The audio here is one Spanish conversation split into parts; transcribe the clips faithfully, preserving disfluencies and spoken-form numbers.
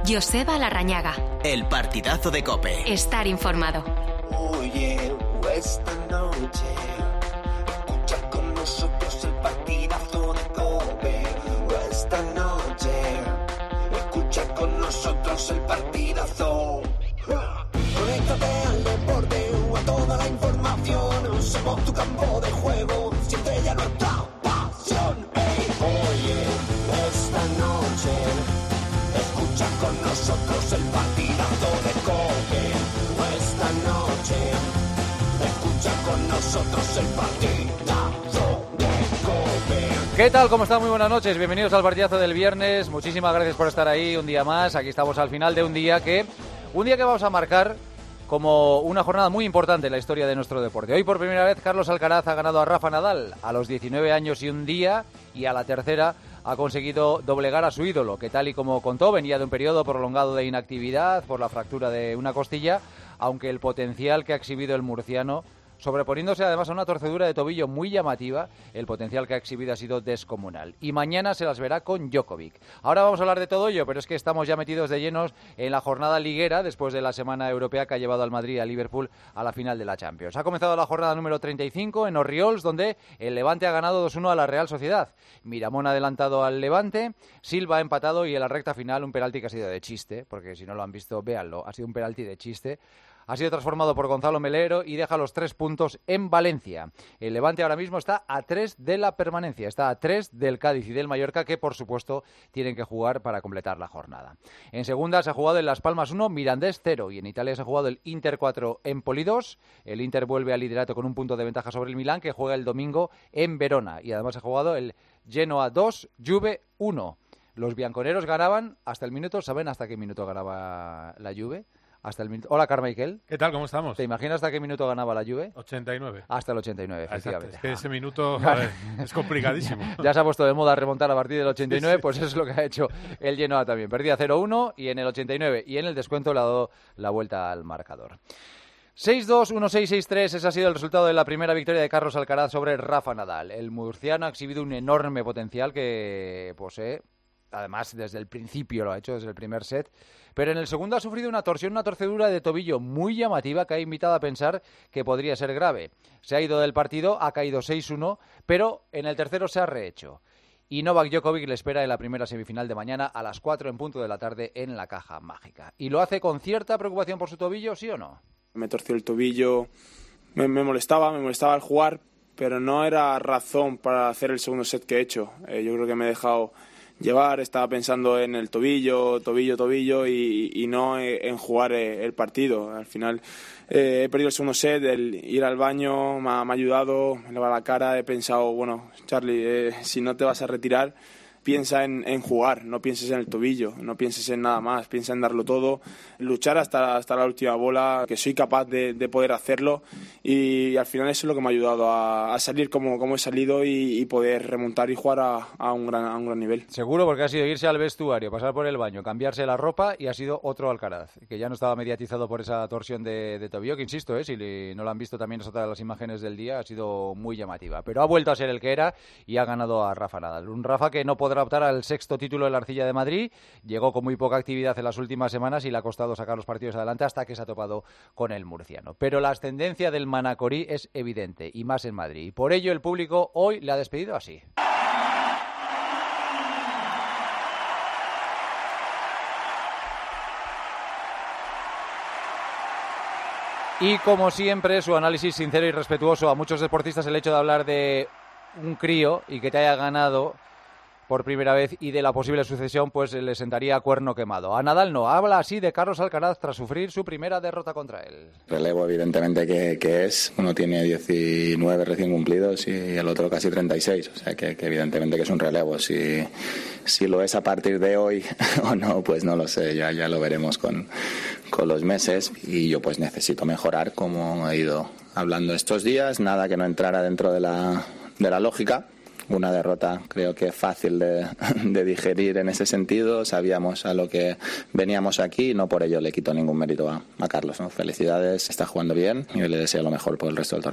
Joseba Larrañaga. El partidazo de COPE. Estar informado. Oye, esta noche escucha con nosotros el partidazo de COPE. Esta noche escucha con nosotros el partidazo. Conéctate al deporte o a toda la información. Somos tu campo de juego, siente ya nuestra pasión. Hey, oye, esta noche escucha con nosotros el partidazo de COPE. Esta noche escucha con nosotros el partidazo de COPE. ¿Qué tal? ¿Cómo están? Muy buenas noches. Bienvenidos al partidazo del viernes. Muchísimas gracias por estar ahí un día más. Aquí estamos al final de un día que... Un día que vamos a marcar como una jornada muy importante en la historia de nuestro deporte. Hoy por primera vez Carlos Alcaraz ha ganado a Rafa Nadal a los diecinueve años y un día, y a la tercera ha conseguido doblegar a su ídolo, que tal y como contó venía de un periodo prolongado de inactividad por la fractura de una costilla, aunque el potencial que ha exhibido el murciano, sobreponiéndose además a una torcedura de tobillo muy llamativa, el potencial que ha exhibido ha sido descomunal. Y mañana se las verá con Djokovic. Ahora vamos a hablar de todo ello, pero es que estamos ya metidos de llenos en la jornada liguera después de la semana europea que ha llevado al Madrid y a Liverpool a la final de la Champions. Ha comenzado la jornada número treinta y cinco en Orriols, donde el Levante ha ganado dos uno a la Real Sociedad. Miramón ha adelantado al Levante, Silva ha empatado y en la recta final un penalti que ha sido de chiste, porque si no lo han visto, véanlo, ha sido un penalti de chiste. Ha sido transformado por Gonzalo Melero y deja los tres puntos en Valencia. El Levante ahora mismo está a tres de la permanencia, está a tres del Cádiz y del Mallorca, que por supuesto tienen que jugar para completar la jornada. En segunda se ha jugado en Las Palmas uno, Mirandés cero, y en Italia se ha jugado el Inter cuatro, Empoli dos. El Inter vuelve al liderato con un punto de ventaja sobre el Milán, que juega el domingo en Verona, y además ha jugado el Genoa dos, Juve uno. Los bianconeros ganaban hasta el minuto, ¿saben hasta qué minuto ganaba la Juve? Hasta el minuto... Hola, Carmichael. ¿Qué tal? ¿Cómo estamos? ¿Te imaginas hasta qué minuto ganaba la Juve? ochenta y nueve. Hasta el ochenta y nueve, efectivamente. Exacto. Es que ese minuto joder, es complicadísimo. Ya se ha puesto de moda remontar a partir del ochenta y nueve, Sí, sí. pues eso es lo que ha hecho el Genoa también. Perdía cero uno y en el ochenta y nueve y en el descuento le ha dado la vuelta al marcador. seis dos, uno seis, seis tres, ese ha sido el resultado de la primera victoria de Carlos Alcaraz sobre Rafa Nadal. El murciano ha exhibido un enorme potencial que posee. Además, desde el principio lo ha hecho, desde el primer set. Pero en el segundo ha sufrido una torsión, una torcedura de tobillo muy llamativa que ha invitado a pensar que podría ser grave. Se ha ido del partido, ha caído seis uno, pero en el tercero se ha rehecho. Y Novak Djokovic le espera en la primera semifinal de mañana a las cuatro en punto de la tarde en la Caja Mágica. ¿Y lo hace con cierta preocupación por su tobillo, sí o no? Me torció el tobillo, me, me molestaba, me molestaba al jugar, pero no era razón para hacer el segundo set que he hecho. Eh, yo creo que me he dejado llevar, estaba pensando en el tobillo, tobillo, tobillo y, y no en jugar el partido. Al final eh, he perdido el segundo set, el ir al baño me ha, me ha ayudado, me lava la cara, he pensado, bueno, Charlie, eh, si no te vas a retirar, piensa en, en jugar, no pienses en el tobillo, no pienses en nada más, piensa en darlo todo, luchar hasta, hasta la última bola, que soy capaz de, de poder hacerlo y al final eso es lo que me ha ayudado a, a salir como, como he salido y, y poder remontar y jugar a, a, un gran, a un gran nivel. Seguro, porque ha sido irse al vestuario, pasar por el baño, cambiarse la ropa y ha sido otro Alcaraz, que ya no estaba mediatizado por esa torsión de, de tobillo, que insisto, eh, si le, no lo han visto también es otra de las imágenes del día, ha sido muy llamativa, pero ha vuelto a ser el que era y ha ganado a Rafa Nadal, un Rafa que no podrá optar al sexto título de la Arcilla de Madrid, llegó con muy poca actividad en las últimas semanas y le ha costado sacar los partidos adelante hasta que se ha topado con el murciano. Pero la ascendencia del manacorí es evidente, y más en Madrid. Y por ello el público hoy le ha despedido así. Y como siempre, su análisis sincero y respetuoso. A muchos deportistas el hecho de hablar de un crío y que te haya ganado por primera vez y de la posible sucesión, pues le sentaría a cuerno quemado. A Nadal no, habla así de Carlos Alcaraz tras sufrir su primera derrota contra él. Relevo evidentemente que, que es, uno tiene diecinueve recién cumplidos y el otro casi treinta y seis, o sea que, que evidentemente que es un relevo. Si, si lo es a partir de hoy o no, pues no lo sé, ya, ya lo veremos con, con los meses y yo pues necesito mejorar como he ido hablando estos días, nada que no entrara dentro de la, de la lógica. Una derrota creo que fácil de, de digerir en ese sentido, sabíamos a lo que veníamos aquí y no por ello le quito ningún mérito a, a Carlos, ¿no? Felicidades, está jugando bien y le deseo lo mejor por el resto del torneo.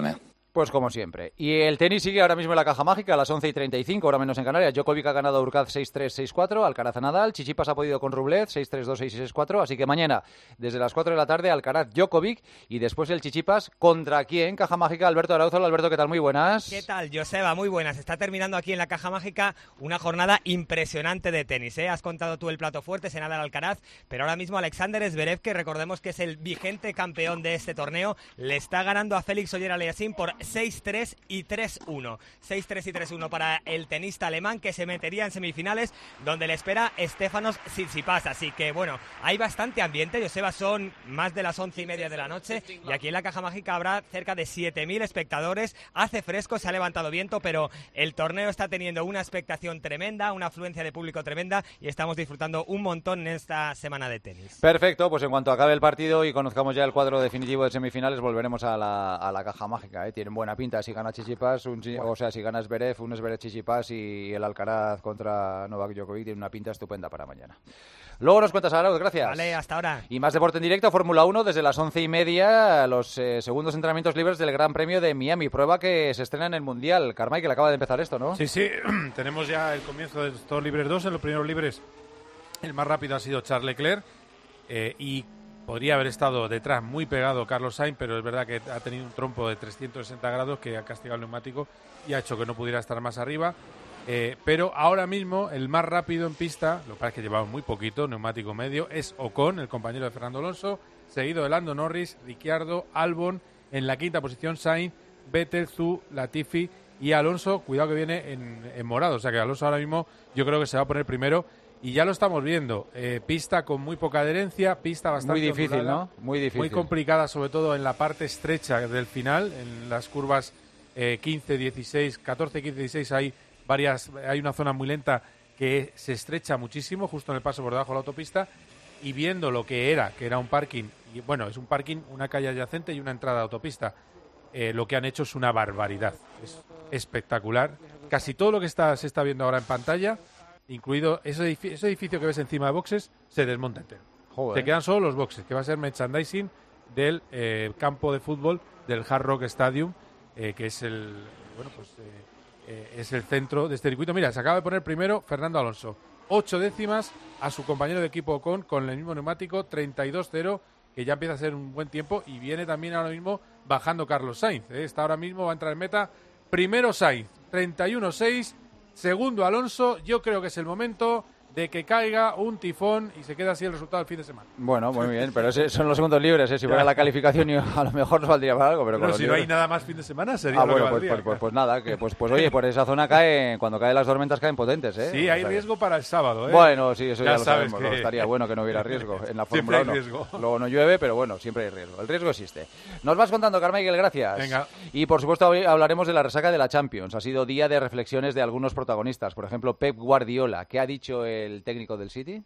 Pues como siempre. Y el tenis sigue ahora mismo en la caja mágica a las once y treinta y cinco, hora menos en Canarias. Djokovic ha ganado a Urkaz seis tres, seis cuatro, Alcaraz a Nadal, Tsitsipas ha podido con Rublev seis tres, dos seis y seis cuatro, así que mañana desde las cuatro de la tarde Alcaraz, Djokovic y después el Tsitsipas contra quién, caja mágica, Alberto Arauzo. Alberto, ¿qué tal? Muy buenas. ¿Qué tal, Joseba? Muy buenas. Está terminando aquí en la caja mágica una jornada impresionante de tenis, ¿eh? Has contado tú el plato fuerte, se Nadal Alcaraz, pero ahora mismo Alexander Zverev, que recordemos que es el vigente campeón de este torneo, le está ganando a Félix Auger-Aliassime por seis tres y tres uno. seis tres y tres uno para el tenista alemán, que se metería en semifinales, donde le espera Stefanos Tsitsipas. Así que, bueno, hay bastante ambiente. Joseba, son más de las once y media de la noche y aquí en la caja mágica habrá cerca de siete mil espectadores. Hace fresco, se ha levantado viento, pero el torneo está teniendo una expectación tremenda, una afluencia de público tremenda y estamos disfrutando un montón en esta semana de tenis. Perfecto, pues en cuanto acabe el partido y conozcamos ya el cuadro definitivo de semifinales, volveremos a la, a la caja mágica, ¿eh? Tienen buena pinta si gana Tsitsipas, un, o sea, si gana Zverev, un Zverev Tsitsipas y el Alcaraz contra Novak Djokovic, tiene una pinta estupenda para mañana. Luego nos cuentas, Arauz, gracias. Vale, hasta ahora. Y más deporte en directo, Fórmula uno, desde las once y media, los eh, segundos entrenamientos libres del Gran Premio de Miami, prueba que se estrena en el Mundial. Carmay, que le acaba de empezar esto, ¿no? Sí, sí, tenemos ya el comienzo de estos libres dos. En los primeros libres, el más rápido ha sido Charles Leclerc, eh, y podría haber estado detrás muy pegado Carlos Sainz, pero es verdad que ha tenido un trompo de trescientos sesenta grados que ha castigado el neumático y ha hecho que no pudiera estar más arriba. Eh, pero ahora mismo el más rápido en pista, lo que pasa es que llevamos muy poquito, neumático medio, es Ocon, el compañero de Fernando Alonso, seguido de Lando Norris, Ricciardo, Albon, en la quinta posición Sainz, Vettel, Zhou, Latifi y Alonso, cuidado que viene en, en morado, o sea que Alonso ahora mismo yo creo que se va a poner primero. Y ya lo estamos viendo, eh, pista con muy poca adherencia, pista bastante muy difícil, ondulada, ¿no? Muy difícil. Muy complicada, sobre todo en la parte estrecha del final, en las curvas eh, quince, dieciséis, catorce, quince, dieciséis, hay varias, hay una zona muy lenta que se estrecha muchísimo, justo en el paso por debajo de la autopista, y viendo lo que era, que era un parking, y bueno, es un parking, una calle adyacente y una entrada de autopista, eh, lo que han hecho es una barbaridad, es espectacular. Casi todo lo que está, se está viendo ahora en pantalla, incluido ese edificio, ese edificio que ves encima de boxes, se desmonta entero. Joder. Se quedan solo los boxes, que va a ser merchandising del eh, campo de fútbol del Hard Rock Stadium, eh, que es el bueno pues eh, eh, es el centro de este circuito. Mira, se acaba de poner primero Fernando Alonso, ocho décimas a su compañero de equipo Ocon con el mismo neumático, treinta y dos cero, que ya empieza a ser un buen tiempo, y viene también ahora mismo bajando Carlos Sainz, ¿eh? Está ahora mismo, va a entrar en meta, primero Sainz, treinta y uno seis. Segundo Alonso, yo creo que es el momento de que caiga un tifón y se queda así el resultado del fin de semana. Bueno, muy bien, pero ese, son los segundos libres, ¿eh? Si fuera la calificación a lo mejor nos valdría para algo. Pero, pero con si los no libres... hay nada más fin de semana sería ah, lo bueno, que pues, valdría, pues, pues, pues nada, que pues, pues oye, por esa zona cae, cuando caen las tormentas caen potentes, ¿eh? Sí, hay riesgo para el sábado, ¿eh? Bueno, sí, eso ya, ya lo sabes sabemos, que... lo estaría bueno que no hubiera riesgo en la Fórmula uno. Riesgo. Luego no llueve, pero bueno, siempre hay riesgo. El riesgo existe. Nos vas contando, Carmichael, gracias. Venga. Y por supuesto hoy hablaremos de la resaca de la Champions. Ha sido día de reflexiones de algunos protagonistas. Por ejemplo, Pep Guardiola. ¿Qué ha dicho el técnico del City?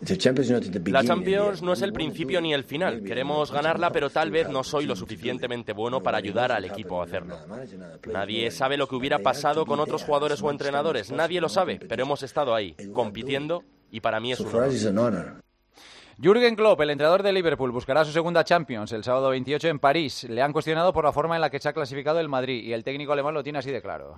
La Champions no es el principio ni el final. Queremos ganarla, pero tal vez no soy lo suficientemente bueno para ayudar al equipo a hacerlo. Nadie sabe lo que hubiera pasado con otros jugadores o entrenadores. Nadie lo sabe, pero hemos estado ahí, compitiendo, y para mí es un honor. Jürgen Klopp, el entrenador de Liverpool, buscará su segunda Champions el sábado veintiocho en París. Le han cuestionado por la forma en la que se ha clasificado el Madrid y el técnico alemán lo tiene así de claro.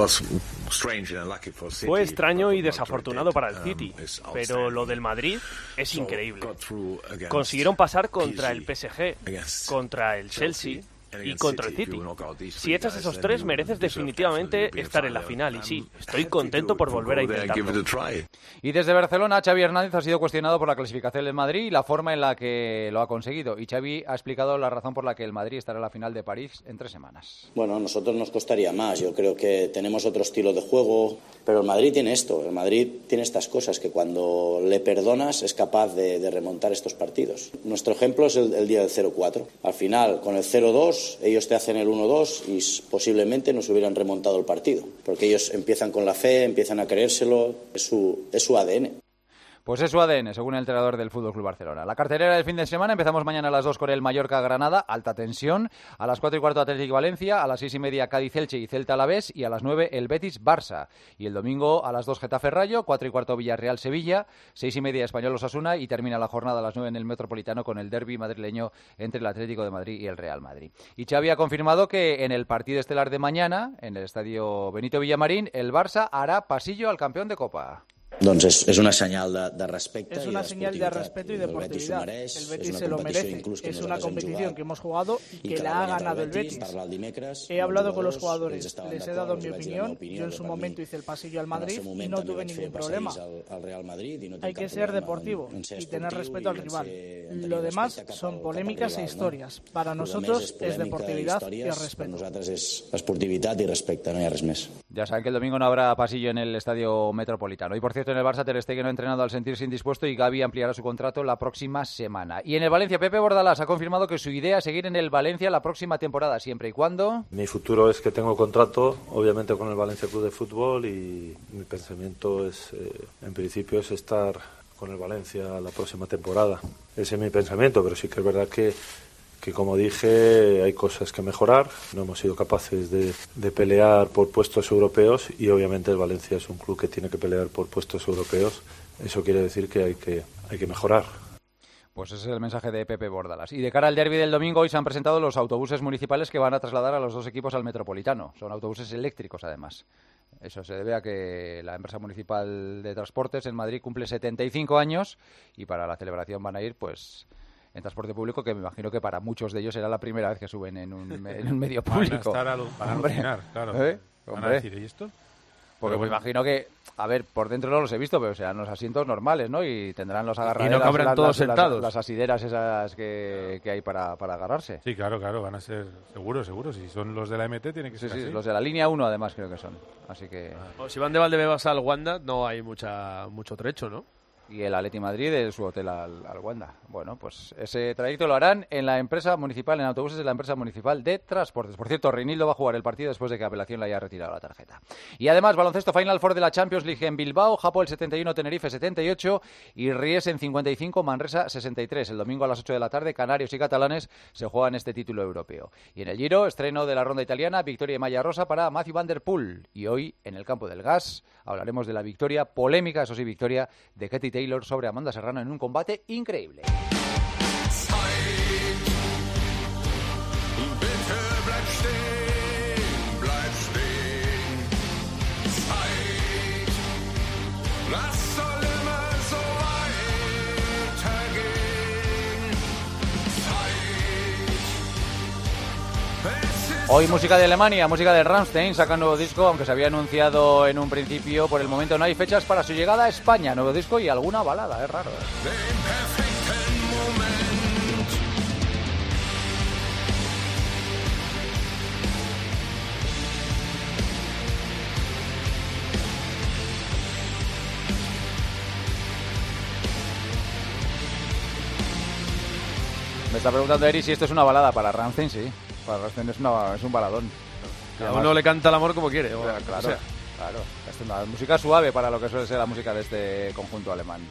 Fue extraño y desafortunado para el City, pero lo del Madrid es increíble. Consiguieron pasar contra el P S G, contra el Chelsea y contra el City. Si echas esos tres, mereces definitivamente estar en la final. Y sí, estoy contento por volver a intentarlo. Y desde Barcelona, Xavi Hernández ha sido cuestionado por la clasificación del Madrid y la forma en la que lo ha conseguido. Y Xavi ha explicado la razón por la que el Madrid estará en la final de París en tres semanas. Bueno, a nosotros nos costaría más. Yo creo que tenemos otro estilo de juego. Pero el Madrid tiene esto. El Madrid tiene estas cosas que cuando le perdonas es capaz de, de remontar estos partidos. Nuestro ejemplo es el, el día del cero cuatro. Al final, con el cero dos, ellos te hacen el uno dos y posiblemente nos hubieran remontado el partido. Porque ellos empiezan con la fe, empiezan a creérselo, es su, es su A D N. Pues es su A D N, según el entrenador del F C Barcelona. La cartelera del fin de semana, empezamos mañana a las dos con el Mallorca-Granada, alta tensión. A las cuatro y cuarto Atlético-Valencia, a las seis y media Cádiz-Elche y Celta-Alavés, y a las nueve el Betis-Barça. Y el domingo a las dos Getafe-Rayo, cuatro y cuarto Villarreal-Sevilla, seis y media Español-Osasuna, y termina la jornada a las nueve en el Metropolitano con el derbi madrileño entre el Atlético de Madrid y el Real Madrid. Y Xavi ha confirmado que en el partido estelar de mañana, en el estadio Benito Villamarín, el Barça hará pasillo al campeón de Copa. Doncs és, és una senyal de, de respecte. Es una señal de respeto y deportividad. El Betis se lo merece. Es una competición que hemos jugado y que la ha ganado el Betis. He hablado con los jugadores, les he dado mi opinión. Yo en su momento hice el pasillo al Madrid y no tuve ningún problema. Hay que ser deportivo y tener respeto al rival. Lo demás son polémicas e historias. Para nosotros es deportividad y respeto. Es esportivitat y respecte, no hi ha res més. Ya saben que el domingo no habrá pasillo en el estadio Metropolitano. Y por cierto, en el Barça Ter Stegen no ha entrenado al sentirse indispuesto y Gavi ampliará su contrato la próxima semana. Y en el Valencia, Pepe Bordalás ha confirmado que su idea es seguir en el Valencia la próxima temporada, siempre y cuando... Mi futuro es que tengo contrato, obviamente, con el Valencia Club de Fútbol, y mi pensamiento es, eh, en principio, es estar con el Valencia la próxima temporada. Ese es mi pensamiento, pero sí que es verdad que que como dije, hay cosas que mejorar. No hemos sido capaces de, de pelear por puestos europeos, y obviamente el Valencia es un club que tiene que pelear por puestos europeos. Eso quiere decir que hay que, hay que mejorar. Pues ese es el mensaje de Pepe Bordalás. Y de cara al derbi del domingo, hoy se han presentado los autobuses municipales que van a trasladar a los dos equipos al Metropolitano. Son autobuses eléctricos, además. Eso se debe a que la empresa municipal de transportes en Madrid cumple setenta y cinco años, y para la celebración van a ir, pues... en transporte público, que me imagino que para muchos de ellos será la primera vez que suben en un, en un medio público. Van a estar a, van a alucinar, claro. ¿Eh? Van a decir, ¿y esto? Porque me imagino que, a ver, por dentro no los he visto, pero serán los asientos normales, ¿no? Y tendrán los agarraderas, y no cabrán las, todos las, sentados. Las, las asideras esas que, que hay para, para agarrarse. Sí, claro, claro, van a ser seguros, seguros. Si son los de la M T, tienen que ser sí, así. Sí, los de la línea uno, además, creo que son. Así que... O si van de Valdebebas al Wanda, no hay mucha mucho trecho, ¿no? Y el Atleti Madrid de su hotel al, al Wanda. Bueno, pues ese trayecto lo harán en la empresa municipal, en autobuses de la empresa municipal de transportes. Por cierto, Reinildo va a jugar el partido después de que Apelación le haya retirado la tarjeta. Y además, baloncesto Final Four de la Champions League en Bilbao, Japón setenta y uno, Tenerife setenta y ocho y Ries en cincuenta y cinco, Manresa sesenta y tres. El domingo a las ocho de la tarde, canarios y catalanes se juegan este título europeo. Y en el Giro, estreno de la ronda italiana, victoria de Malla Rosa para Matthew Van Der Poel. Y hoy, en el campo del Gas, hablaremos de la victoria polémica, eso sí, victoria de Katie Taylor sobre Amanda Serrano en un combate increíble. Hoy música de Alemania, música de Rammstein, saca un nuevo disco, aunque se había anunciado en un principio. Por el momento no hay fechas para su llegada a España. Nuevo disco y alguna balada, es raro. Me está preguntando Eri si esto es una balada. Para Rammstein, sí. Para Rammstein es, una, es un baladón. A uno le canta el amor como quiere. O, claro, o sea. claro. Es una música suave para lo que suele ser la música de este conjunto alemán.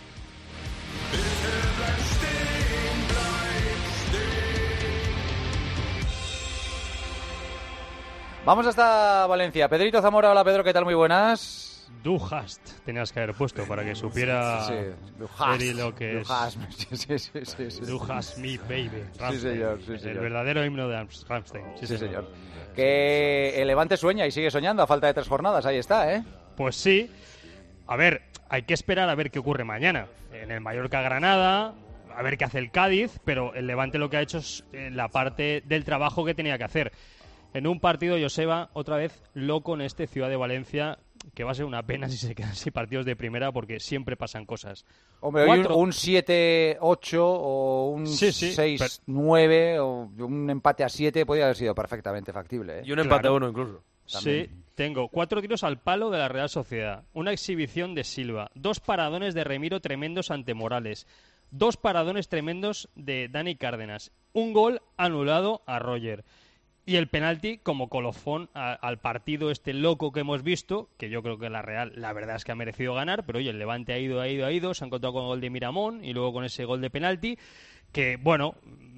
Vamos hasta Valencia. Pedrito Zamora, hola Pedro, ¿qué tal? Muy buenas. Du hast, tenías que haber puesto para que supiera sí, du hast, Eri lo que du es. Hast. Sí, sí, sí, sí. Du hast me, baby. Rammstein. Sí, señor. Sí, señor. El verdadero himno de Rammstein. Sí, sí señor. señor. Que el Levante sueña y sigue soñando a falta de tres jornadas. Ahí está, ¿eh? Pues sí. A ver, hay que esperar a ver qué ocurre mañana. En el Mallorca-Granada, a ver qué hace el Cádiz, pero el Levante lo que ha hecho es la parte del trabajo que tenía que hacer. En un partido, Joseba, otra vez loco en este Ciudad de Valencia, que va a ser una pena si se quedan sin partidos de primera, porque siempre pasan cosas. Hombre, Cuatro... hoy un siete ocho o un sí, sí, seis nueve pero... o un empate a siete podría haber sido perfectamente factible, ¿eh? Y un empate claro. a uno incluso. También. Sí, tengo cuatro tiros al palo de la Real Sociedad, una exhibición de Silva, dos paradones de Remiro tremendos ante Morales, dos paradones tremendos de Dani Cárdenas, un gol anulado a Roger. y el penalti como colofón a, al partido este loco que hemos visto, que yo creo que la Real, la verdad es que ha merecido ganar, pero oye, el Levante ha ido, ha ido, ha ido, se ha encontrado con el gol de Miramón y luego con ese gol de penalti, que bueno,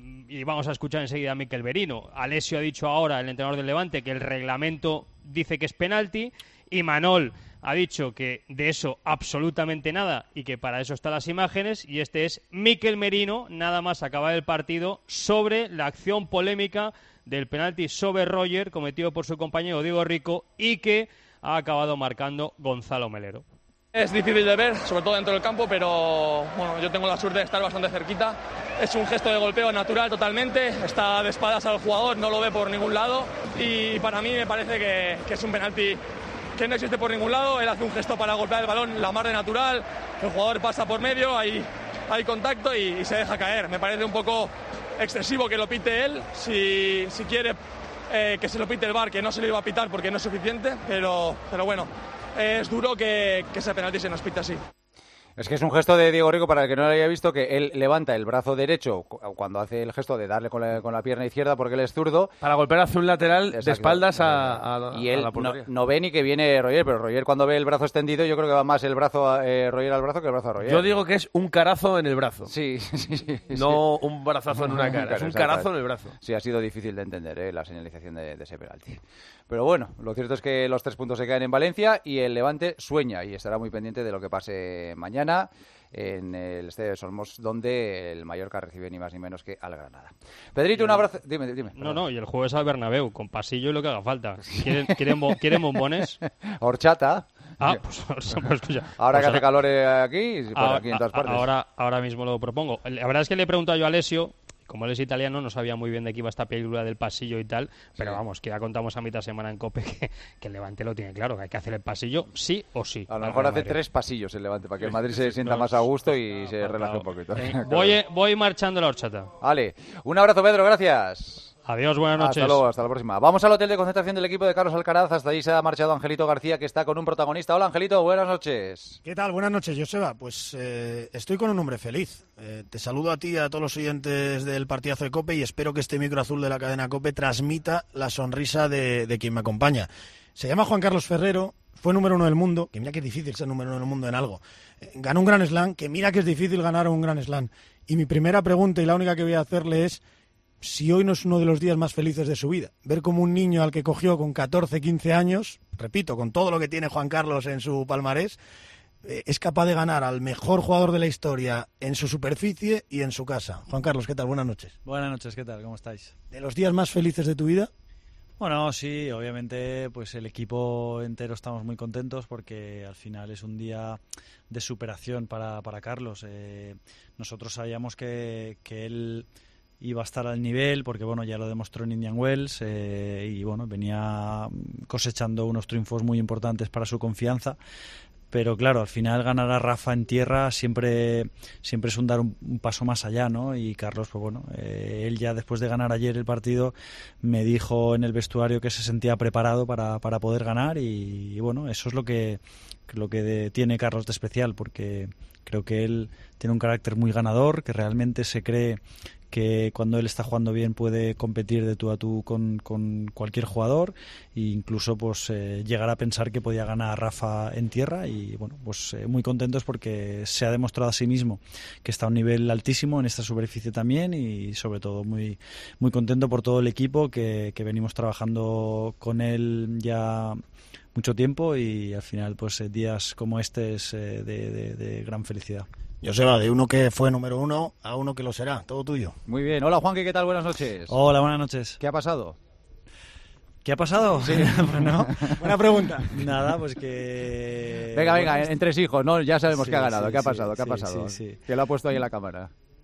y vamos a escuchar enseguida a Mikel Merino. Alessio ha dicho ahora, el entrenador del Levante, que el reglamento dice que es penalti, y Manol ha dicho que de eso absolutamente nada y que para eso están las imágenes, y este es Mikel Merino, nada más acabar el partido, sobre la acción polémica del penalti sobre Roger cometido por su compañero Diego Rico y que ha acabado marcando Gonzalo Melero. Es difícil de ver, sobre todo dentro del campo, pero bueno, yo tengo la suerte de estar bastante cerquita. Es un gesto de golpeo natural totalmente, está de espaldas al jugador, no lo ve por ningún lado y para mí me parece que, que es un penalti que no existe por ningún lado. Él hace un gesto para golpear el balón, la mar de natural, el jugador pasa por medio, hay, hay contacto y, y se deja caer. Me parece un poco excesivo que lo pite él, si, si quiere eh, que se lo pite el V A R, que no se lo iba a pitar porque no es suficiente, pero, pero bueno, es duro que, que ese penalti se nos pite así. Es que es un gesto de Diego Rico, para el que no lo haya visto, que él levanta el brazo derecho cuando hace el gesto de darle con la, con la pierna izquierda porque él es zurdo. Para golpear hacia un lateral. Exacto. De espaldas a, a, y él a la portería. No, no ve ni que viene Roger, pero Roger cuando ve el brazo extendido, yo creo que va más el brazo a, eh, Roger al brazo que el brazo a Roger. Yo digo que es un carazo en el brazo. Sí, sí, sí. No sí. Un brazazo en una cara, claro, es un carazo en el brazo. Sí, ha sido difícil de entender eh, la señalización de, de ese penalti. Pero bueno, lo cierto es que los tres puntos se caen en Valencia y el Levante sueña y estará muy pendiente de lo que pase mañana en el Estadio de Solmos, donde el Mallorca recibe ni más ni menos que al Granada. Pedrito, un abrazo. Dime, dime. No, no, y el jueves al Bernabéu, con pasillo y lo que haga falta. ¿Quieren, quieren, bo ¿quieren bombones? Horchata. Ah, pues, pues, pues escucha. Ahora pues, que hace calor aquí, pues ahora, aquí en todas partes. Ahora, ahora mismo lo propongo. La verdad es que le he preguntado yo a Alessio. Como él es italiano, no sabía muy bien de qué iba esta película del pasillo y tal, pero sí. Vamos, que ya contamos a mitad semana en COPE que, que el Levante lo tiene claro, que hay que hacer el pasillo sí o sí. A lo mejor hace tres pasillos el Levante, para que el Madrid se sienta no, más a gusto y no, se relaje un poquito. Eh, voy, voy marchando la horchata. Vale, un abrazo, Pedro, gracias. Adiós, buenas noches. Hasta luego, hasta la próxima. Vamos al hotel de concentración del equipo de Carlos Alcaraz. Hasta ahí se ha marchado Angelito García, que está con un protagonista. Hola, Angelito, buenas noches. ¿Qué tal? Buenas noches, Joseba. Pues eh, estoy con un hombre feliz. Eh, te saludo a ti y a todos los oyentes del partidazo de COPE y espero que este micro azul de la cadena COPE transmita la sonrisa de, de quien me acompaña. Se llama Juan Carlos Ferrero, fue número uno del mundo, que mira que es difícil ser número uno del mundo en algo. Eh, ganó un Grand Slam, que mira que es difícil ganar un Grand Slam. Y mi primera pregunta, y la única que voy a hacerle es si hoy no es uno de los días más felices de su vida. Ver como un niño al que cogió con catorce, quince años, repito, con todo lo que tiene Juan Carlos en su palmarés, eh, es capaz de ganar al mejor jugador de la historia en su superficie y en su casa. Juan Carlos, ¿qué tal? Buenas noches. Buenas noches, ¿qué tal? ¿Cómo estáis? ¿De los días más felices de tu vida? Bueno, sí, obviamente pues el equipo entero estamos muy contentos porque al final es un día de superación para, para Carlos. Eh, nosotros sabíamos que, que él iba a estar al nivel porque bueno, ya lo demostró en Indian Wells eh, y bueno, venía cosechando unos triunfos muy importantes para su confianza, pero claro, al final ganar a Rafa en tierra siempre siempre es un dar un, un paso más allá, ¿no? Y Carlos, pues bueno, eh, él ya después de ganar ayer el partido me dijo en el vestuario que se sentía preparado para, para poder ganar y, y bueno, eso es lo que lo que de, tiene Carlos de especial, porque creo que él tiene un carácter muy ganador, que realmente se cree que cuando él está jugando bien puede competir de tú a tú con, con cualquier jugador e incluso pues eh, llegar a pensar que podía ganar a Rafa en tierra y bueno, pues eh, muy contentos porque se ha demostrado a sí mismo que está a un nivel altísimo en esta superficie también y sobre todo muy, muy contento por todo el equipo que, que venimos trabajando con él ya mucho tiempo y al final pues eh, días como este es eh, de, de, de gran felicidad. Joseba, de uno que fue número uno a uno que lo será, todo tuyo. Muy bien. Hola, Juanqui, ¿qué tal? Buenas noches. Hola, buenas noches. ¿Qué ha pasado? ¿Qué ha pasado? Sí. Bueno, buena pregunta. Nada, pues que... Venga, venga, bueno, en tres hijos, ¿no? Ya sabemos sí, qué ha ganado. Sí, ¿Qué ha sí, pasado? ¿Qué sí, ha pasado? Sí, sí. Que lo ha puesto ahí en la cámara.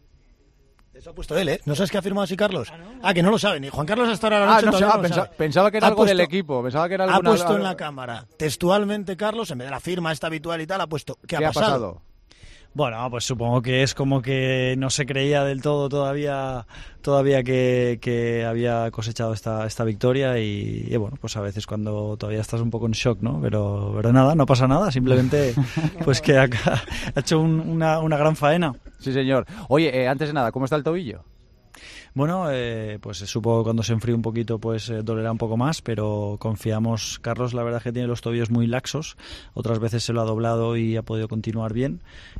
Eso ha puesto él, ¿eh? ¿No sabes qué ha firmado así Carlos? Ah, ¿no? Ah, que no lo sabe. Ni Juan Carlos hasta ahora la noche ah, no, todavía ah, no lo pensa, sabe. Pensaba que era ha algo puesto, del equipo. Pensaba que era alguna... alguna... Ha puesto en la cámara, textualmente Carlos, en vez de la firma esta habitual y tal, ha puesto ¿qué, ¿Qué ha, ha pasado? pasado? Bueno, pues supongo que es como que no se creía del todo todavía todavía que, que había cosechado esta, esta victoria y, y bueno, pues a veces cuando todavía estás un poco en shock, ¿no? Pero, pero nada, no pasa nada, simplemente pues que ha, ha hecho un, una, una gran faena. Sí, señor. Oye, eh, antes de nada, ¿cómo está el tobillo? Bueno, eh, pues supongo que cuando se enfríe un poquito pues eh, dolerá un poco más, pero confiamos. Carlos la verdad es que tiene los tobillos muy laxos, otras veces se lo ha doblado y ha podido continuar bien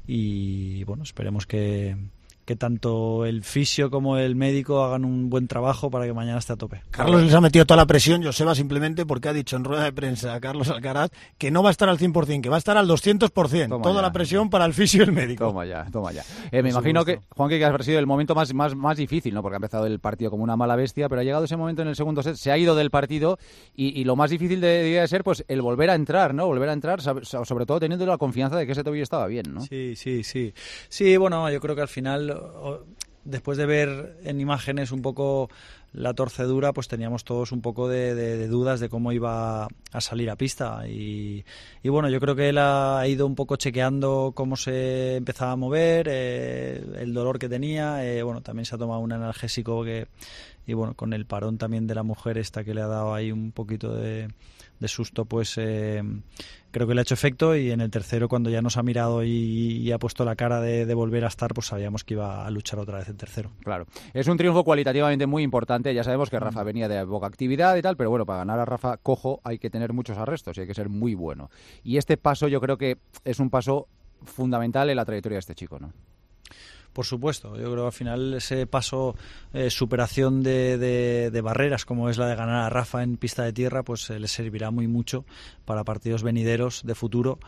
y bueno, esperemos que... que tanto el fisio como el médico hagan un buen trabajo para que mañana esté a tope. Carlos les ha metido toda la presión, Joseba, simplemente porque ha dicho en rueda de prensa a Carlos Alcaraz que no va a estar al cien por ciento, que va a estar al doscientos por ciento. Toma toda ya. La presión para el fisio y el médico. Toma ya, toma ya. Eh, me imagino que, Juan, que ha sido el momento más, más, más difícil, ¿no? Porque ha empezado el partido como una mala bestia, pero ha llegado ese momento en el segundo set, se ha ido del partido y, y lo más difícil debería de ser pues el volver a entrar, ¿no? Volver a entrar, sobre todo teniendo la confianza de que ese tobillo estaba bien, ¿no? Sí, sí, sí. Sí, bueno, yo creo que al final... O... Después de ver en imágenes un poco la torcedura, pues teníamos todos un poco de, de, de dudas de cómo iba a salir a pista. Y, y bueno, yo creo que él ha ido un poco chequeando cómo se empezaba a mover, eh, el dolor que tenía. Eh, bueno, también se ha tomado un analgésico que, y bueno, con el parón también de la mujer esta que le ha dado ahí un poquito de, de susto, pues eh, creo que le ha hecho efecto. Y en el tercero, cuando ya nos ha mirado y, y ha puesto la cara de, de volver a estar, pues sabíamos que iba a luchar otra vez el tercero. Claro, es un triunfo cualitativamente muy importante. Ya sabemos que Rafa venía de poca actividad y tal, pero bueno, para ganar a Rafa cojo hay que tener muchos arrestos y hay que ser muy bueno. Y este paso yo creo que es un paso fundamental en la trayectoria de este chico, ¿no? Por supuesto, yo creo que al final ese paso, eh, superación de, de, de barreras como es la de ganar a Rafa en pista de tierra, pues eh, le servirá muy mucho para partidos venideros de futuro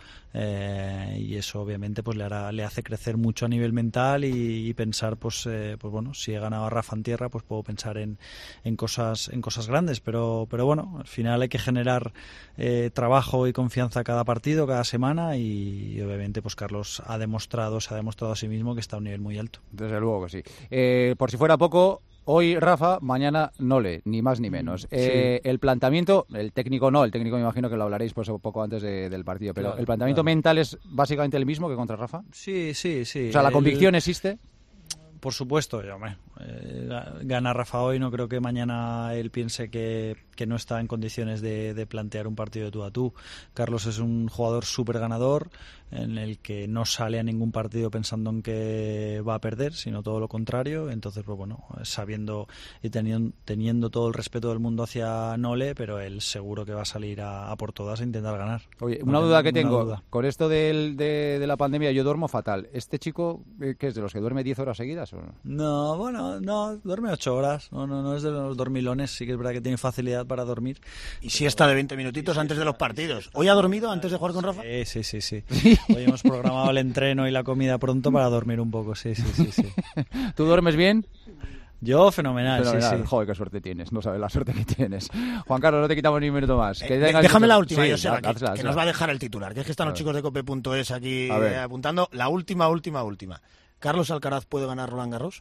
eh, y eso obviamente pues le hará, le hace crecer mucho a nivel mental y, y pensar pues, eh, pues bueno, si he ganado a Rafa en tierra pues puedo pensar en, en cosas en cosas grandes, pero pero bueno, al final hay que generar eh, trabajo y confianza cada partido, cada semana y, y obviamente pues Carlos ha demostrado, se ha demostrado a sí mismo que está a un nivel muy alto. Desde luego que sí. Eh, por si fuera poco, hoy Rafa, mañana Nole, ni más ni menos. Eh, sí. El planteamiento, el técnico no, el técnico me imagino que lo hablaréis pues un poco antes de, del partido, pero claro, ¿el planteamiento claro. mental es básicamente el mismo que contra Rafa? Sí, sí, sí. O sea, ¿la el... convicción existe? Por supuesto, yo, hombre, eh, gana Rafa hoy, no creo que mañana él piense que, que no está en condiciones de, de plantear un partido de tú a tú. Carlos es un jugador súper ganador, en el que no sale a ningún partido pensando en que va a perder, sino todo lo contrario. Entonces, pues bueno, sabiendo y teniendo, teniendo todo el respeto del mundo hacia Nole, pero él seguro que va a salir a, a por todas a intentar ganar. Oye, una no duda que tengo, duda. Con esto del, de, de la pandemia yo duermo fatal. ¿Este chico, qué es, de los que duerme diez horas seguidas o no? No, bueno, no, duerme ocho horas, no, no, no es de los dormilones, sí que es verdad que tiene facilidad para dormir. Y siesta de veinte minutitos sí, antes de los partidos. ¿Hoy ha dormido antes de jugar con Rafa? Sí, sí, sí, sí. Hoy hemos programado el entreno y la comida pronto para dormir un poco, sí, sí, sí, sí. ¿Tú duermes bien? Yo, fenomenal, fenomenal, sí, sí. Joder, qué suerte tienes, no sabes la suerte que tienes. Juan Carlos, no te quitamos ni un minuto más. Que eh, déjame la última, sí, Joseba, que, que nos va a dejar el titular, que es que están los chicos de cope punto es aquí eh, apuntando. La última, última, última. ¿Carlos Alcaraz puede ganar Roland Garros?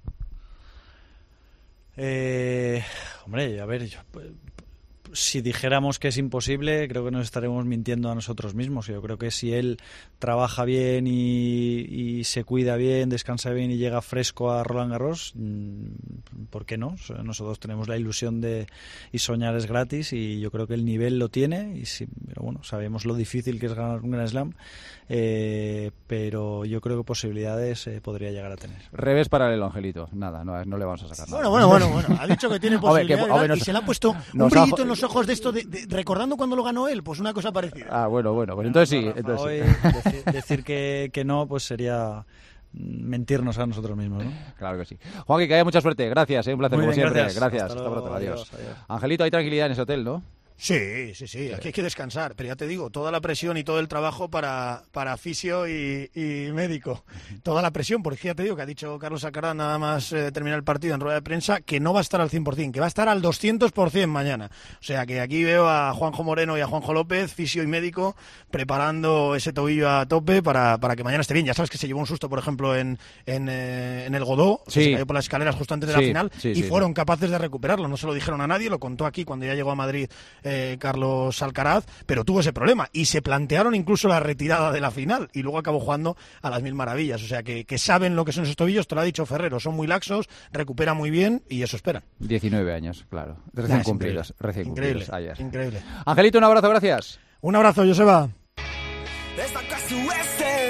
Eh, hombre, a ver, yo... si dijéramos que es imposible, creo que nos estaremos mintiendo a nosotros mismos. Yo creo que si él trabaja bien y, y se cuida bien, descansa bien y llega fresco a Roland Garros, ¿por qué no? Nosotros tenemos la ilusión de y soñar es gratis y yo creo que el nivel lo tiene y sí, pero bueno, sabemos lo difícil que es ganar un Grand Slam, eh, pero yo creo que posibilidades eh, podría llegar a tener. Revés paralelo, Angelito. Nada, no, no le vamos a sacar nada. Bueno, bueno, bueno, bueno. Ha dicho que tiene posibilidades hombre, que, hombre, y se le ha puesto un brillito ha... en los ojos de esto, de, de, recordando cuando lo ganó él, pues una cosa parecida. Ah, bueno, bueno, pues entonces sí. Entonces hoy sí. Decir, decir que, que no, pues sería mentirnos a nosotros mismos, ¿no? Claro que sí. Joaquín, que haya mucha suerte. Gracias, ¿eh? Un placer, muy como bien, siempre. Gracias. Gracias. Hasta, Hasta luego, pronto. Adiós. Adiós, adiós. Angelito, hay tranquilidad en ese hotel, ¿no? Sí, sí, sí, aquí hay que descansar, pero ya te digo, toda la presión y todo el trabajo para, para fisio y, y médico, toda la presión, porque ya te digo que ha dicho Carlos Alcaraz nada más eh, terminar el partido en rueda de prensa, que no va a estar al cien por ciento, que va a estar al doscientos por ciento mañana, o sea que aquí veo a Juanjo Moreno y a Juanjo López, fisio y médico, preparando ese tobillo a tope para, para que mañana esté bien. Ya sabes que se llevó un susto, por ejemplo, en, en, eh, en el Godó, sí. Se cayó por las escaleras justo antes de sí, la final sí, y sí, fueron sí. capaces de recuperarlo, no se lo dijeron a nadie, lo contó aquí cuando ya llegó a Madrid eh, Carlos Alcaraz, pero tuvo ese problema y se plantearon incluso la retirada de la final y luego acabó jugando a las mil maravillas, o sea que, que saben lo que son esos tobillos, te lo ha dicho Ferrero, son muy laxos, recupera muy bien y eso esperan. diecinueve años, claro, recién cumplidos, recién increíble, cumplidos ayer. Increíble. Angelito, un abrazo, gracias. Un abrazo, Joseba.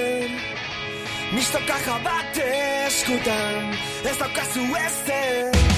Misto caja bat eskutan, ez daukazu ezen.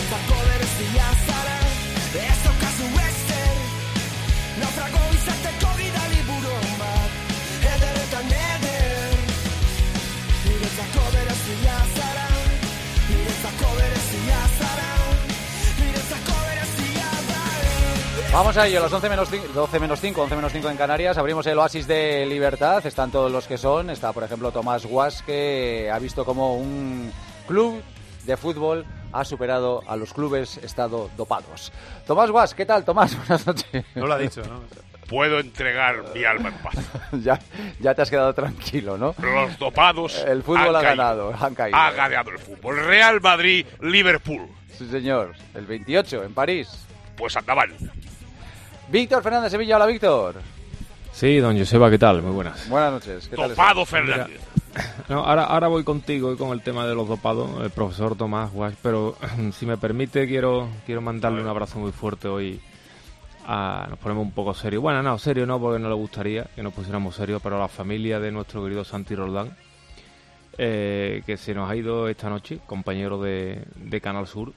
Vamos a ello, las once menos cinco, doce menos cinco, once menos cinco en Canarias. Abrimos el oasis de libertad. Están todos los que son. Está, por ejemplo, Tomás Guas, que ha visto como un club de fútbol ha superado a los clubes estado dopados. Tomás Guas, ¿qué tal, Tomás? Buenas noches. No lo ha dicho, ¿no? Puedo entregar mi alma en paz. ya, ya te has quedado tranquilo, ¿no? Los dopados El fútbol ha caído. ganado, han caído. Ha ganado el fútbol. Real Madrid, Liverpool. Sí, señor. El veintiocho, en París. Pues andaban. Víctor Fernández Sevilla, hola, Víctor. Sí, don Joseba, ¿qué tal? Muy buenas. Buenas noches. ¿Qué tal Dopado estás? Fernández. No, ahora, ahora voy contigo y con el tema de los dopados, el profesor Tomás Guas, pero si me permite quiero quiero mandarle un abrazo muy fuerte hoy. A, nos ponemos un poco serios. Bueno, no, serio no, porque no le gustaría que nos pusiéramos serios, pero a la familia de nuestro querido Santi Roldán, eh, que se nos ha ido esta noche, compañero de, de Canal Sur,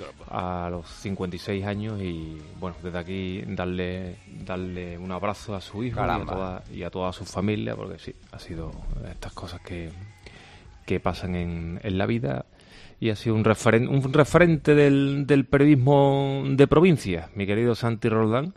a los cincuenta y seis años, y bueno, desde aquí darle darle un abrazo a su hijo y a, toda, y a toda su familia, porque sí, ha sido estas cosas que, que pasan en, en la vida, y ha sido un, referen, un referente del, del periodismo de provincia, mi querido Santi Roldán.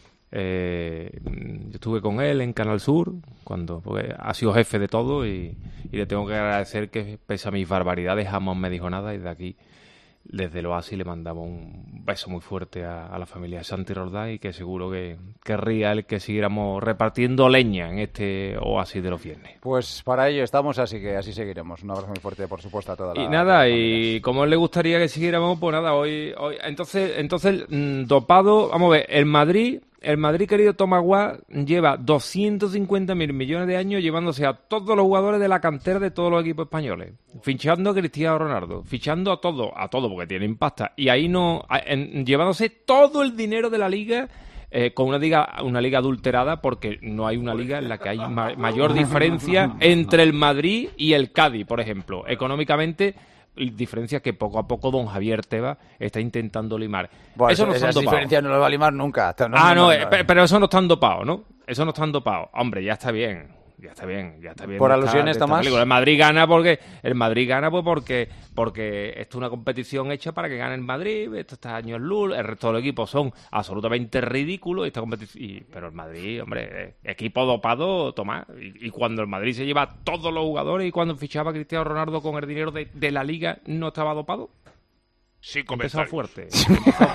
Eh, yo estuve con él en Canal Sur, cuando porque ha sido jefe de todo, y, y le tengo que agradecer que, pese a mis barbaridades, jamás me dijo nada, y de aquí, desde el Oasis, le mandamos un beso muy fuerte a, a la familia de Santi Roldán, y que seguro que querría él que siguiéramos repartiendo leña en este Oasis de los viernes. Pues para ello estamos, así que así seguiremos. Un abrazo muy fuerte, por supuesto, a toda la... Y nada, y como él le gustaría que siguiéramos, pues nada, hoy... hoy entonces, entonces mmm, dopado, vamos a ver, el Madrid... El Madrid, querido Tomás Guas, lleva doscientos cincuenta mil millones de años llevándose a todos los jugadores de la cantera de todos los equipos españoles. Fichando a Cristiano Ronaldo, fichando a todo, a todo porque tienen pasta. Y ahí no, en, llevándose todo el dinero de la liga, eh, con una liga, una liga adulterada, porque no hay una liga en la que hay ma- mayor diferencia entre el Madrid y el Cádiz, por ejemplo. Económicamente, diferencias que poco a poco don Javier Tebas está intentando limar. Bueno, eso no esas están diferencias no lo va a limar nunca. No, ah, no, no, eh, no, pero eso no están dopados, ¿no? Eso no están dopados. Hombre, ya está bien. Ya está bien, ya está bien. Por de alusiones, esta, de Tomás. esta el Madrid gana porque el Madrid gana pues porque porque esto es una competición hecha para que gane el Madrid. Esto está años luz, el resto de los equipos son absolutamente ridículos. Esta competición, y, pero el Madrid, hombre, equipo dopado, Tomás. Y, y cuando el Madrid se lleva a todos los jugadores, y cuando fichaba a Cristiano Ronaldo con el dinero de, de la Liga, ¿no estaba dopado? Sí, empezó fuerte. Empezó,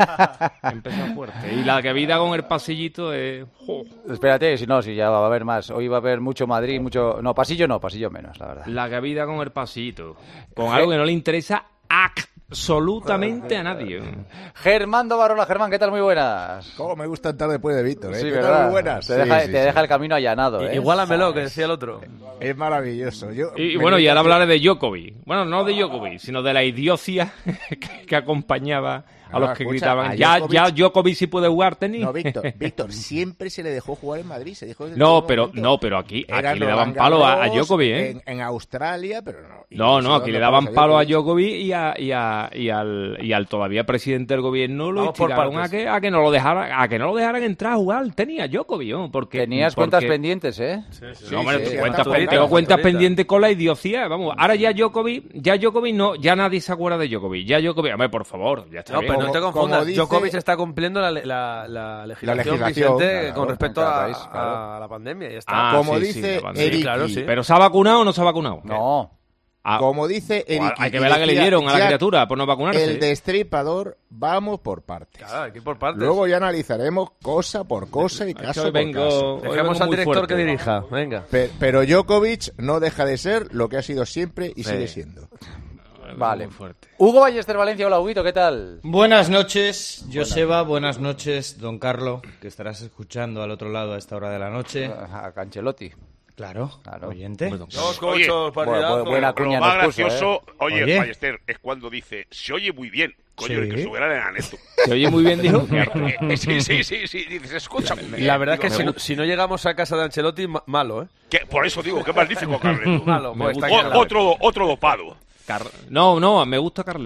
empezó fuerte. Y la que vida con el pasillito es... ¡Oh! Espérate, si no, si ya va a haber más. Hoy va a haber mucho Madrid, mucho... No, pasillo no, pasillo menos, la verdad. La que vida con el pasillito. Con algo que no le interesa absolutamente a nadie. Germán Dovarola, Germán, ¿qué tal? Muy buenas. Cómo me gusta estar después de Víctor, ¿eh? Sí, ¿Qué ¿verdad? tal? Muy buenas. Te, deja, sí, sí, te sí. deja el camino allanado, ¿eh? Igualamelo, que decía el otro. Es maravilloso. Yo, y, y bueno, y ahora hablaré de Djokovic. Bueno, no de Djokovic, sino de la idiocia que, que acompañaba a los que escucha, gritaban. a Ya, Djokovic- ya Djokovic sí puede jugar tenis. No, Víctor, Víctor, siempre se le dejó jugar en Madrid. Se dijo desde No, el primer pero momento. no, pero aquí, Era aquí le Roland daban palo a, a Garros, Djokovic, ¿eh? En, en Australia, pero no. Y No, se no, aquí dando le daban palos palo a Djokovic y, a, y, a, y, al, y al todavía presidente del gobierno lo Vamos por instigaron a partes. que, a que no lo dejaran, a que no lo dejaran entrar a jugar al tenis a Djokovic, ¿no? Porque Tenías porque- cuentas pendientes, ¿eh? Sí, sí, No, hombre, sí, sí, cuentas, hasta tengo por cuentas ahorita. pendientes con la idiocia, vamos. Ahora ya Djokovic, ya Djokovic no, ya nadie se acuerda de Djokovic. Ya Djokovic, hombre, por favor, ya está No, bien. pero no te Como- confundas. como dice- Djokovic está cumpliendo la, la, la legislación, legislación, vigente claro, con respecto en cada a, país, claro. a la pandemia. Y ya está. Ah, Como sí, dice sí, la pandemia. Eriki. Claro, sí. ¿Pero se ha vacunado o no se ha vacunado? No. Ah, Como dice pues Eric, hay que ver la que le dieron a la criatura por no vacunarse. El destripador, vamos por partes. Claro, aquí por partes. Luego ya analizaremos cosa por cosa y Es que caso hoy por vengo- caso. hoy vengo Dejemos al muy director fuerte. que dirija. Venga. Pe- Pero Djokovic no deja de ser lo que ha sido siempre y Sí. sigue siendo. Vale. Muy fuerte. Hugo Ballester Valencia, hola, Huguito, ¿qué tal? Buenas noches, Joseba, buenas noches, don Carlo, que estarás escuchando al otro lado a esta hora de la noche. A Cancelotti. Claro, Claro. oyente. Dos Oye, cochos, partidazo. bu- buena Lo cuña más nos puso, gracioso, oye, Oye. Ballester, es cuando dice, se oye muy bien. Coño, Sí. el que subiera el enaneto. Se oye muy bien, dijo. Eh, eh, sí, sí, sí, sí, dices, escúchame. La verdad es que Digo, si me no, si no llegamos a casa de Ancelotti, ma- malo, ¿eh? Que- por eso digo, qué magnífico Carleto. Malo, Me pues está gusta. claro. O- otro, otro dopado. Car- No, no, me gusta Carleto.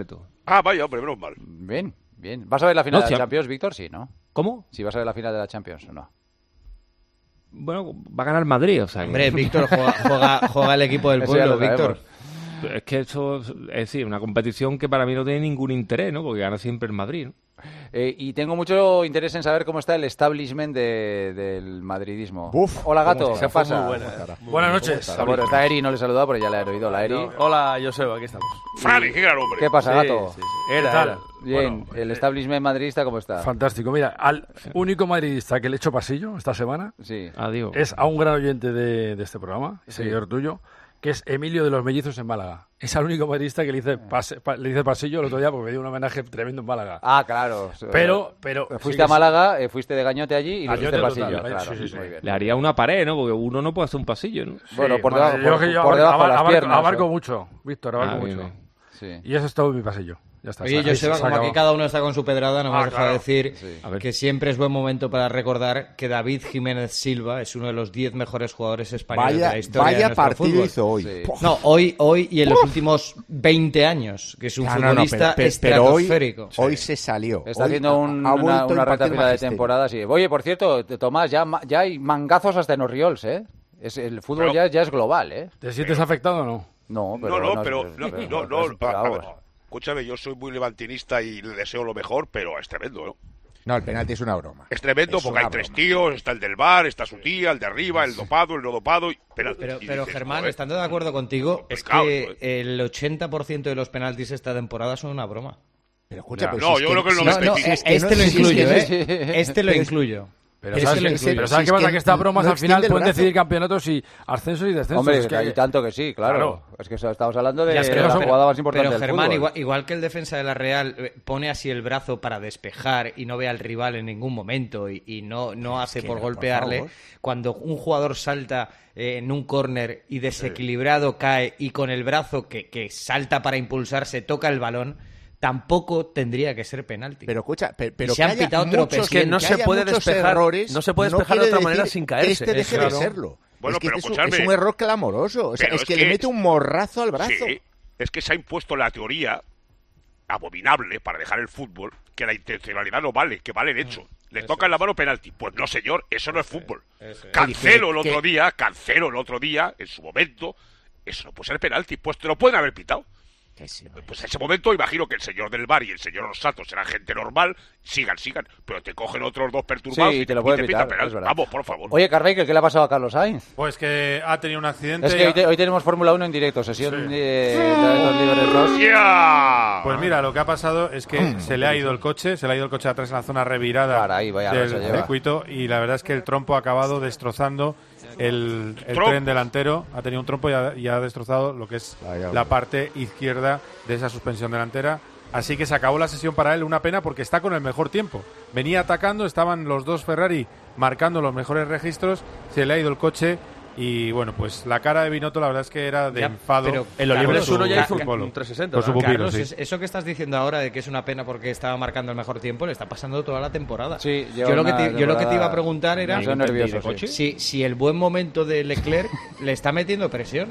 Ah, vaya, hombre, menos mal. Bien, bien. ¿Vas a ver la final No, de la sí. Champions, Víctor? Sí, ¿no? ¿Cómo? Si vas a ver la final de la Champions o no. Bueno, va a ganar Madrid, o sea. que- Hombre, Víctor juega, juega, juega el equipo del Eso ya pueblo, lo sabemos. Víctor. Es que eso es decir, una competición que para mí no tiene ningún interés, ¿no? Porque gana siempre el Madrid, ¿no? Eh, y tengo mucho interés en saber cómo está el establishment de- del madridismo. Buf, Hola, Gato, ¿cómo ¿qué está? pasa? Muy buena, muy Buenas buena. noches. Ah, bueno, está Eri, no le he saludado, pero ya le he oído. La Eri. No. Hola, Joseba, aquí estamos. Frane, qué gran hombre. ¿Qué pasa, Sí, Gato? sí, sí. Era, ¿Qué tal? era. Bien, Bueno, el eh, establishment madridista, ¿cómo está? Fantástico. Mira, al único madridista que le he hecho pasillo esta semana Sí. Adiós. es a un gran oyente de, de este programa, Sí. seguidor tuyo, que es Emilio de los Mellizos en Málaga. Es al único madridista que le hice, pase- pa- le hice pasillo el otro día porque me dio un homenaje tremendo en Málaga. Ah, claro. Pero, pero... Fuiste sí que a sí. Málaga, eh, fuiste de gañote allí y le Gañote hiciste pasillo. total, Claro, sí, sí, sí. muy bien. Le haría una pared, ¿no? Porque uno no puede hacer un pasillo, ¿no? Bueno, Sí, por bueno, debajo, yo por, que yo por abar- debajo de las abarco- piernas. Abarco ¿eh? mucho, Víctor, abarco Ah, mucho. bien, Sí. Y eso es todo mi pasillo. Ya está. Oye, se- Joseba, se como acabó. aquí cada uno está con su pedrada, no me Ah, has dejado claro. decir Sí. A ver. que siempre es buen momento para recordar que David Jiménez Silva es uno de los diez mejores jugadores españoles de Vaya, la historia de vaya nuestro partido fútbol. hizo hoy. Sí. Puf. No, hoy, hoy y en los últimos veinte años, que es un No, no, no, futbolista pero, pero- pero hoy, estratosférico. hoy se salió. Está Hoy haciendo ha- un- ha una, vuelto una a reta impartir final de magisterio. temporada. Sí. Oye, por cierto, te- Tomás, ya, ma- ya hay mangazos hasta en Oriols, ¿eh? Es, el fútbol Pero- ya, ya es global, ¿eh? ¿Te sientes afectado o no? No, pero... No, no, pero, no, pero- no, pero- no, pero a- a vamos. ver, escúchame, yo soy muy levantinista y le deseo lo mejor, pero es tremendo, ¿no? No, el penalti es una broma. Es tremendo Es porque hay una tres broma. tíos, está el del bar, está su tía, el de arriba, el dopado, el no dopado, y penalti. Pero, Y pero dices, Germán, joder, estando de acuerdo contigo, es complicado, que el ochenta por ciento de los penaltis esta temporada son una broma. Pero escucha, Ya. pero No, si es yo creo que el No, no, noventa y cinco. es que este no- lo si es que incluyo, no ¿eh? es- Este lo pero es- incluyo. Pero Pero ¿sabes, es qué- que- pero si ¿sabes es qué pasa? que Que estas no- bromas no al final extiende el pueden brazo. decidir campeonatos y ascensos y descensos. Hombre, Es que- y tanto que sí, claro. Claro. Es que eso- estamos hablando de Ya, es que la no son- jugada más importante Pero del Germán, fútbol. igual, igual que el defensa de la Real eh, pone así el brazo para despejar y no ve al rival en ningún momento y, y no, no hace que por no, por golpearle, favor. cuando un jugador salta eh, en un córner y desequilibrado cae y con el brazo que, que salta para impulsarse toca el balón, tampoco tendría que ser penalti. Pero escucha, pe- pero se han que haya pitado muchos- tropecientos. que no que se haya puede muchos despejar- errores, no se puede despejar de quiere otra manera decir sin que caerse. este deje Claro. de serlo. Bueno, es que pero este es un- escuchadme. es un error clamoroso. O sea, Pero es es que, que- le mete un morrazo al brazo. Sí, es que se ha impuesto la teoría abominable para dejar el fútbol que la intencionalidad no vale, que vale el hecho. Le toca en la mano penalti. Pues no, señor, eso no es fútbol. Cancelo el Que- otro día, Cancelo el otro día, en su momento, eso no puede ser penalti. Pues te lo pueden haber pitado. Pues en ese momento imagino que el señor del bar y el señor Orsato serán gente normal, sigan, sigan, pero te cogen otros dos perturbados Sí, y te lo pueden pitan pitar, penalti. es verdad. Vamos, por favor. Oye, Carvajal, ¿qué le ha pasado a Carlos Sainz? Pues que ha tenido un accidente. Es que hoy, te- hoy tenemos Fórmula uno en directo, sesión Sí. eh, de los Libres dos. ¡Ya! Pues mira, lo que ha pasado es que se le ha ido el coche, se le ha ido el coche atrás en la zona revirada Caray, vaya del racha lleva. circuito y la verdad es que el trompo ha acabado destrozando el, el Trompo. tren delantero, ha tenido un trompo y ha, y ha destrozado lo que es Vaya, la hombre. parte izquierda de esa suspensión delantera. Así que se acabó la sesión para él, una pena porque está con el mejor tiempo. Venía atacando, estaban los dos Ferrari marcando los mejores registros, se le ha ido el coche y bueno, pues la cara de Binotto la verdad es que era de Ya, enfado. pero En los por libres su- uno ya hizo por su un, polo, un trescientos sesenta. por su ¿no? pupilo, Carlos, sí. es- eso que estás diciendo ahora de que es una pena porque estaba marcando el mejor tiempo, le está pasando toda la temporada. Sí, lleva yo, lo que una te, yo lo que te iba a temporada preguntar era demasiado nervioso, sí. si, si el buen momento de Leclerc le está metiendo presión.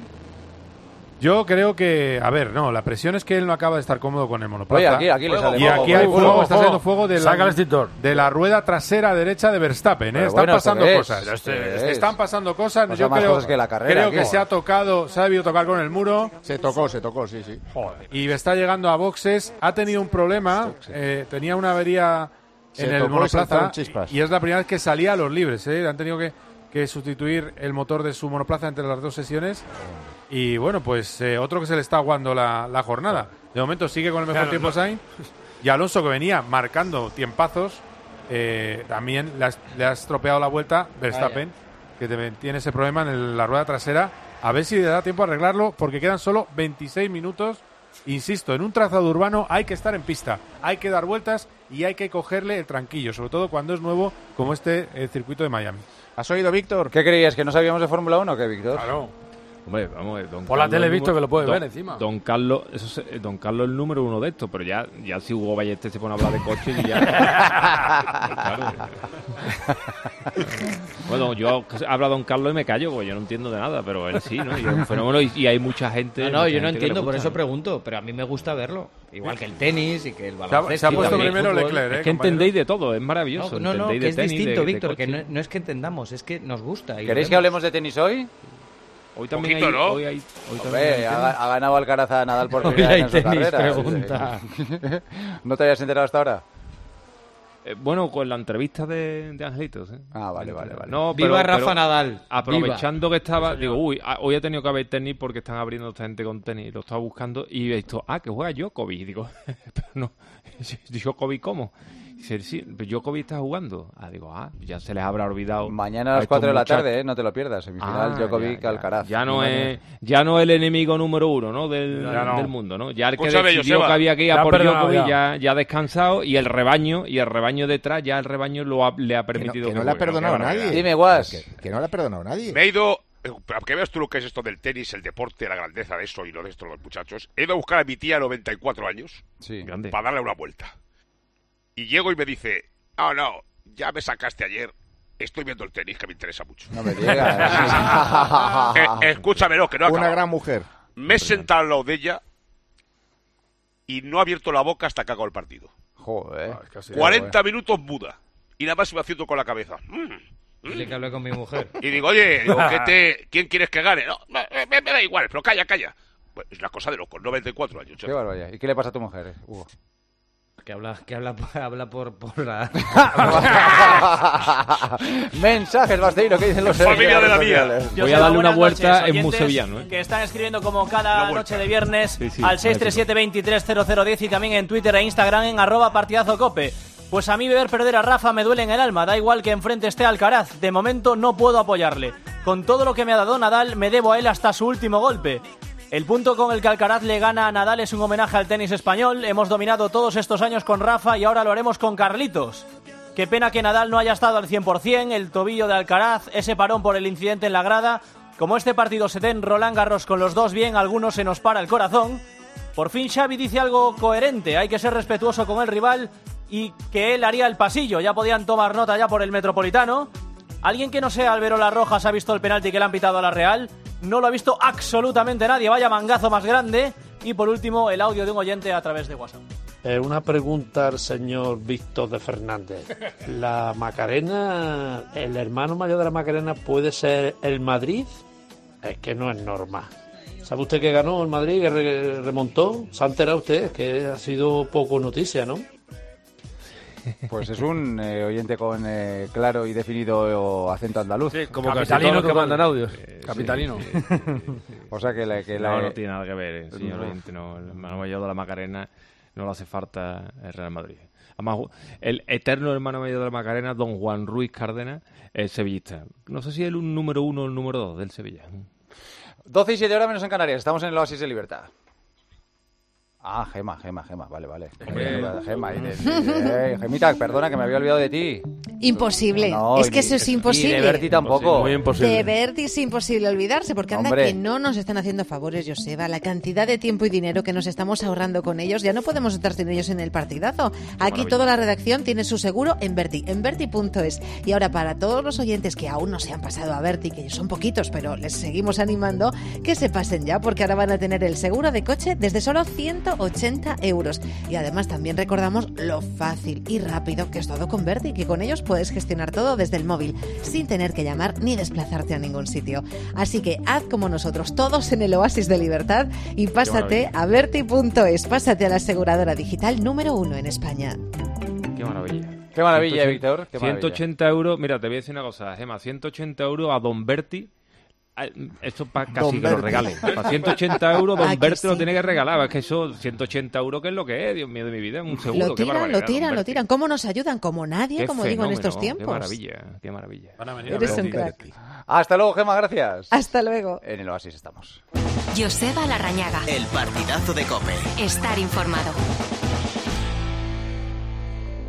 Yo creo que, a ver, no, la presión es que él no acaba de estar cómodo con el monoplaza. Oye, aquí, aquí le sale y fuego, aquí hay fuego, fuego, fuego, está fuego. saliendo fuego de Saca el la, extintor. de la rueda trasera derecha de Verstappen, ¿eh? Pero Están bueno, ¿esto pasando qué es? cosas. ¿Esto qué Es que es? están pasando cosas. Pasa Yo más creo, cosas que la carrera, creo aquí. que se ha tocado, se ha debido tocar con el muro Se tocó, se tocó, sí, sí. y está llegando a boxes. Ha tenido un problema, eh, tenía una avería Se en el tocó y monoplaza saltaron chispas. y es la primera vez que salía a los libres, ¿eh? Han tenido que, que sustituir el motor de su monoplaza entre las dos sesiones. Y bueno, pues eh, otro que se le está aguando la, la jornada. De momento sigue con el mejor Claro, tiempo no. Sainz. Y Alonso, que venía marcando tiempazos, eh, también le ha, le ha estropeado la vuelta Verstappen, que te- tiene ese problema en el- la rueda trasera. A ver si le da tiempo a arreglarlo, porque quedan solo veintiséis minutos. Insisto, en un trazado urbano hay que estar en pista, hay que dar vueltas y hay que cogerle el tranquillo, sobre todo cuando es nuevo como este el circuito de Miami. ¿Has oído, Víctor? ¿Qué creías? ¿Que no sabíamos de Fórmula uno o qué, Víctor? Claro. Hombre, vamos, don Por la Carlos tele he el visto número- que lo puedes don- ver encima. Don Carlos, eso se- don Carlos el número uno de esto, pero ya, ya si Hugo Ballester se pone a hablar de coches y ya. Claro. Bueno, yo hablo a don Carlos y me callo, porque yo no entiendo de nada, pero él sí, ¿no? Y es un fenómeno y, y hay mucha gente. No, no, mucha yo no gente que le entiendo, por gusta. eso pregunto, pero a mí me gusta verlo. Igual que el tenis y que el Se ha- baloncesto. se ha puesto y el primero fútbol. Leclerc, ¿eh, Es que entendéis de todo, es maravilloso. No, no, no, entendéis que de es tenis, distinto, de- de Víctor, que coches. no, no es que entendamos, es que nos gusta. y ¿Queréis lo que vemos. hablemos de tenis hoy? Hoy también Poquito, hay, ¿no? hoy hay, hoy también Hombre, hay ha, tenis. ha ganado Alcaraz a Nadal por Hoy primera hay vez en su tenis, carrera. pregunta. ¿No te habías enterado hasta ahora? Eh, bueno, con la entrevista de, de Angelitos. ¿eh? Ah, vale, vale, vale. No, Viva pero- Rafa pero Nadal. Aprovechando que estaba, digo, uy, ah, hoy ha tenido que haber tenis porque están abriendo esta gente con tenis. Lo estaba buscando y he visto, ah, que juega Djokovic. Digo, pero no, ¿Djokovic cómo? Dice, sí, pero Djokovic está jugando. Ah, digo, ah, ya se les habrá olvidado. Mañana a las estos cuatro de la muchachos. tarde, ¿eh? No te lo pierdas. Semifinal Ah, Djokovic ya, ya. Alcaraz. Ya no es, ya no es el enemigo número uno, ¿no? Del, Ya no. del mundo, ¿no? Ya el que Escúchame, decidió Joseba. que había que ir Ya a ha por perdonado Djokovic ya. ya, ya ha descansado y el rebaño y el rebaño detrás ya el rebaño lo ha- le ha Que no, permitido que no le ha juegue, ¿no? perdonado Qué a nadie. barbaridad. Dime, Guas. Que, que no le ha perdonado a nadie. Me he ido, eh, para que veas tú lo que es esto del tenis, el deporte, la grandeza de eso y lo de estos los muchachos, he ido a buscar a mi tía, noventa y cuatro años, Sí. Grande. para darle una vuelta. Y llego y me dice, oh no, ya me sacaste ayer, estoy viendo el tenis, que me interesa mucho. No me digas. Eh, escúchame, no, que no ha Una acabado. gran mujer. Me he sentado al lado de ella y no ha abierto la boca hasta que acabó el partido. Joder. Ah, es que así, cuarenta minutos muda. Y nada más iba haciendo con la cabeza. Mm. Dile que hablé con mi mujer. Y digo, oye, digo, ¿qué te, ¿quién quieres que gane? No, me, me- me da igual, pero calla, calla. Pues es una cosa de locos, noventa y cuatro años. Qué barbaridad. ¿Y qué le pasa a tu mujer, eh, Hugo? Que habla, que habla, habla por, por la... Mensajes, Basteiro, ¿qué dicen los Familia de la mía. sociales? Voy a darle una Buenas vuelta noches, en oyentes Musevillano, ¿eh? que están escribiendo como cada Una vuelta. noche de viernes Sí, sí, al seis tres siete, veintitrés cero cero diez y también en Twitter e Instagram en arroba partidazo cope. Pues a mí ver perder a Rafa me duele en el alma, da igual que enfrente esté Alcaraz, de momento no puedo apoyarle. Con todo lo que me ha dado Nadal, me debo a él hasta su último golpe. El punto con el que Alcaraz le gana a Nadal es un homenaje al tenis español, hemos dominado todos estos años con Rafa y ahora lo haremos con Carlitos. Qué pena que Nadal no haya estado al cien por ciento, el tobillo de Alcaraz, ese parón por el incidente en la grada. Como este partido se dé en Roland Garros con los dos bien, a algunos se nos para el corazón. Por fin Xavi dice algo coherente, hay que ser respetuoso con el rival y que él haría el pasillo, ya podían tomar nota ya por el Metropolitano. ¿Alguien que no sea Alberola Rojas ha visto el penalti que le han pitado a la Real? No lo ha visto absolutamente nadie, vaya mangazo más grande. Y por último, el audio de un oyente a través de WhatsApp. Eh, una pregunta al señor Víctor de Fernández. ¿La Macarena, el hermano mayor de la Macarena puede ser el Madrid? Es que no es normal. ¿Sabe usted que ganó el Madrid, que re- remontó? ¿Se ha enterado usted? Que ha sido poco noticia, ¿no? Pues es un eh, oyente con eh, claro y definido acento andaluz. Sí, como capitalino todos los que total. mandan audios. Eh, Capitalino. sí, sí. O sea que la... Que no, la no tiene nada que ver, eh, señor No. oyente, no. El hermano mayor de la Macarena no le hace falta el Real Madrid. Además, el eterno hermano mayor de la Macarena, don Juan Ruiz Cárdenas, es sevillista. No sé si es el número uno o el número dos del Sevilla. doce y siete horas menos en Canarias, estamos en el Oasis de Libertad. Ah, Gema, Gema, Gema, vale, vale. Hombre. Gema, y de- de- eh, Gemita, perdona que me había olvidado de ti. Imposible. No, es que y- eso es y imposible. de Berti tampoco. Muy imposible. De Berti es imposible olvidarse, porque anda Hombre. que no nos están haciendo favores, Joseba. La cantidad de tiempo y dinero que nos estamos ahorrando con ellos, ya no podemos estar sin ellos en el partidazo. Aquí maravilla. toda la redacción tiene su seguro en Berti, en berti punto es. Y ahora, para todos los oyentes que aún no se han pasado a Berti, que son poquitos, pero les seguimos animando, que se pasen ya, porque ahora van a tener el seguro de coche desde solo ciento ochenta euros. Y además también recordamos lo fácil y rápido que es todo con Berti, que con ellos puedes gestionar todo desde el móvil, sin tener que llamar ni desplazarte a ningún sitio. Así que haz como nosotros, todos en el Oasis de Libertad, y pásate a berti punto es. Pásate a la aseguradora digital número uno en España. Qué maravilla. Qué maravilla, ciento ochenta Víctor, qué maravilla. ciento ochenta euros, mira, te voy a decir una cosa, Gemma, ciento ochenta euros a Don Berti. Ah, esto para casi Don que lo Berti. regale. Para ciento ochenta euros, Don Ah, que Berti lo sí. tiene que regalar. Es que eso, ciento ochenta euros, ¿qué es lo que es? Dios mío de mi vida, un seguro. Lo qué tiran, barbaridad, lo tiran, Don lo Berti. tiran. ¿Cómo nos ayudan? Como nadie, Qué como digo en estos fenómeno, tiempos. Qué maravilla, qué maravilla. Van a venir a Eres ver. un crack. Hasta luego, Gema, gracias. Hasta luego. En el Oasis estamos. Joseba Larrañaga. El partidazo de COPE. Estar informado.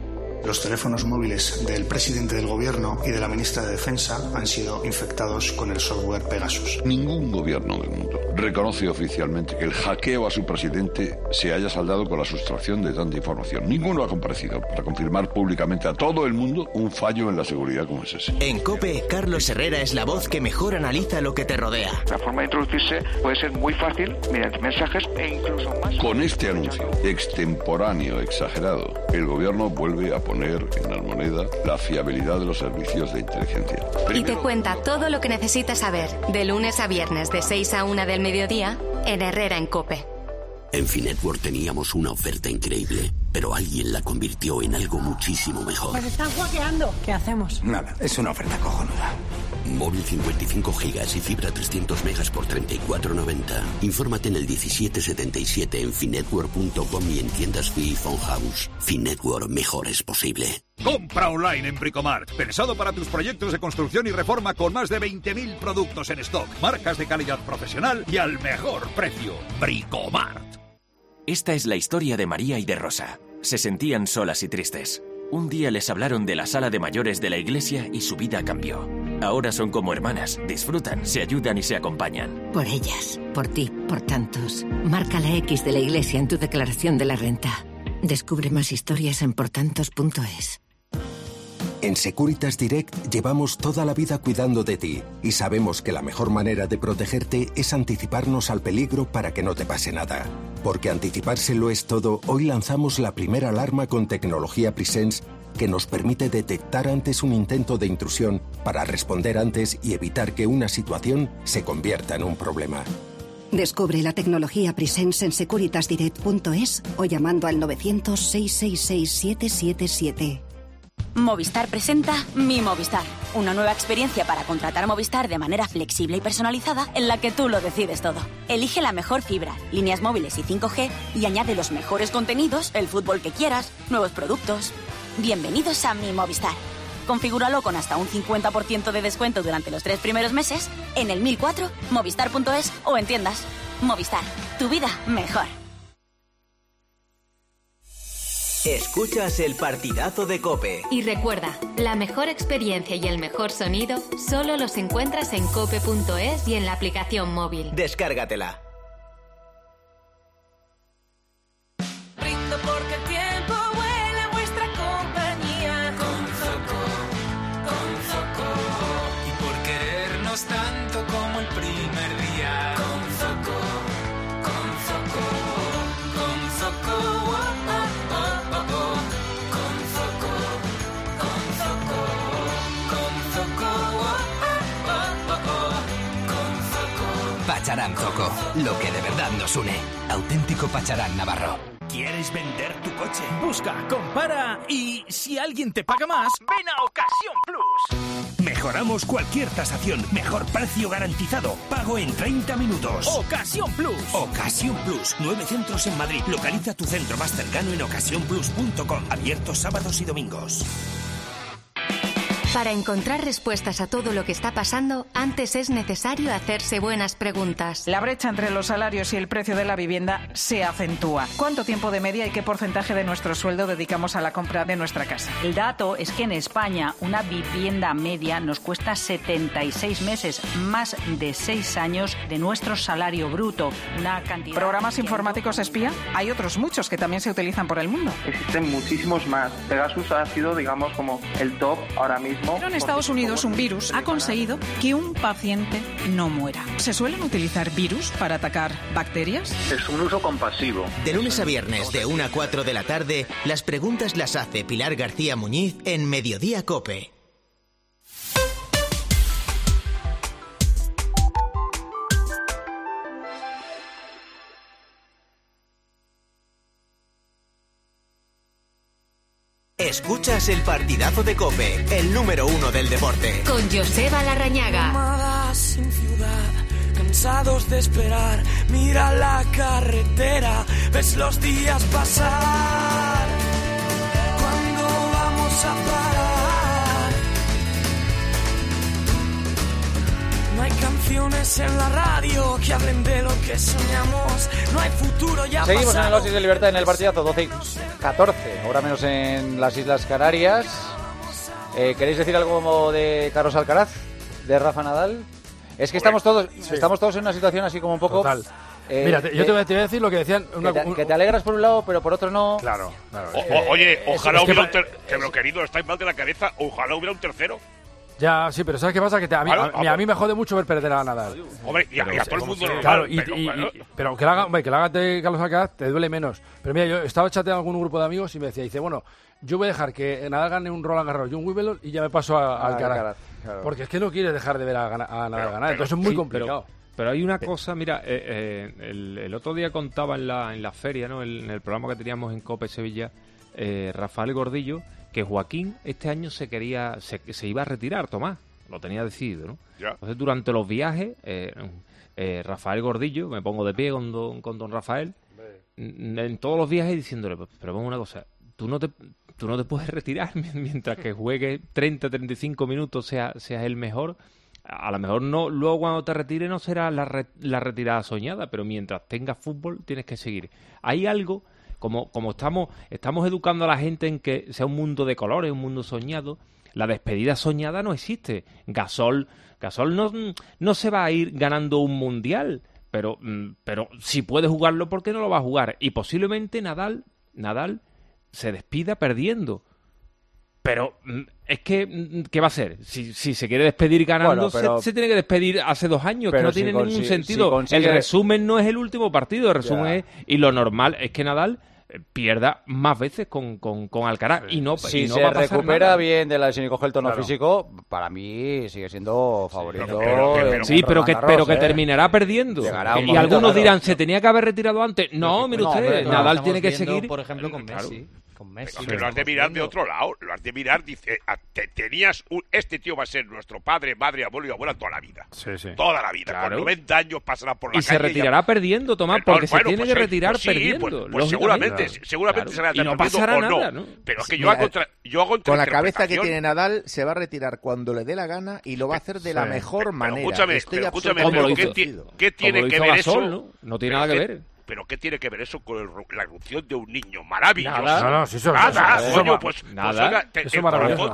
Los teléfonos móviles del presidente del gobierno y de la ministra de Defensa han sido infectados con el software Pegasus. Ningún gobierno del mundo reconoce oficialmente que el hackeo a su presidente se haya saldado con la sustracción de tanta información. Ninguno ha comparecido para confirmar públicamente a todo el mundo un fallo en la seguridad como es ese. En COPE, Carlos Herrera es la voz que mejor analiza lo que te rodea. La forma de introducirse puede ser muy fácil mediante mensajes e incluso más. Con este anuncio extemporáneo, exagerado, el gobierno vuelve a poner en Almoneda la fiabilidad de los servicios de inteligencia. Y te cuenta todo lo que necesitas saber, de lunes a viernes de seis a una del mediodía, en Herrera en COPE. En Finetwork teníamos una oferta increíble, pero alguien la convirtió en algo muchísimo mejor. Nos están hackeando. ¿Qué hacemos? Nada, es una oferta cojonuda. Móvil cincuenta y cinco gigas y fibra trescientos megas por treinta y cuatro noventa. Infórmate en el diecisiete setenta y siete en finetwork punto com y en tiendas Fi y Phone House. Finetwork, mejor es posible. Compra online en Bricomart. Pensado para tus proyectos de construcción y reforma con más de veinte mil productos en stock. Marcas de calidad profesional y al mejor precio. Bricomart. Esta es la historia de María y de Rosa. Se sentían solas y tristes. Un día les hablaron de la sala de mayores de la iglesia y su vida cambió. Ahora son como hermanas, disfrutan, se ayudan y se acompañan. Por ellas, por ti, por tantos. Marca la X de la iglesia en tu declaración de la renta. Descubre más historias en portantos punto es. En Securitas Direct llevamos toda la vida cuidando de ti y sabemos que la mejor manera de protegerte es anticiparnos al peligro para que no te pase nada. Porque anticipárselo es todo, hoy lanzamos la primera alarma con tecnología Presence que nos permite detectar antes un intento de intrusión para responder antes y evitar que una situación se convierta en un problema. Descubre la tecnología Presence en securitas direct punto es o llamando al novecientos, seiscientos sesenta y seis, siete siete siete. Movistar presenta Mi Movistar, una nueva experiencia para contratar Movistar de manera flexible y personalizada en la que tú lo decides todo. Elige la mejor fibra, líneas móviles y cinco G y añade los mejores contenidos, el fútbol que quieras, nuevos productos. Bienvenidos a Mi Movistar. Configúralo con hasta un cincuenta por ciento de descuento durante los tres primeros meses en el mil cuatro, movistar punto es o en tiendas. Movistar, tu vida mejor. Escuchas el partidazo de COPE. Y recuerda, la mejor experiencia y el mejor sonido solo los encuentras en cope punto es y en la aplicación móvil. Descárgatela. Brindo porque el tiempo vuela en vuestra compañía. Con Zoco, con Zoco. Y por querernos tanto como el primer día. Con Zoco, con Zoco, con Zoco. Pacharán Zoco, lo que de verdad nos une. Auténtico Pacharán Navarro. ¿Quieres vender tu coche? Busca, compara y si alguien te paga más, ven a Ocasión Plus. Mejoramos cualquier tasación, mejor precio garantizado, pago en treinta minutos. Ocasión Plus. Ocasión Plus, nueve centros en Madrid. Localiza tu centro más cercano en ocasión plus punto com. Abiertos sábados y domingos. Para encontrar respuestas a todo lo que está pasando, antes es necesario hacerse buenas preguntas. La brecha entre los salarios y el precio de la vivienda se acentúa. ¿Cuánto tiempo de media y qué porcentaje de nuestro sueldo dedicamos a la compra de nuestra casa? El dato es que en España una vivienda media nos cuesta setenta y seis meses, más de seis años de nuestro salario bruto. Una cantidad. ¿Programas informáticos espía? Hay otros muchos que también se utilizan por el mundo. Existen muchísimos más. Pegasus ha sido, digamos, como el top ahora mismo. Pero en Estados Unidos un virus ha conseguido que un paciente no muera. ¿Se suelen utilizar virus para atacar bacterias? Es un uso compasivo. De lunes a viernes, de una a cuatro de la tarde, las preguntas las hace Pilar García Muñiz en Mediodía COPE. Escuchas el partidazo de COPE, el número uno del deporte. Con Joseba Larrañaga. Nómadas sin ciudad, cansados de esperar, mira la carretera, ves los días pasar. ¿Cuándo vamos a parar? No hay canciones en la radio que hablen de lo que soñamos, no hay futuro ya Seguimos pasado. en el Oasis de Libertad en el partidazo, doce y catorce, ahora menos en las Islas Canarias. Eh, ¿Queréis decir algo como de Carlos Alcaraz, de Rafa Nadal? Es que estamos todos, sí. estamos todos en una situación así como un poco... Total. Eh, Mira, te, yo te voy, a, te voy a decir lo que decían... Una, que, te, un, que te alegras por un lado, pero por otro no. Claro, claro. O, o, oye, ojalá es hubiera que, un tercero. Pero querido, estáis mal de la cabeza. Ojalá hubiera un tercero. Ya, sí, pero ¿sabes qué pasa? Que te, a, mí, Claro, a, a, a mí me jode mucho ver perder a Nadal. Hombre, y, pero, y a todo el mundo normal. Claro, y, pero, y, bueno. y, pero que la haga, hombre, que la haga de Carlos Alcaraz te duele menos. Pero mira, yo estaba chateando con algún grupo de amigos y me decía, dice, bueno, yo voy a dejar que Nadal gane un Roland Garros y un Wimbledon y ya me paso a, a Alcaraz. Alcaraz claro. Porque es que no quieres dejar de ver a, a Nadal pero, ganar, entonces es muy sí, complicado. Pero, pero hay una cosa, mira, eh, eh, el, el otro día contaba en la, en la feria, ¿no? El, en el programa que teníamos en COPE Sevilla, eh, Rafael Gordillo, que Joaquín este año se quería, se, se iba a retirar, Tomás, lo tenía decidido, ¿no? Ya. Entonces durante los viajes, eh, eh, Rafael Gordillo, me pongo de pie con don, con don Rafael, en, en todos los viajes diciéndole, pero vamos una cosa, tú no te... Tú no te puedes retirar mientras que juegues treinta, treinta y cinco minutos, sea, seas el mejor. A lo mejor no, luego cuando te retires no será la, re, la retirada soñada, pero mientras tengas fútbol tienes que seguir. Hay algo, como, como estamos, estamos educando a la gente en que sea un mundo de colores, un mundo soñado, la despedida soñada no existe. Gasol, Gasol no, no se va a ir ganando un mundial, pero, pero si puede jugarlo, ¿por qué no lo va a jugar? Y posiblemente Nadal, Nadal se despida perdiendo. Pero es que, ¿qué va a hacer? Si, si se quiere despedir ganando, bueno, pero, se, se tiene que despedir hace dos años, que no si tiene ningún si, sentido. Si consigue... El resumen no es el último partido, el resumen ya. es... Y lo normal es que Nadal pierda más veces con, con, con Alcaraz sí. y no si y no se va a pasar recupera nada. bien de la lesión y coge el tono claro. físico, para mí sigue siendo favorito. Sí, pero, pero, pero, sí, pero que, Garros, pero que ¿eh? terminará perdiendo. Llegará y algunos claro. dirán, ¿se tenía que haber retirado antes? No, mire usted, no, Nadal tiene que viendo, seguir. por ejemplo, con Messi. Claro. Con Messi, pero lo has de mirar de otro lado, lo has de mirar, dice, te, tenías un, este tío va a ser nuestro padre, madre, abuelo y abuela toda la vida. Sí, sí. Toda la vida. Claro. Con noventa años pasará por la y calle. Y se retirará ya... perdiendo, Tomás, porque bueno, se tiene pues, que retirar pues sí, perdiendo. Pues, pues seguramente, claro. seguramente claro. se y no pasará nada, ¿no? Pero es que yo, Mira, hago, tra- yo hago con la cabeza que tiene Nadal, se va a retirar cuando le dé la gana y lo va a hacer de sí. la mejor pero, manera. Pero escúchame, Estoy pero, escúchame pero ¿qué, ti- ¿qué tiene que ver Gasol, eso? ¿no? No tiene nada que ver. ¿Pero qué tiene que ver eso con el, la erupción de un niño? Maravilloso. Nada, no, no, si eso, nada, eso, coño, eso, pues, nada. Pues, oiga, te, eso es maravilloso.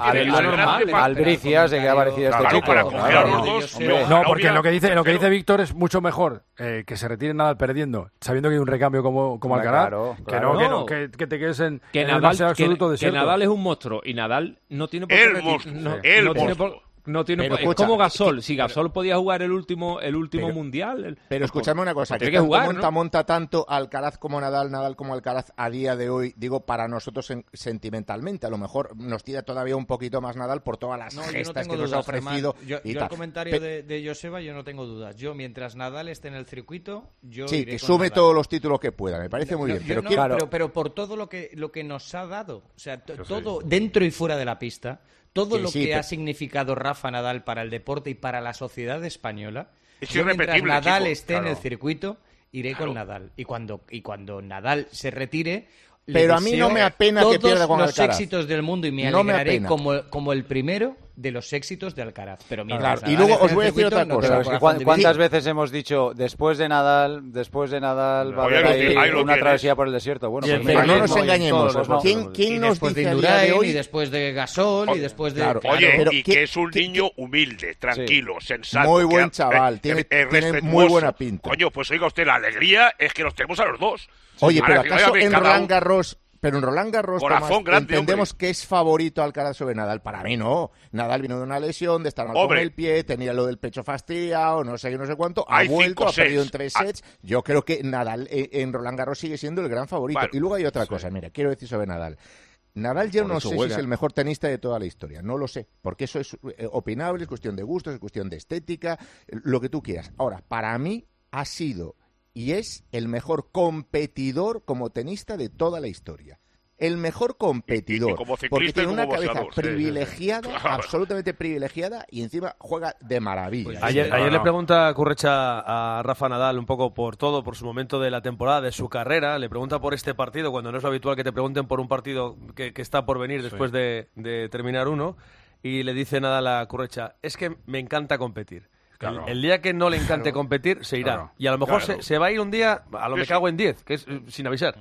Albricias de que ha aparecido este claro, chico. Para confiar a los dos. No, no, porque lo que dice, lo que dice Víctor es mucho mejor eh, que se retire Nadal perdiendo, sabiendo que hay un recambio como, como Alcaraz, claro, que claro. no, que no, que, que te quedes en, que en Nadal, el más absoluto que, desierto. Que Nadal es un monstruo y Nadal no tiene por qué retir- monstruo, no, el no tiene monstruo. por, No tiene pero es escucha, como Gasol. que, si Gasol pero, podía jugar el último el último pero, mundial. El, pero escúchame una cosa, que, que jugar, monta, ¿no? monta tanto Alcaraz como Nadal, Nadal como Alcaraz a día de hoy, digo, para nosotros en, sentimentalmente. A lo mejor nos tira todavía un poquito más Nadal por todas las no, gestas no que dudas, nos ha ofrecido. Yo, y yo tal. el comentario de, de Joseba, yo no tengo dudas. Yo, mientras Nadal esté en el circuito, yo Sí, iré que con sume Nadal. todos los títulos que pueda, me parece muy yo, bien. Yo pero, no, quiero... pero, pero por todo lo que, lo que nos ha dado, o sea, t- todo dentro y fuera de la pista... Todo sí, lo sí, que pero... ha significado Rafa Nadal para el deporte y para la sociedad española, es yo mientras Nadal chico. esté claro. en el circuito, iré claro. con Nadal. Y cuando, y cuando Nadal se retire... Pero a mí no me apena que pierda con Alcaraz. Todos los Alcaraz. éxitos del mundo y me no alegraré me como, como el primero de los éxitos de Alcaraz. Pero mientras claro. Y luego os voy a decir otra cosa. No es que cu- ¿Cuántas sí. veces hemos dicho después de Nadal, después de Nadal va a haber ahí, ahí una travesía por el desierto? Bueno, pues pero no nos engañemos. No. ¿Quién, quién y nos después dice de Indurain, de hoy? Y después de Gasol y después de... Claro, claro, oye, pero y ¿qué, que es un qué, niño qué, humilde, tranquilo, sí. sensato. Muy buen que, chaval, eh, tiene, eh, tiene muy buena pinta. Coño, pues oiga usted, la alegría es que los tenemos a los dos. Oye, Ahora, pero ¿acaso en Roland un... Garros... Pero en Roland Garros, Tomás, grande, entendemos hombre. que es favorito Alcaraz sobre Nadal. Para mí no. Nadal vino de una lesión, de estar mal hombre. con el pie, tenía lo del pecho fastidiado, no sé qué, no sé cuánto. Ha hay vuelto, ha sets. perdido en tres sets. Yo creo que Nadal eh, en Roland Garros sigue siendo el gran favorito. Bueno, y luego hay otra sí. cosa, mira, quiero decir sobre Nadal. Nadal yo no sé juega. si es el mejor tenista de toda la historia, no lo sé, porque eso es eh, opinable, es cuestión de gustos, es cuestión de estética, lo que tú quieras. Ahora, para mí ha sido y es el mejor competidor como tenista de toda la historia. El mejor competidor, y, y como porque tiene una cabeza boxeador, privilegiada, sí, sí, sí. absolutamente privilegiada, y encima juega de maravilla. Pues ayer, ayer le pregunta Currecha a Rafa Nadal un poco por todo, por su momento de la temporada, de su carrera, le pregunta por este partido, cuando no es lo habitual que te pregunten por un partido que, que está por venir después sí. de, de terminar uno, y le dice Nadal a Currecha, es que me encanta competir. Claro. El, el día que no le encante claro. competir, se irá. Claro. Y a lo mejor claro. se, se va a ir un día, a lo sí, me cago en diez, que es sin avisar.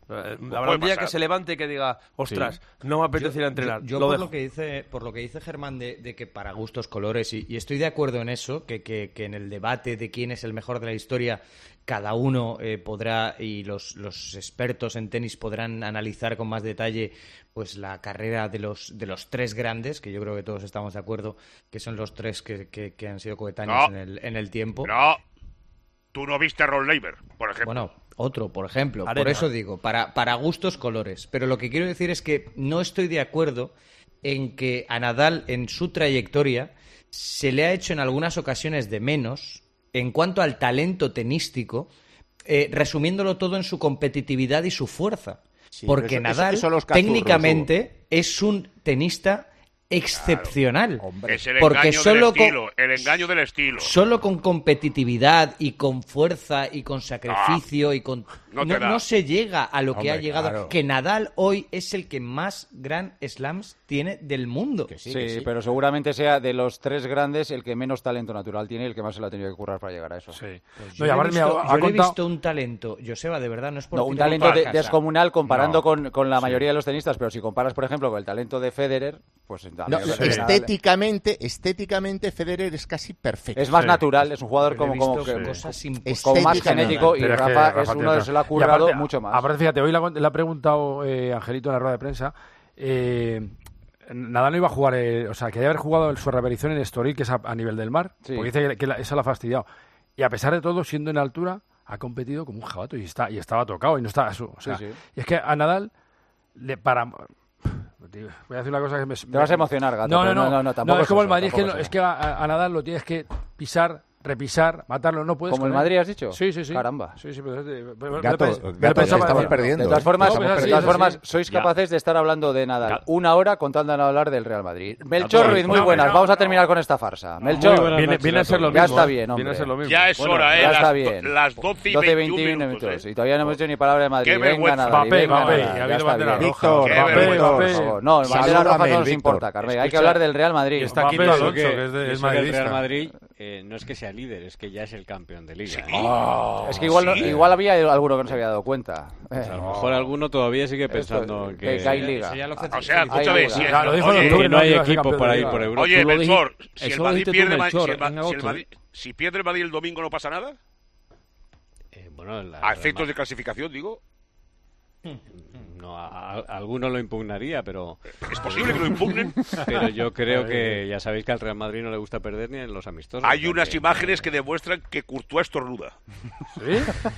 Eh, habrá un día que se levante y que diga, ostras, sí. no me apetece ir a entrenar. Yo, yo lo por, dejo. lo que dice, por lo que dice Germán de, de que para gustos colores, y, y estoy de acuerdo en eso, que, que, que en el debate de quién es el mejor de la historia, cada uno eh, podrá, y los, los expertos en tenis podrán analizar con más detalle pues la carrera de los de los tres grandes, que yo creo que todos estamos de acuerdo, que son los tres que, que, que han sido coetáneos no. en, el, en el tiempo. No, tú no viste a Ron Laver, por ejemplo. Bueno, otro, por ejemplo. Arena. Por eso digo, para, para gustos colores. Pero lo que quiero decir es que no estoy de acuerdo en que a Nadal, en su trayectoria, se le ha hecho en algunas ocasiones de menos en cuanto al talento tenístico, eh, resumiéndolo todo en su competitividad y su fuerza. Sí, porque eso, Nadal, eso, eso técnicamente, es un tenista excepcional. Claro, es el porque engaño solo del estilo, con, el engaño del estilo. Solo con competitividad y con fuerza y con sacrificio no, y con no, no, no se llega a lo Hombre, que ha llegado. Claro. Que Nadal hoy es el que más Grand Slams tiene del mundo. Que sí, sí, que sí, pero seguramente sea de los tres grandes el que menos talento natural tiene y el que más se lo ha tenido que currar para llegar a eso. Sí. Pues yo no, he visto, yo contado... he visto un talento, Joseba, de verdad, no es por no, un talento de, descomunal comparando no. con, con la mayoría sí. de los tenistas, pero si comparas, por ejemplo, con el talento de Federer, pues no, estéticamente, estéticamente Federer es casi perfecto. Es más sí. natural, es un jugador como, como, que, cosas como más genético y Rafa, es, que, Rafa es uno que se lo ha currado aparte, mucho más. Aparte, fíjate, hoy le ha preguntado eh, Angelito en la rueda de prensa, eh, Nadal no iba a jugar, eh, o sea, que debe haber jugado su reaparición en Estoril, que es a, a nivel del mar, sí. porque dice que la, esa la ha fastidiado. Y a pesar de todo, siendo en altura, ha competido como un jabato y está y estaba tocado y no estaba su, o sea, sí, sí. y es que a Nadal le para Tío, voy a decir una cosa que me... Te vas a emocionar, gato. No, no, no, no, no, tampoco no es como el Madrid, eso, es que, es que a, a Nadal lo tienes que pisar, repisar, matarlo, no puedes... ¿Como el Madrid has dicho? Sí, sí, sí. Caramba. Sí, sí, pero, pero, gato, pero, gato, pero estamos decir. perdiendo. De todas formas, no, de sí, todas sí, formas sí. sois Ya. capaces de estar hablando de Nadal ya. una hora contando a hablar del Real Madrid. Melchor gato, Ruiz, muy no, buenas. no, Vamos a no, terminar con esta farsa. Melchor, buenas viene, noches, viene a ser lo mismo. Ya está bien, hombre. Viene a ser lo mismo. Ya es bueno, hora, ¿eh? Ya las, está bien. Las doce y veintiuno minutos. minutos. ¿eh? Y todavía no hemos hecho ni palabra de Madrid. Qué venga Nadal. Mbappé, venga Mbappé, Nadal. ha Ya habido está bandera bien. Víctor, Qué Mbappé, vergüenza. Mbappé. No, el bandera roja no nos Víctor. importa, Carmen. Hay que Escucha, hablar del Real Madrid. Está aquí Mbappé, Alonso, que que es, de, es Eso del madridista. Real Madrid eh, no es que sea líder, es que ya es el campeón de Liga. Sí. ¿eh? Oh, Es que igual, no- sí. igual había alguno que no se había dado cuenta. Pues a lo mejor alguno todavía sigue pensando Esto- que, que hay liga. Eso ya lo O sea, Hay escúchame, liga. si es- Claro, lo dijo en oye, octubre, que no hay iba a ser equipo campeón por de ahí Liga. por Europa. Oye, Tú lo Melchor, dijiste- si el eso lo Madrid dijiste tú, pierde, ma- Melchor, si el Ma- en si el agosto. Madrid- si pierde el Madrid el domingo no pasa nada. Eh, bueno, la- A efectos la- de clasificación, digo. No, a, a- alguno lo impugnaría, pero... Es posible que lo impugnen. Pero yo creo que ya sabéis que al Real Madrid no le gusta perder ni en los amistosos. Hay o sea unas que- imágenes que demuestran que Courtois estornuda. ¿Sí?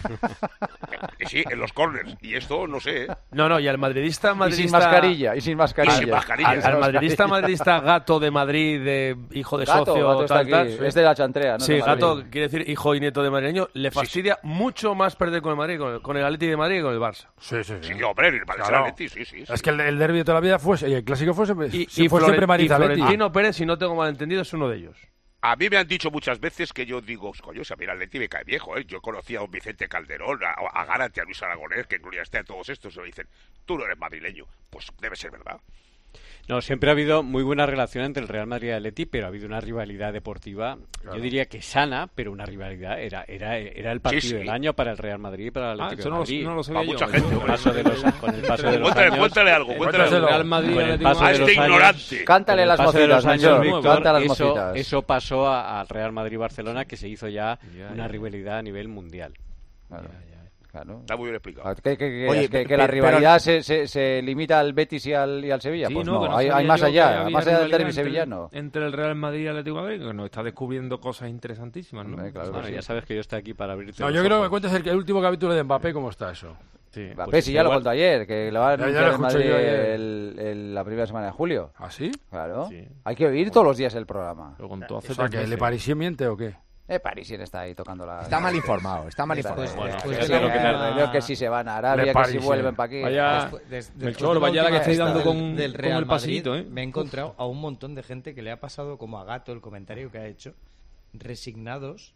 Eh, Sí, en los corners. Y esto no sé, ¿eh? No, no, y al madridista Y madridista... sin mascarilla, y sin mascarilla. Y sin mascarilla. Al, al madridista madridista gato de Madrid, de hijo de Gato, socio, Gato está tal, aquí. tal. Es de la chantrea, ¿no? Sí, De Madrid. gato quiere decir hijo y nieto de madrileño. Le fastidia mucho más perder con el Madrid, con el, con el Atleti de Madrid y con el Barça. Sí, sí, sí. Sí, hombre, el Madrid Claro. Atleti, sí, sí, sí. Es que el, el derbi de toda la vida fue, y el clásico fue siempre, Y, sí, y, fue Floren- siempre y Madrid-Atleti. Florentino Pérez, si no tengo malentendido, es uno de ellos. A mí me han dicho muchas veces que yo digo, coño, si a mí el Atleti me cae viejo, ¿eh? Yo conocía a don Vicente Calderón, a, a Gárate, a Luis Aragonés, que incluía a todos estos, y me dicen, tú no eres madrileño. Pues debe ser verdad. No, siempre ha habido muy buena relación entre el Real Madrid y el Atleti, pero ha habido una rivalidad deportiva, Claro. yo diría que sana, pero una rivalidad. Era era era el partido Sí, sí. del año para el Real Madrid y para el Ah, Atlético eso de no lo- Madrid. no lo sabía Pa' yo. mucha Yo- gente, Con el hombre. paso de los, con el paso de los Cuéntale, años... cuéntale algo, Eh, cuéntale algo. Real Madrid y Con el Atlético paso de de los este años- ignorante. Cántale Con el las paso de los mocitas, años, Melchor. Víctor, Canta las eso, mocitas. eso pasó a- al Real Madrid-Barcelona, que se hizo ya Ya, una ya. rivalidad a nivel mundial. Claro. Claro. Está muy bien explicado. Que, que- que- Oye, que- que pe- la pero- rivalidad se, se, se limita al Betis y al, y al Sevilla. Sí, Pues no, no, que no hay, sabía hay más yo que allá, había más allá del rivalidad derbi entre- sevillano. Entre el Real Madrid y el Atlético de Madrid, que nos está descubriendo cosas interesantísimas, ¿no? Hombre, claro que Bueno, sí. ya sabes que yo estoy aquí para abrirte No, los yo creo que ojos. me cuentes el, el último capítulo de Mbappé, ¿cómo está eso? Sí, Mbappé, pues sí, ya lo igual- contó ayer, que lo va a Ya- ya anunciar lo en escuché Madrid yo ayer. el- el- la primera semana de julio. ¿Ah, sí? Claro. Sí. Hay que oír todos los días el programa. Lo contó hace O sea, tres que meses. ¿Le Parisien miente o qué? Eh, Parisien está ahí tocando la... Está mal informado, está mal Pues, informado. Bueno, pues, pues que, lo que me- creo que si se van a Arabia, Le que si Parisien. vuelven para aquí. Vaya- Después- des- después Melchor, de la vaya la que última estáis esta dando del- con- del con Real el pasillito, Madrid, ¿eh? Me he encontrado a un montón de gente que le ha pasado como a Gato el comentario que ha hecho, resignados,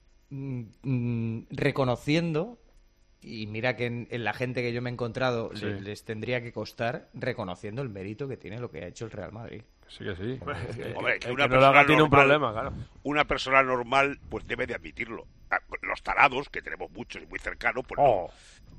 mm, mm, reconociendo, y mira que en, en la gente que yo me he encontrado Sí. le- les tendría que costar, reconociendo el mérito que tiene lo que ha hecho el Real Madrid. Sí que sí. Hombre, que El una que no lo haga persona tiene un normal- problema, claro. Una persona normal, pues debe de admitirlo. Ah, Los tarados, que tenemos muchos y muy cercanos, pues Oh. no.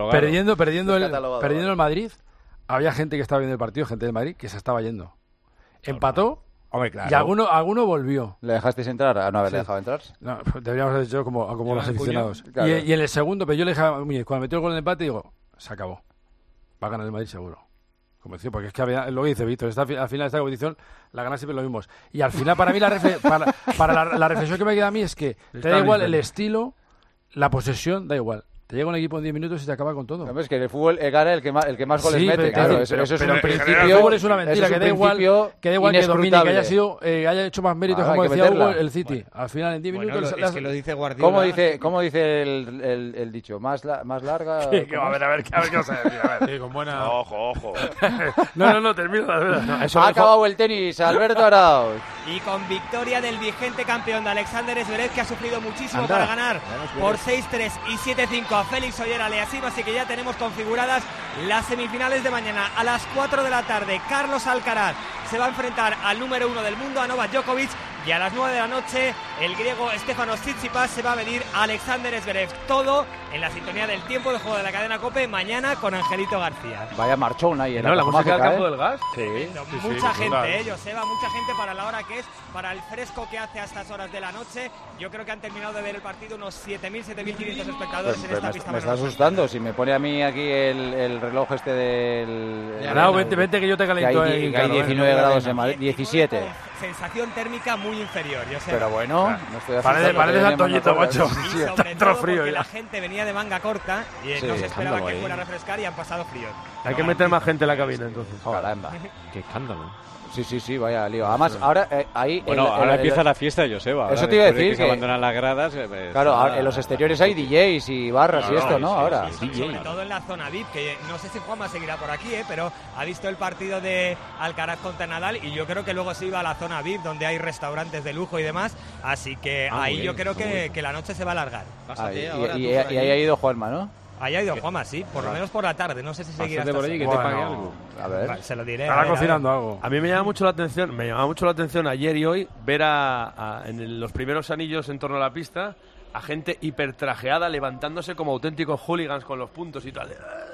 perdiendo, perdiendo, el, perdiendo el Madrid, había gente que estaba viendo el partido, gente del Madrid, que se estaba yendo. Empató. Hombre, claro. Y alguno, alguno volvió. ¿Le dejasteis entrar? ¿A no haberle sí. dejado entrar? No, deberíamos haber hecho como, como los aficionados. Claro. Y, y en el segundo, pero yo le dije a Muñiz, cuando metió el gol en el empate, digo, se acabó. va a ganar el Madrid seguro. Convencido, porque es que había, lo que dice Víctor, esta, al final de esta competición la ganan siempre los mismos. Y al final, para mí, la, refe, para, para la, la reflexión que me queda a mí es que te da igual el estilo, la posesión, da igual. Te llega un equipo en diez minutos y se acaba con todo. No, es que en el fútbol gana el que más, el que más goles sí, mete, pero, claro. pero, Eso, pero, eso es pero un en principio. El fútbol es una mentira, es que da igual que, da igual que domine, que haya, sido, eh, haya hecho más méritos, ah, como decía Hugo, el City. Bueno. Al final, en diez bueno, minutos... Lo, las... es que lo dice Guardiola. ¿Cómo dice, cómo dice el, el, el dicho? ¿Más, la, más larga? Sí, que, a ver, a ver, a ver qué vas a decir. A ver. Sí, con buena... Ojo, ojo. no, no, no, termino la verdad. No, eso ha acabado el tenis, Alberto Arauz. Y con victoria del vigente campeón de Alexander Zverev, que ha sufrido muchísimo Anda. para ganar por seis tres y siete cinco a Félix Auger-Aliassime, así que ya tenemos configuradas las semifinales de mañana. A las cuatro de la tarde, Carlos Alcaraz se va a enfrentar al número uno del mundo, a Novak Djokovic, y a las nueve de la noche el griego Stefanos Tsitsipas se va a medir a Alexander Zverev. Todo en la sintonía del tiempo de juego de la cadena COPE, mañana con Angelito García. Vaya marchón ahí en no, la, la música del campo ¿eh? del gas. Sí. sí mucha sí, gente, claro. eh, Joseba, mucha gente para la hora que es, para el fresco que hace a estas horas de la noche. Yo creo que han terminado de ver el partido unos siete mil, siete mil quinientos espectadores pues, en esta me, pista. Me está asustando, si me pone a mí aquí el, el reloj este del... No, vente, vente que yo te calento. Que hay, eh, que hay diecinueve grados en Madrid, diecisiete. Sensación térmica muy inferior, yo sé. Pero bueno, ah, no estoy parece, parece Antoñito, macho. Y sobre todo frío porque ya. La gente venía de manga corta y sí, no se esperaba que fuera a refrescar y han pasado frío. Hay que meter más gente en la cabina entonces. Caramba. Qué escándalo. Sí, sí, sí, vaya lío. Además, ahora eh, ahí... Bueno, el, ahora el, empieza el, la fiesta, Joseba. Eso te iba a decir que... se abandonan las gradas... Pues, claro, ahora, en los exteriores hay D Js y barras no, y esto, ¿no? Sí, ahora. Sí, sí, sobre todo en la zona V I P, que no sé si Juanma seguirá por aquí, ¿eh? Pero ha visto el partido de Alcaraz contra Nadal y yo creo que luego se iba a la zona V I P, donde hay restaurantes de lujo y demás. Así que ah, ahí bien, yo creo que, que la noche se va a alargar. Ahí, y, y, y ahí ha ido Juanma, ¿no? Ahí ha ido Juanma, sí, por lo menos por la tarde. No sé si seguirá hasta por allí, que bueno, te pague algo. A ver, vale, se lo diré. Estará cocinando algo. A mí me llama mucho la atención, me llama mucho la atención ayer y hoy ver a, a en el, los primeros anillos en torno a la pista a gente hipertrajeada levantándose como auténticos hooligans con los puntos y tal.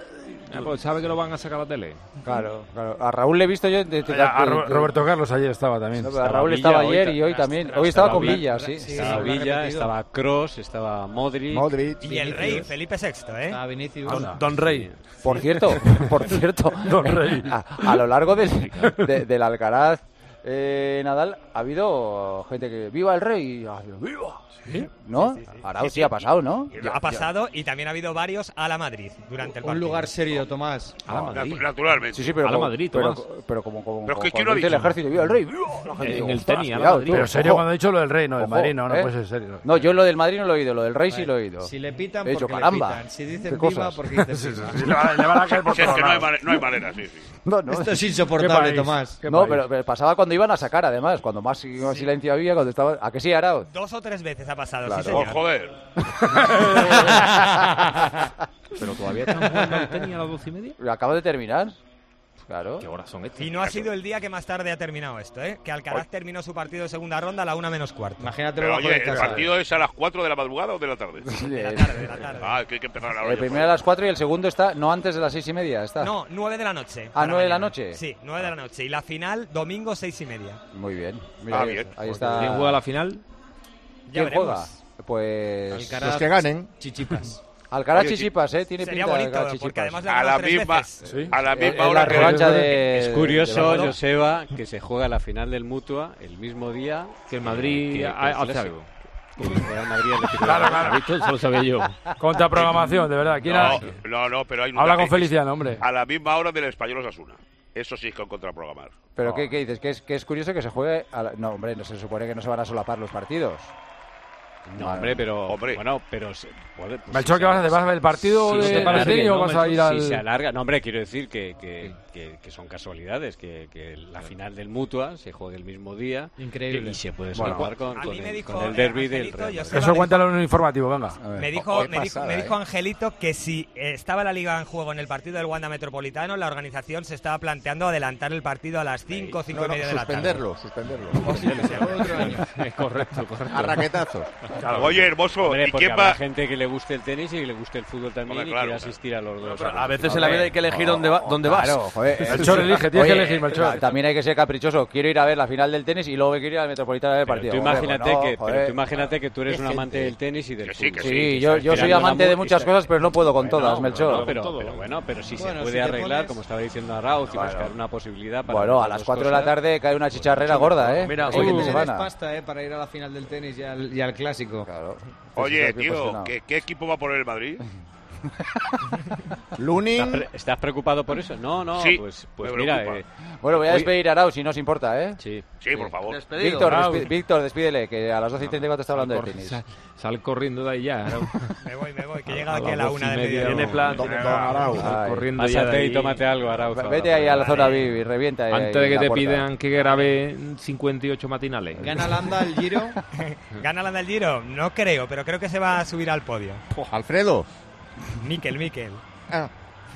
Ah, pues sabe que lo van a sacar a la tele. Claro, claro. A Raúl le he visto yo. De, de, de, a, a Roberto Carlos ayer estaba también. No, a Raúl estaba ayer y hoy también. Hoy estaba con Villa, sí. Estaba Villa, estaba Kroos, estaba Modric. Modric. Y el rey, Felipe sexto, ¿eh? Estaba Vinicius. Don, Don Rey. Por cierto, por cierto. Don Rey. A, a lo largo del, de, del Alcaraz eh, Nadal ha habido gente que viva el rey. ¡Viva! ¿Sí? ¿No? Sí, sí, sí. Ahora sí, sí ha pasado, ¿no? Ya, ha pasado y también ha habido varios a la Madrid durante el partido. Un lugar serio, Tomás. A la Madrid. Naturalmente. Sí, sí, pero a la Madrid, pero, Tomás. pero, pero como, como, pero como, que como dice el ejército, viva el rey, viva la gente. En digo, el tenis, a la cuidado, Madrid. Pero serio ojo. cuando ha dicho lo del rey, no del Ojo, Madrid, no, no ¿eh? puede ser serio. No, yo lo del Madrid no lo he oído, lo del rey sí lo he oído. Si le pitan, he dicho, porque caramba. le pitan. Si dicen ¿Qué viva, cosas? porque dicen Sí, viva. sí, sí, le van le van a caer por Si es todos que no hay, lados. mane- no hay manera, sí, sí. No, no. Esto es insoportable, Tomás. No, pero, pero pasaba cuando iban a sacar, además, cuando más sí. silencio había, cuando estaba... ¿A qué sí, Arauz? Dos o tres veces ha pasado, Claro. sí, señor. Oh, joder. Pero todavía están jugando al tenis a las doce y media. Acabo de terminar. Claro. ¿Qué horas son estas? Y no ha sido el día que más tarde ha terminado esto, ¿eh? Que Alcaraz Oye. terminó su partido de segunda ronda a la una menos cuarto. Imagínate Pero lo bajo oye, de ¿el casa. partido es a las cuatro de la madrugada o de la tarde? De la tarde, de la tarde. Ah, que hay que empezar a la hora. El primero a las cuatro y el segundo está no antes de las seis y media, ¿está? No, nueve de la noche. Ah, para nueve de la mañana. noche. Sí, nueve de la noche. Y la final, domingo, seis y media. Muy bien. Mira, Ah, ahí, bien. ahí está. ¿Quién juega la final? Ya ¿Quién veremos. juega? Pues... Alcaraz, Los que ganen. Chichipas. Alcaraz Oye, Chichipas, ¿eh? Tiene Sería pinta de bonito, Alcaraz porque Chichipas. además le ha A la ganado tres misma, veces. Sí. a la Eh, misma en hora la que- revancha de... Es curioso, de Rodó. Joseba, que se juega la final del Mutua el mismo día Que el Madrid que- que ha- el hace clásico. algo. Que el Real Madrid Atlético de Claro, Madrid. claro. ¿Has visto? Eso lo sabía yo. Contraprogramación, de verdad. ¿Quién ha- No, no, no, pero hay un Habla con es- Feliciano, hombre. A la misma hora del Español Osasuna. Eso sí es con contraprogramar. ¿Pero No. qué, qué dices? ¿Que es, que es curioso que se juegue...? A la... No, hombre, no se supone que no se van a solapar los partidos. No, hombre, pero Hombre. bueno, pero se- joder, pues Melchor, si ¿qué vas a hacer? ¿Vas a ver el partido Sí, de se Palestino alargue, o ¿no, vas a ir Melchor? al...? Si se alarga, no, hombre, quiero decir que, que, que, que son casualidades, que, que la final del Mutua se juegue el mismo día. Increíble. Y se puede Bueno, solapar con, a con mí me el, dijo, con el eh, derbi del Angelito, Real yo Madrid. sé- Eso cuéntalo en un informativo, venga. A ver. Me dijo, Hoy me, dijo, pasada, me dijo ¿eh? Angelito que si eh, estaba la liga en juego en el partido del Wanda Metropolitano, la organización se estaba planteando adelantar el partido a las cinco, cinco No, y no, media de la tarde. suspenderlo, suspenderlo. Otro año. Es correcto, correcto. A raquetazos. Claro. Oye, hermoso, Hombre, ¿y porque quién habrá va? gente que le guste el tenis y que le guste el fútbol también Hombre, y claro, quiera claro. asistir a los dos. Pero a veces en la vida hay que elegir dónde, va, dónde Claro, vas. joder. Melchor elige, tienes Oye, que elegir, Melchor. También hay que ser caprichoso. Quiero ir a ver la final del tenis y luego quiero ir al Metropolitano del Pero partido. tú Hombre, imagínate, bueno, que, joder. pero tú imagínate que tú eres un amante del tenis y del sí, fútbol. que Sí, yo, yo soy amante de muchas cosas, pero no puedo con todas, Melchor. No, pero, pero bueno, pero si Bueno, se si puede te arreglar, pones- como estaba diciendo Arauz, y Bueno. buscar una posibilidad para Bueno, a las las dos cuatro de la cosas. tarde cae una chicharrera gorda, ¿eh? Mira, Ese hoy fin de Tienes semana. pasta, ¿eh? Para ir a la final del tenis y al, y al clásico. Claro. Oye, Estoy tío, posicionado. ¿qué, ¿qué equipo va a poner el Madrid? ¿Estás, Lunin. pre- estás preocupado por eso? No, no, Sí, pues, pues me mira. preocupa. Eh, Bueno, voy a Hoy- despedir a Arau, si no os importa, ¿eh? sí. Sí, por favor. Despedido. Víctor, Arau. despi- Víctor, despídele, que a las doce y treinta y cuatro está hablando de Sal, tenis. sal, sal corriendo de ahí ya. Arau. Me voy, me voy, que llega A aquí a las la doce una y del media. mediodía. Tiene plan. Don Arau. Sal Ay. corriendo ya de Pásate ahí. y tómate algo, Arauz. Vete ahí a la zona V I V y revienta. ahí Antes de que la te puerta. pidan que grabe cincuenta y ocho matinales. ¿Gana Landa el Giro? ¿Gana la del Giro? No creo, pero creo que se va a subir al podio. Alfredo. Miquel, Miquel. Ah,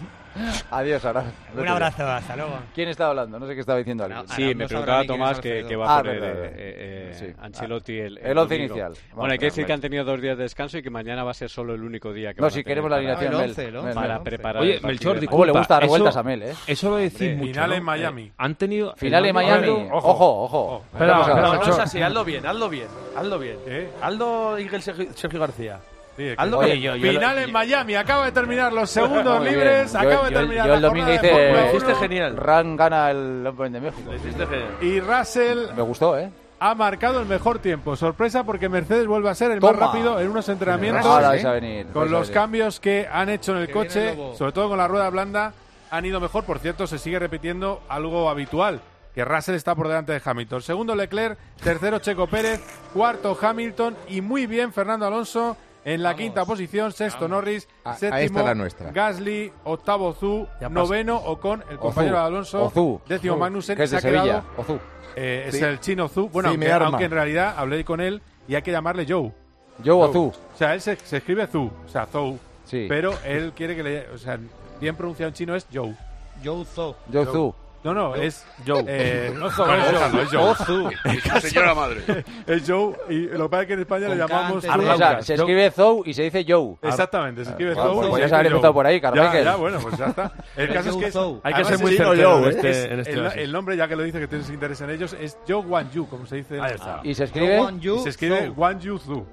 Adiós, Arau. Un abrazo, hasta luego. ¿Quién estaba hablando? No sé qué estaba diciendo alguien. Sí, Ahora me no preguntaba sabrá ni quién Tomás es que, Alfredo. que va a Ah, poner verdad, eh, verdad. eh, Sí. Ancelotti el, El once domingo. inicial. Bueno, hay que Vamos, decir que Mel. han tenido dos días de descanso y que mañana va a ser solo el único día que No, van a si tener queremos la para- alineación, Ah, el Mel. once, el once. Mel, para Mel. preparar Oye, el partido Melchor, de- disculpa. ¿Cómo le gusta dar eso- vueltas a Mel, eh? Eso lo decís Hombre, mucho. final ¿no? en Miami. Eh, han tenido. Final en Miami. Ojo. Ojo, ojo. Espera, Vamos a ver. espera, No, no es Melchor. así, hazlo bien, hazlo bien, hazlo bien. ¿Eh? Aldo Igel Sergio Sergio García. Sí, es que- Aldo Oye, bien. yo- yo Final lo- en Miami, acaba de terminar los segundos Muy libres, bien. Yo- acaba de yo- terminar yo el la domingo jornada de hice- Fórmula Lo hiciste uno, genial. Ran gana el Open de México. Lo hiciste genial. y Russell Me gustó, ¿eh? ha marcado el mejor tiempo. Sorpresa porque Mercedes vuelve a ser el más Toma. rápido en unos entrenamientos Ahora vais a venir. con vais a los venir. cambios que han hecho en el Que viene coche, el lobo. sobre todo con la rueda blanda, han ido mejor. Por cierto, se sigue repitiendo algo habitual, que Russell está por delante de Hamilton. Segundo Leclerc, tercero Checo Pérez, cuarto Hamilton y muy bien Fernando Alonso en la quinta posición, sexto Norris, Ah, ahí séptimo está la nuestra. Gasly, octavo Zhu, Ya pasa. noveno Ocon, el compañero de Alonso, Ozu. décimo Ozu, Magnussen, que es de se ha quedado, Sevilla. Ozu. eh, es Sí. el chino Zhu, bueno, Sí, aunque, mi arma. aunque en realidad hablé con él y hay que llamarle Joe. Joe Ozu. O sea, él se, se escribe Zhu, o sea, Zhou, Sí. pero él quiere que le... O sea, bien pronunciado en chino es Joe. Joe Zhou. Joe Zhu. No, no, es Joe. Eh, No no, es no Joe, es es Joe, Joe. es Joe. Ozu. Señora madre. Es Joe, y lo que pasa es que en España le Con llamamos... K antes. Zhu. O sea, se escribe Zou y se dice Joe. Exactamente, se escribe Bueno, Zou. pues y se podrías dice haber Joe. empezado por ahí, Carmichael. Ya, ya, bueno, pues ya está. El caso es que es, Zou. Hay que además ser muy es- certero en es- este, en este el, oasis. el nombre, ya que lo dice que tienes interés en ellos, es Joe Wan Yu, como se dice. Ahí está. Y se escribe... Joe Wan Yu Y se escribe Zhou. Wan Yu Zhu.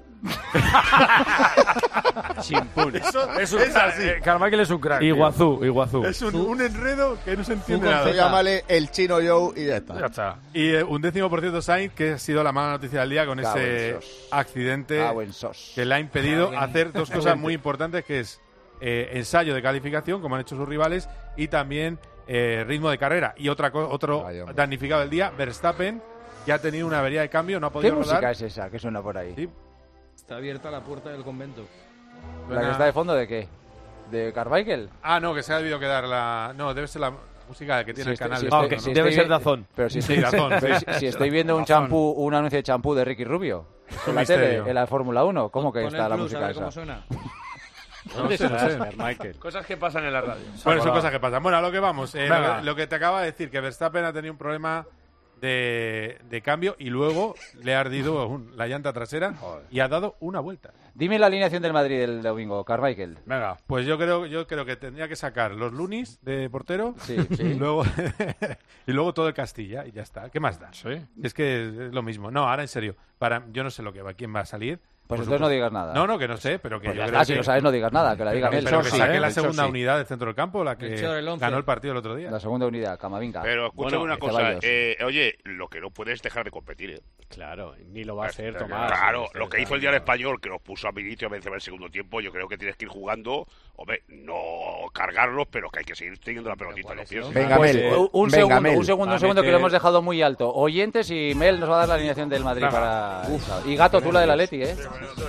Chimpún. Eso Es, un, es así. eh, Carmichael es un crack. tío. Iguazú, Iguazú. Es un, un enredo que no se entiende con nada. Tú llámale el chino Joe y ya está. Ya está. Y eh, un décimo por ciento Sainz, que ha sido la mala noticia del día con Cago en ese sos. accidente Cago en sos. que le ha impedido hacer dos cosas muy importantes, que es eh, ensayo de calificación, como han hecho sus rivales, y también eh, ritmo de carrera. Y otra co- otro Ay, hombre. damnificado del día, Verstappen, que ha tenido una avería de cambio, no ha ¿Qué podido música rodar. es esa que suena por ahí? Sí. Está abierta la puerta del convento. ¿La que está de fondo de qué? ¿De Carmichael? Ah, no, que se ha debido quedar la... No, debe ser la música que tiene Si el estoy- canal. si de estoy- fondo, si ¿no? Debe estoy- ser Dazón. Pero si Sí, estoy, Dazón, pero sí. si, si estoy viendo un Dazón. champú, un anuncio de champú de Ricky Rubio en un la tele, misterio. en la Fórmula uno, ¿cómo que Pon está el la plus, a música ver esa? cómo suena. No sé, no sé. Michael. Cosas que pasan en la radio. Bueno, son cosas que pasan. Bueno, a lo que vamos. Eh, lo, Venga. que, lo que te acaba de decir, que Verstappen ha tenido un problema de, de cambio y luego le ha ardido un- la llanta trasera y ha dado una vuelta. Dime la alineación del Madrid del domingo, Carmichael. Venga. Pues yo creo, yo creo que tendría que sacar los Lunis de portero Sí, y, sí. luego, y luego todo el Castilla y ya está. ¿Qué más da? Sí. Es que es lo mismo. No, ahora en serio. Para, yo no sé lo que va, quién va a salir. Pues Por entonces no supuesto. digas nada. No, no, que no sé, pero que Pues yo ya creo está, si que, lo sabes no digas nada, que la diga pero, él. pero que Sí, saque ¿eh? la Melchor segunda sí. unidad del centro del campo, la que Melchor, el once. ganó el partido el otro día. La segunda unidad, Camavinga. Pero escúchame Bueno, una de cosa. Ceballos. eh, oye, lo que no puedes dejar de competir. ¿eh? Claro, ni lo va a hacer Tomás. Claro, Este, lo que hizo el día del español, que nos puso a Vinicius a vencer el segundo tiempo, yo creo que tienes que ir jugando, hombre, no cargarlos, pero que hay que seguir teniendo la pelotita en los pies. Venga, Pues, Mel. un, un Venga, segundo, Mel. un segundo, A un segundo, que meter- lo hemos dejado muy alto. Oyentes y Mel nos va a dar la alineación del Madrid para... Y Gato, tú la del Atleti, ¿eh?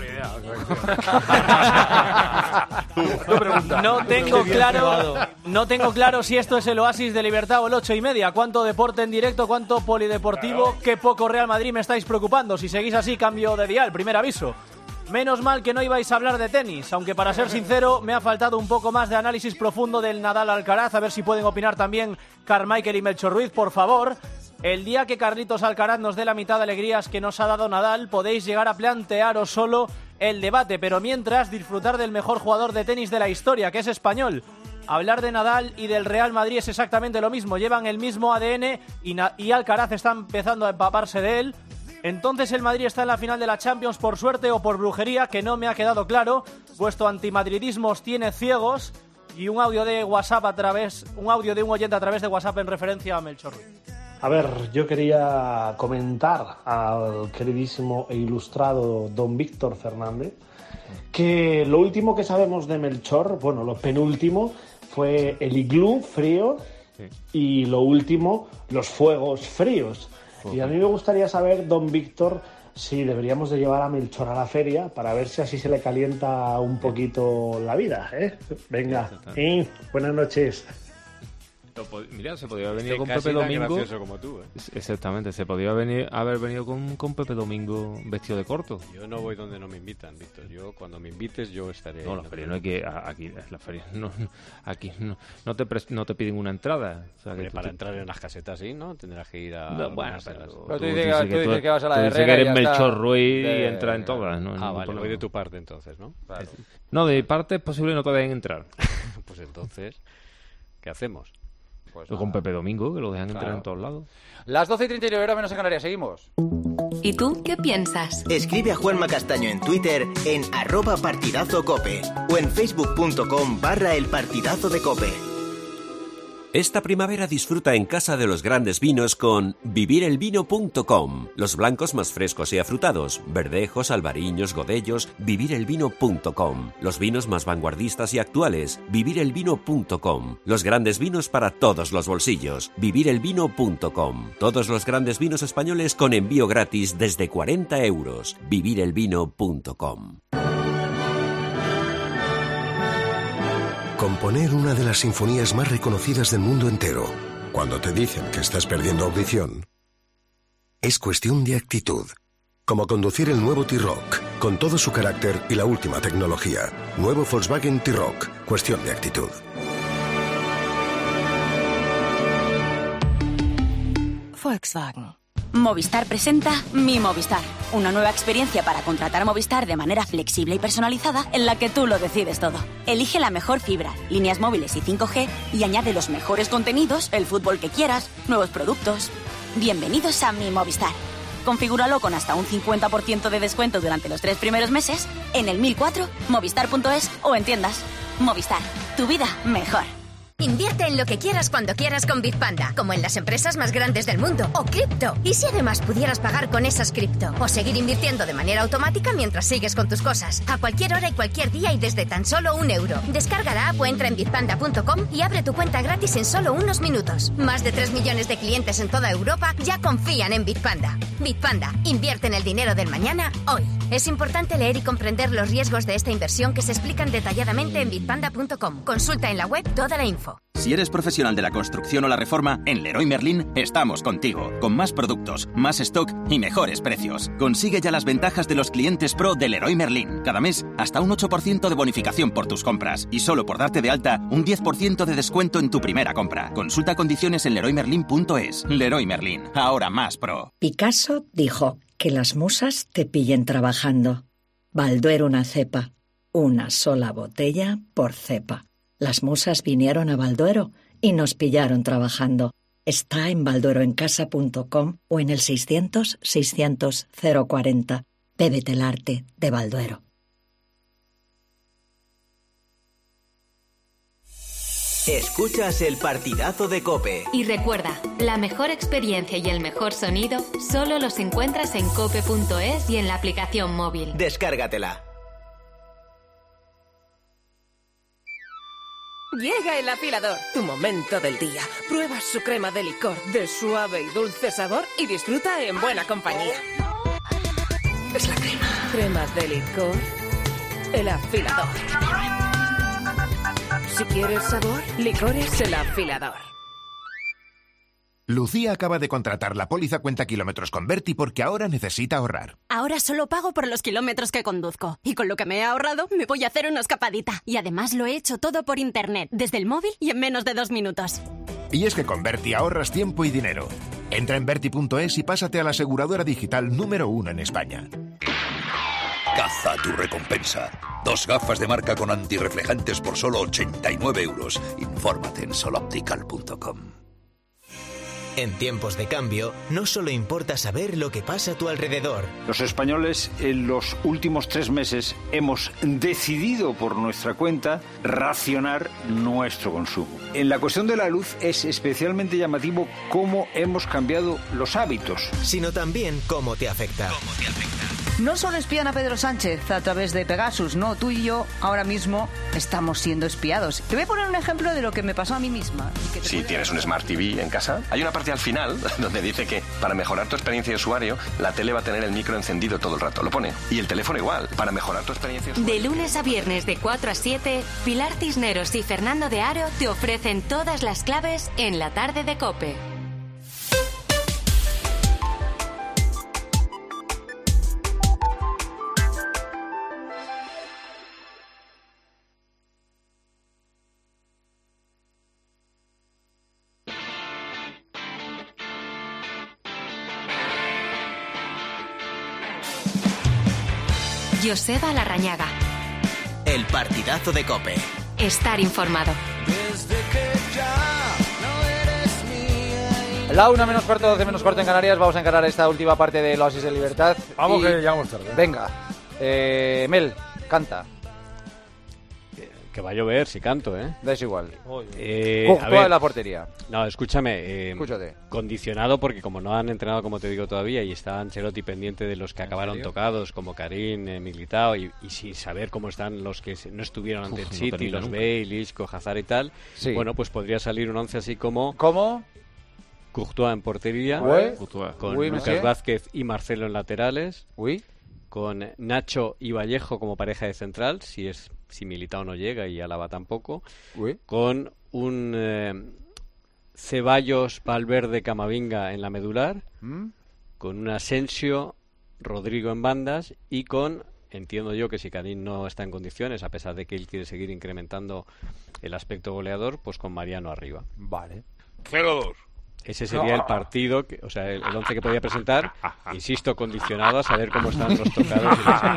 No tengo claro, no tengo claro si esto es el oasis de libertad o el ocho y media. ¿Cuánto deporte en directo, cuánto polideportivo? Qué poco Real Madrid me estáis preocupando. Si seguís así, cambio de dial. Primer aviso. Menos mal que no ibais a hablar de tenis, aunque para ser sincero me ha faltado un poco más de análisis profundo del Nadal-Alcaraz, a ver si pueden opinar también Carmichael y Melchor Ruiz, por favor. El día que Carlitos Alcaraz nos dé la mitad de alegrías que nos ha dado Nadal, podéis llegar a plantearos solo el debate, pero mientras disfrutar del mejor jugador de tenis de la historia, que es español. Hablar de Nadal y del Real Madrid es exactamente lo mismo, llevan el mismo A D N y, Na- y Alcaraz está empezando a empaparse de él. Entonces el Madrid está en la final de la Champions por suerte o por brujería, que no me ha quedado claro. Vuestro antimadridismo os tiene ciegos. Y un audio de WhatsApp a través, un audio de un oyente a través de WhatsApp en referencia a Melchor Ruiz. A ver, yo quería comentar al queridísimo e ilustrado don Víctor Fernández que lo último que sabemos de Melchor, bueno, lo penúltimo, fue el iglú frío sí. y lo último, los fuegos fríos. Uh-huh. Y a mí me gustaría saber, don Víctor, si deberíamos de llevar a Melchor a la feria para ver si así se le calienta un poquito la vida, ¿eh? Venga, y buenas noches. Mira, se podía haber venido con Pepe Domingo. Como tú, ¿eh? Exactamente, se podía venir, haber venido con, con Pepe Domingo vestido de corto. Yo no voy donde no me invitan, Víctor. Yo cuando me invites yo estaré. No, la feria no hay que aquí la feria no, aquí no, no te pres, no te piden una entrada. O sea, Hombre, que para tú, entrar en las casetas sí, ¿no? Tendrás que ir a. No, bueno, pero, pero tú dices que, que, tú, que vas a la tú de Herrera que eres Melchor está... Ruiz de... y entra en todas, ¿no? Ah, no vale, voy de tu parte entonces, ¿no? Claro. No, de mi parte es posible no te dejen entrar. Pues entonces, ¿qué hacemos? Pues con Pepe Domingo, que lo dejan claro. entrar en todos lados. Las doce y treinta y nueve horas menos en Canarias, seguimos. ¿Y tú qué piensas? Escribe a Juanma Castaño en Twitter en arroba partidazo cope o en facebook.com barra el partidazo de cope. Esta primavera disfruta en Casa de los Grandes Vinos con vivir el vino punto com. Los blancos más frescos y afrutados, verdejos, albariños, godellos, vivir el vino punto com. Los vinos más vanguardistas y actuales, vivir el vino punto com. Los grandes vinos para todos los bolsillos, vivir el vino punto com. Todos los grandes vinos españoles con envío gratis desde cuarenta euros, vivir el vino punto com. Componer una de las sinfonías más reconocidas del mundo entero, cuando te dicen que estás perdiendo audición, es cuestión de actitud. Como conducir el nuevo T-Roc, con todo su carácter y la última tecnología. Nuevo Volkswagen T-Roc, cuestión de actitud. Volkswagen. Movistar presenta Mi Movistar, una nueva experiencia para contratar Movistar de manera flexible y personalizada en la que tú lo decides todo. Elige la mejor fibra, líneas móviles y cinco G y añade los mejores contenidos, el fútbol que quieras, nuevos productos. Bienvenidos a Mi Movistar. Configúralo con hasta un cincuenta por ciento de descuento durante los tres primeros meses en el mil cuatro, movistar punto es o en tiendas. Movistar, tu vida mejor. Invierte en lo que quieras cuando quieras con Bitpanda, como en las empresas más grandes del mundo, o cripto. ¿Y si además pudieras pagar con esas cripto? O seguir invirtiendo de manera automática mientras sigues con tus cosas, a cualquier hora y cualquier día y desde tan solo un euro. Descarga la app o entra en bitpanda punto com y abre tu cuenta gratis en solo unos minutos. Más de tres millones de clientes en toda Europa ya confían en Bitpanda. Bitpanda, invierte en el dinero del mañana, hoy. Es importante leer y comprender los riesgos de esta inversión que se explican detalladamente en bitpanda punto com. Consulta en la web toda la info. Si eres profesional de la construcción o la reforma, en Leroy Merlin estamos contigo, con más productos, más stock y mejores precios. Consigue ya las ventajas de los clientes pro de Leroy Merlin. Cada mes, hasta un ocho por ciento de bonificación por tus compras. Y solo por darte de alta, un diez por ciento de descuento en tu primera compra. Consulta condiciones en leroy merlin punto es. Leroy Merlin, ahora más pro. Picasso dijo que las musas te pillen trabajando. Balduero una cepa, una sola botella por cepa. Las musas vinieron a Balduero y nos pillaron trabajando. Está en baldueroencasa punto com o en el seiscientos, seiscientos, cero cuarenta. Bébete el arte de Balduero. Escuchas el partidazo de COPE. Y recuerda, la mejor experiencia y el mejor sonido solo los encuentras en cope punto es y en la aplicación móvil. Descárgatela. Llega el afilador, tu momento del día. Prueba su crema de licor de suave y dulce sabor y disfruta en buena compañía. Es la crema. Cremas de licor, el afilador. Si quieres sabor, licores el afilador. Lucía acaba de contratar la póliza cuenta kilómetros con Berti porque ahora necesita ahorrar. Ahora solo pago por los kilómetros que conduzco. Y con lo que me he ahorrado, me voy a hacer una escapadita. Y además lo he hecho todo por internet, desde el móvil y en menos de dos minutos. Y es que con Berti ahorras tiempo y dinero. Entra en Berti punto es y pásate a la aseguradora digital número uno en España. Caza tu recompensa. Dos gafas de marca con antirreflejantes por solo ochenta y nueve euros. Infórmate en soloptical punto com. En tiempos de cambio, no solo importa saber lo que pasa a tu alrededor. Los españoles en los últimos tres meses hemos decidido por nuestra cuenta racionar nuestro consumo. En la cuestión de la luz es especialmente llamativo cómo hemos cambiado los hábitos. Sino también cómo te afecta. ¿Cómo te afecta? No solo espían a Pedro Sánchez a través de Pegasus, no, tú y yo ahora mismo estamos siendo espiados. Te voy a poner un ejemplo de lo que me pasó a mí misma. Si tienes un Smart T V en casa, hay una parte al final donde dice que para mejorar tu experiencia de usuario, la tele va a tener el micro encendido todo el rato. Lo pone. Y el teléfono igual, para mejorar tu experiencia de usuario. De lunes a viernes de cuatro a siete, Pilar Cisneros y Fernando de Aro te ofrecen todas las claves en la tarde de COPE. Joseba Larrañaga. El partidazo de COPE. Estar informado. La una menos cuarto, doce menos cuarto en Canarias. Vamos a encarar esta última parte del Oasis de Libertad. Vamos y... que llegamos tarde. Venga. Eh, Mel, canta. Que va a llover si canto, ¿eh? Da igual. Eh, Courtois en la portería. No, escúchame. Eh, Escúchate. Condicionado porque como no han entrenado, como te digo todavía, y está Ancelotti pendiente de los que acabaron serio? tocados, como Karim, eh, Militao, y, y sin saber cómo están los que no estuvieron ante Uf, el no City, termina los nunca. Bale, Isco, Hazard y tal, Sí. bueno, pues podría salir un once así como... ¿Cómo? Courtois en portería, Ué. con Uy, Lucas ¿qué? Vázquez y Marcelo en laterales, Uy. con Nacho y Vallejo como pareja de central, si es si Militao no llega y Álava tampoco, Uy. con un eh, Ceballos, Valverde, Camavinga en la medular, ¿Mm? con un Asensio, Rodrigo en bandas y con, entiendo yo que si Karim no está en condiciones, a pesar de que él quiere seguir incrementando el aspecto goleador, pues con Mariano arriba. Vale. cero dos. Ese sería el partido, que, o sea, el, el once que podía presentar, insisto, condicionado a saber cómo están los tocados.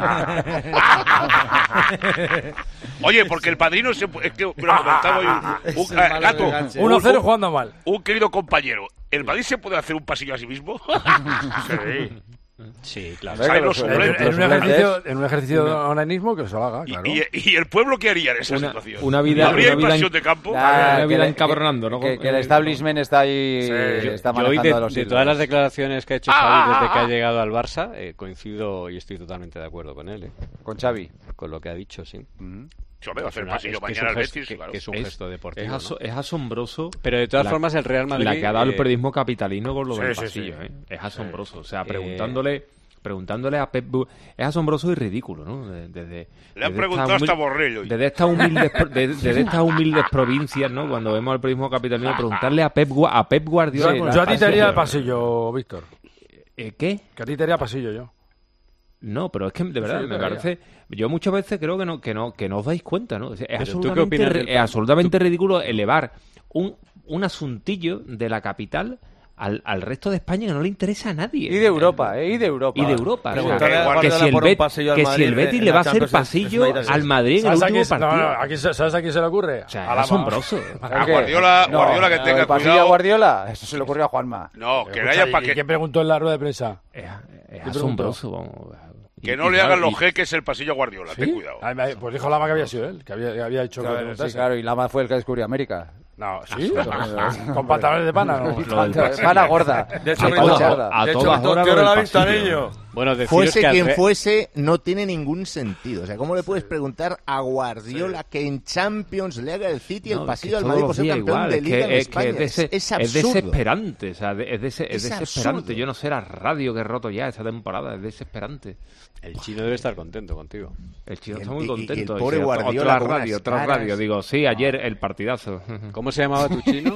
Y los... Oye, porque el padrino se, es que me lo comentaba hoy un, un, eh, Gato, uno cero jugando mal. Un querido compañero. ¿El Madrid se puede hacer un pasillo a sí mismo? Sí. Sí, claro. ¿Sabes los En, suplentes? en un ejercicio, en un ejercicio de onanismo que se lo haga, ¿Y, claro. y, y el pueblo qué haría en esa Una- situación? una vida- ¿Habría una vida invasión en- de campo? Ah, Una vida que le- encabronando, ¿no? Que, que el establishment está ahí, Sí. está Yo hoy manejando de, a los de hilos. todas las declaraciones que ha hecho Ah, Xavi ah, desde que ah. ha llegado al Barça, eh, coincido y estoy totalmente de acuerdo con él. eh. Con Xavi. Con lo que ha dicho, sí. Yo me voy a hacer Es una- pasillo es que es mañana un al gesto- Betis, que- claro. que es un Es- gesto deportivo. Es, aso- ¿no? es asombroso. Pero de todas la- formas el Real Madrid... La que ha dado el eh, periodismo capitalino con lo del sí, sí, pasillo, sí. ¿eh? Es asombroso. O sea, Eh, preguntándole... preguntándole a Pep Bu- es asombroso y ridículo, ¿no? De- Desde, Le han desde preguntado esta hasta Borrell hoy. Desde estas humildes, pro- de- desde estas humildes provincias, ¿no? Cuando vemos al periodismo capitalino, preguntarle a Pep, Gua- a Pep Guardiola... Yo, con el yo a ti te pasillo. haría el pasillo, Víctor. ¿Eh, ¿Qué? Que a ti te haría pasillo yo. No, pero es que de verdad Sí, yo me te haría. parece... Yo muchas veces creo que no que no que no os dais cuenta, ¿no? Es, es Pero, ¿tú qué absolutamente, opinas ri- del- es absolutamente ridículo elevar un, un asuntillo de la capital al, al resto de España que no le interesa a nadie. Y de Europa, ¿eh? Y de Europa. Y de Europa. O sea, Preguntarle a que Guardiola si el, por un Bet- pasillo al que si Madrid el Betis en le la va a hacer Champions es- pasillo es una al Madrid en el ¿Sabes a último quién- no, partido. no, aquí se- ¿sabes a quién se le ocurre? O sea, A la es asombroso. A Guardiola, No, Guardiola que tenga el pasillo cuidado. a Guardiola, eso se le ocurrió a Juanma. No, que Escucha, haya ¿y- para y que, ¿Quién preguntó en la rueda de prensa? Es, es ¿Quién asombroso. Vamos. que Y- no y le claro, hagan los y- jeques el pasillo a Guardiola. ¿Sí? Ten cuidado. Ay, me- pues dijo Lama que había sido él, que había, que había hecho que Claro, preguntase. sí, claro, y Lama fue el que descubrió América. No, ¿sí? Con pantalones de pana, ¿no? Lo del pasillo. Pana gorda. De hecho, A Víctor, todas- Charda. a de hecho, todas Víctor, horas ¿qué lo hora del la ha visto, pasillo. niño? Bueno, fuese que quien re... fuese, no tiene ningún sentido. O sea, ¿cómo le puedes preguntar a Guardiola sí. que en Champions le haga el City el no, pasillo al Madrid por ser campeón igual, de Liga que, en es España? Que es, es, es, es Es desesperante, o sea, es, des, es, es desesperante. Absurdo. Yo no sé la radio que he roto ya esta temporada, es desesperante. El chino debe estar contento contigo. El chino está muy contento. Y, y el pobre y Guardiola otra radio, otra radio. Digo, sí, ayer el partidazo. ¿Cómo se llamaba tu chino?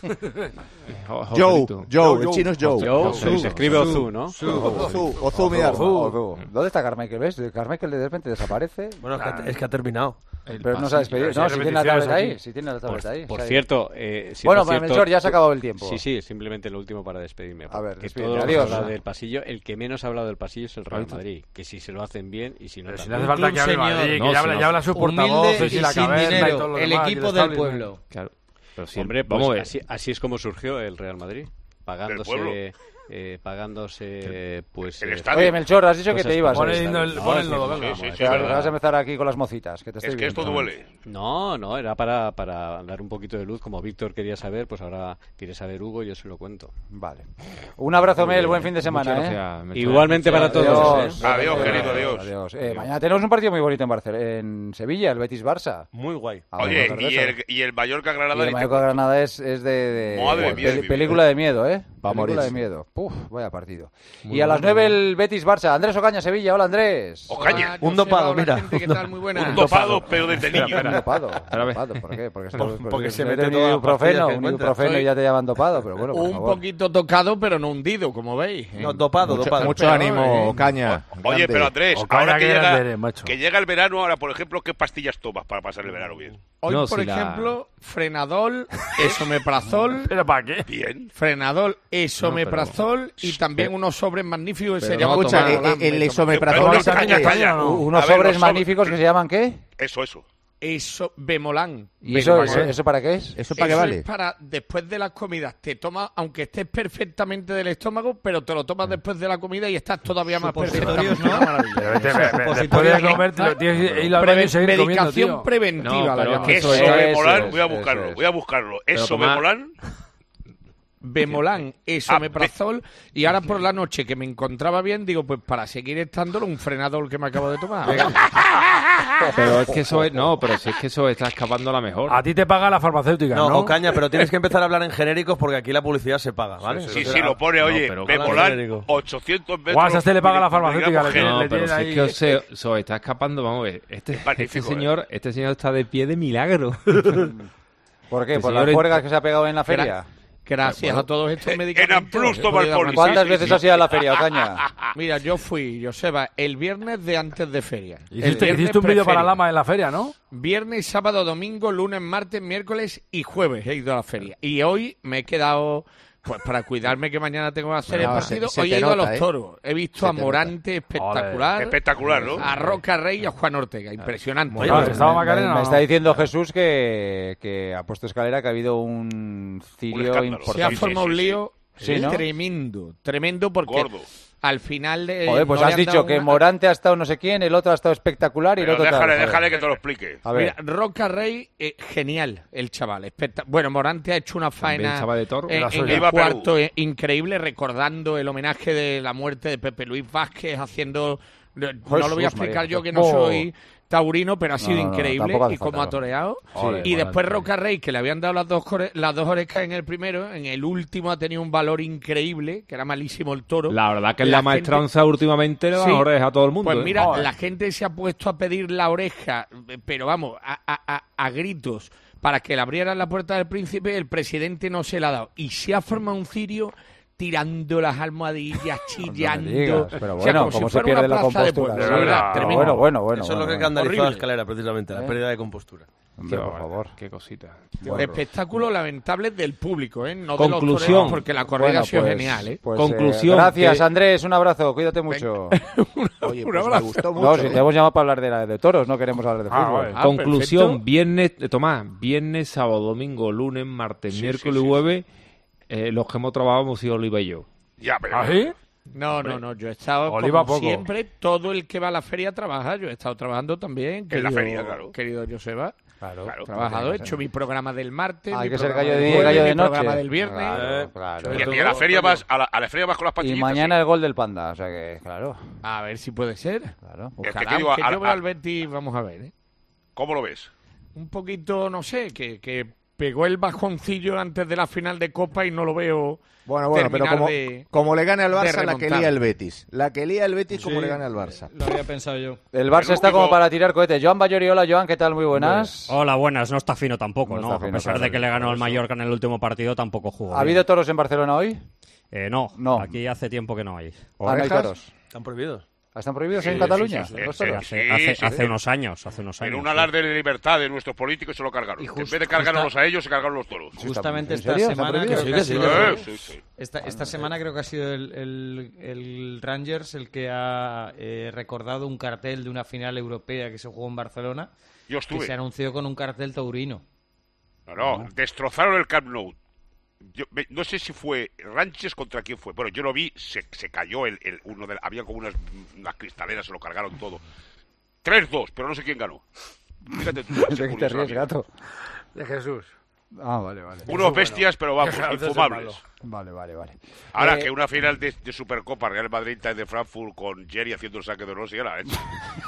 Joe, Joe, el chino es Joe. Joe, se escribe Ozu, ¿no? Ozu, Ozu, mira. ¿Dónde está Carmichael? ¿Ves? Carmichael de repente desaparece. Bueno, es que, es que ha terminado. Pero no se ha despedido. No, si tiene la tableta ahí. Si tiene la tableta ahí. Por cierto, eh, bueno, para Melchor ya se ha acabado el tiempo. Sí, sí, simplemente lo último para despedirme. A ver, que todos adiós. Habla del pasillo, el que menos ha hablado del pasillo es el Real Madrid. Que si se lo hacen bien y si no. Si no hace falta que hable Madrid, que ya habla, ya habla su portavoz y la cabeza y todo lo el demás, equipo del pueblo. Claro. Pero siempre, pues, vamos así, así es como surgió el Real Madrid, pagándose. Eh, pagándose pues eh, oye Melchor, has dicho que te ibas pon el nodo, venga, sí, sí, sí, vas a empezar aquí con las mocitas que te es que viendo. Esto duele. No, no, era para, para dar un poquito de luz, como Víctor quería saber, pues ahora quiere saber Hugo, yo se lo cuento. Vale, un abrazo Mel, buen fin de semana, ¿eh? Igualmente para todos. Adiós, ¿eh? adiós, adiós querido, adiós, adiós. Eh, mañana tenemos un partido muy bonito en Barcelona, en Sevilla, el Betis-Barça, muy guay. Ah, oye, y el, y el Mallorca-Granada, el Mallorca-Granada es, es de, de Madre mía, de película de miedo, ¿eh? Película de miedo. Uf, vaya partido. Muy y a las nueve el Betis-Barça. Andrés Ocaña, Sevilla. Hola, Andrés. Ocaña. Un dopado, mira. Gente, ¿qué tal? Muy buena. Un dopado, pero desde niño. Un dopado. ¿Por qué? Porque se, porque porque se se mete un todo ibuprofeno, un ibuprofeno y ya te llaman dopado. Pero bueno, por un favor. poquito tocado, pero no hundido, como veis. ¿eh? No, dopado, mucho, dopado. Mucho ánimo, Ocaña. Oye, pero Andrés, Ocaña ahora que llega, Andrés, que llega el verano, ahora, por ejemplo, ¿qué pastillas tomas para pasar el verano bien? Hoy, no, por si ejemplo, la... frenadol, esomeprazol. ¿Pero para qué? Bien. Frenadol, esomeprazol no, pero... y también unos sobres magníficos que se llaman. Escucha, el, el esomeprazol. Unos sobres magníficos que se llaman ¿qué? Eso, eso. Eso, Bemolán. ¿Y eso, eso, eso para qué es? ¿Eso para qué vale? Es para después de las comidas. Te tomas, aunque estés perfectamente del estómago, pero te lo tomas después de la comida y estás todavía más perfecto. ¿no? Después de comer, te lo tienes que ir al baño y seguir comiendo, medicación preventiva. No, la eso, eso Bemolán, voy a buscarlo, voy a buscarlo. Eso, Bemolán... Bemolán, esomeprazol, y ahora por la noche que me encontraba bien, digo, pues para seguir estándolo, un frenador que me acabo de tomar. Pero es que eso es, no, pero si es que eso está escapando la mejor. A ti te paga la farmacéutica, ¿no? No, Ocaña, pero tienes que empezar a hablar en genéricos porque aquí la publicidad se paga, ¿vale? Sí, sí, sí lo pone, oye, no, Bemolán, ochocientos metros. Guau, a este le paga la farmacéutica. Le, no, le pero si ahí... es que os, se, se os está escapando, vamos a ver, este, este señor, eh. este señor está de pie de milagro. ¿Por qué? ¿Por las juergas que se ha pegado en la feria? Gracias bueno, a todos estos medicamentos. Plus, toma el poli. ¿Cuántas sí, veces sí, has ido a la feria, Ocaña? Mira, yo fui, Joseba, el viernes de antes de feria. Hiciste, hiciste un vídeo para Lama en la feria, ¿no? Viernes, sábado, domingo, lunes, martes, miércoles y jueves he ido a la feria. Y hoy me he quedado... Pues para cuidarme que mañana tengo que hacer no, el partido, se, se hoy he ido nota, a los toros. ¿eh? He visto se a Morante espectacular. Olé. Espectacular, ¿no? A Roca Rey y a Juan Ortega. Impresionante. Oye, pues, estaba Macarena, me, me está diciendo Jesús que, que ha puesto escalera, que ha habido un cirio un importante. Se ha formado un lío sí, ¿no? tremendo. Tremendo porque... Gordo. Al final de... Joder, pues no has dicho que una... Morante ha estado no sé quién, el otro ha estado espectacular y Pero el otro... déjale, tal, déjale que te lo explique. A ver. Mira, Roca Rey, eh, genial el chaval. Espect... Bueno, Morante ha hecho una faena de toro. en, en el cuarto eh, increíble, recordando el homenaje de la muerte de Pepe Luis Vázquez, haciendo... No Jesús, lo voy a explicar María. yo que no oh. soy... taurino, pero ha sido no, no, increíble no, y como ha toreado. Sí. Y después Roca Rey, que le habían dado las dos las dos orejas en el primero, en el último ha tenido un valor increíble, que era malísimo el toro. La verdad que en la, la maestranza gente... últimamente le da sí. las orejas a todo el mundo. Pues mira, ¿eh? la gente se ha puesto a pedir la oreja, pero vamos, a, a, a, a gritos, para que le abrieran la puerta del príncipe, el presidente no se la ha dado. Y se ha formado un cirio... tirando las almohadillas, chillando. No digas, pero bueno, o sea, como ¿cómo si se pierde la compostura? De verdad, bueno, bueno, bueno, bueno. Eso bueno, es lo que escandalizó la escalera, precisamente, ¿eh? La pérdida de compostura. Hombre, por favor. Qué cosita. Qué espectáculo lamentable del público, ¿eh? No Conclusión. De los toreros, porque la corrida bueno, ha sido pues, genial, ¿eh? Pues, Conclusión. Eh, gracias, que... Andrés. Un abrazo. Cuídate mucho. Oye, pues me gustó mucho. No, si te hemos llamado para hablar de, la, de toros, no queremos hablar de fútbol. Ah, ah, Conclusión. Perfecto. Viernes, Tomás, viernes, sábado, domingo, lunes, martes, sí, miércoles y sí, sí, jueves, eh, los que hemos trabajado hemos sido Oliva y yo. Ya, pero... ¿Ah, sí? No, no, no, yo he estado Oliva como poco. siempre, todo el que va a la feria trabaja, yo he estado trabajando también, querido, en la feria, claro. querido Joseba. Claro, claro. Trabajado, he hecho mi programa del martes, hay mi que ser programa gallo de del día y jueves, gallo de mi noche. programa del viernes. Claro, claro. Y, y a la feria vas a la, a la feria vas con las patillitas. Y mañana sí. el gol del Panda, o sea que, claro. A ver si puede ser. Claro. Ojalá, que digo, que a, yo veo a, al Betis, vamos a ver, ¿eh? ¿Cómo lo ves? Un poquito, no sé, que, que pegó el bajoncillo antes de la final de Copa y no lo veo. Bueno, bueno, pero como, de, como le gane al Barça, la que lía el Betis. La que lía el Betis, como sí, le gane al Barça. Lo había pensado yo. El Barça el está único... como para tirar cohetes. Joan Bayori, hola, Joan, ¿qué tal? Muy buenas. Bueno, hola, buenas. No está fino tampoco, ¿no? ¿no? Fino, a pesar claro, de que le ganó al Mallorca en el último partido, tampoco jugó. ¿Ha bien. habido toros en Barcelona hoy? Eh, no, no, aquí hace tiempo que no hay. Ah, no hay toros. Están prohibidos. ¿Están prohibidos sí, en Cataluña? Sí, sí, los sí, toros? sí, hace hace, sí, hace sí. unos años, hace unos años. En un sí. alarde de libertad de nuestros políticos se lo cargaron. Just, en vez de cargárnoslos justa, a ellos, se cargaron los toros. Justamente esta serio? semana creo sí, que ha sí, sido, sí, sí. Esta, esta semana creo que ha sido el, el, el Rangers el que ha eh, recordado un cartel de una final europea que se jugó en Barcelona. Yo estuve. Que se anunció con un cartel taurino. No, no, no. destrozaron el Camp Nou. Yo, me, no sé si fue Rangers contra quién fue. Bueno, yo lo vi, se, se cayó el, el uno de, había como unas, unas cristaleras, se lo cargaron todo. tres dos, pero no sé quién ganó. Fíjate tú. ¿De qué te ríes, gato? De Jesús. Ah, vale, vale. Unos bestias, pero vamos, infumables. Vale, vale, vale. Ahora eh... que una final de, de Supercopa Real Madrid de Frankfurt con Jerry haciendo el saque de honor, sí era hecho.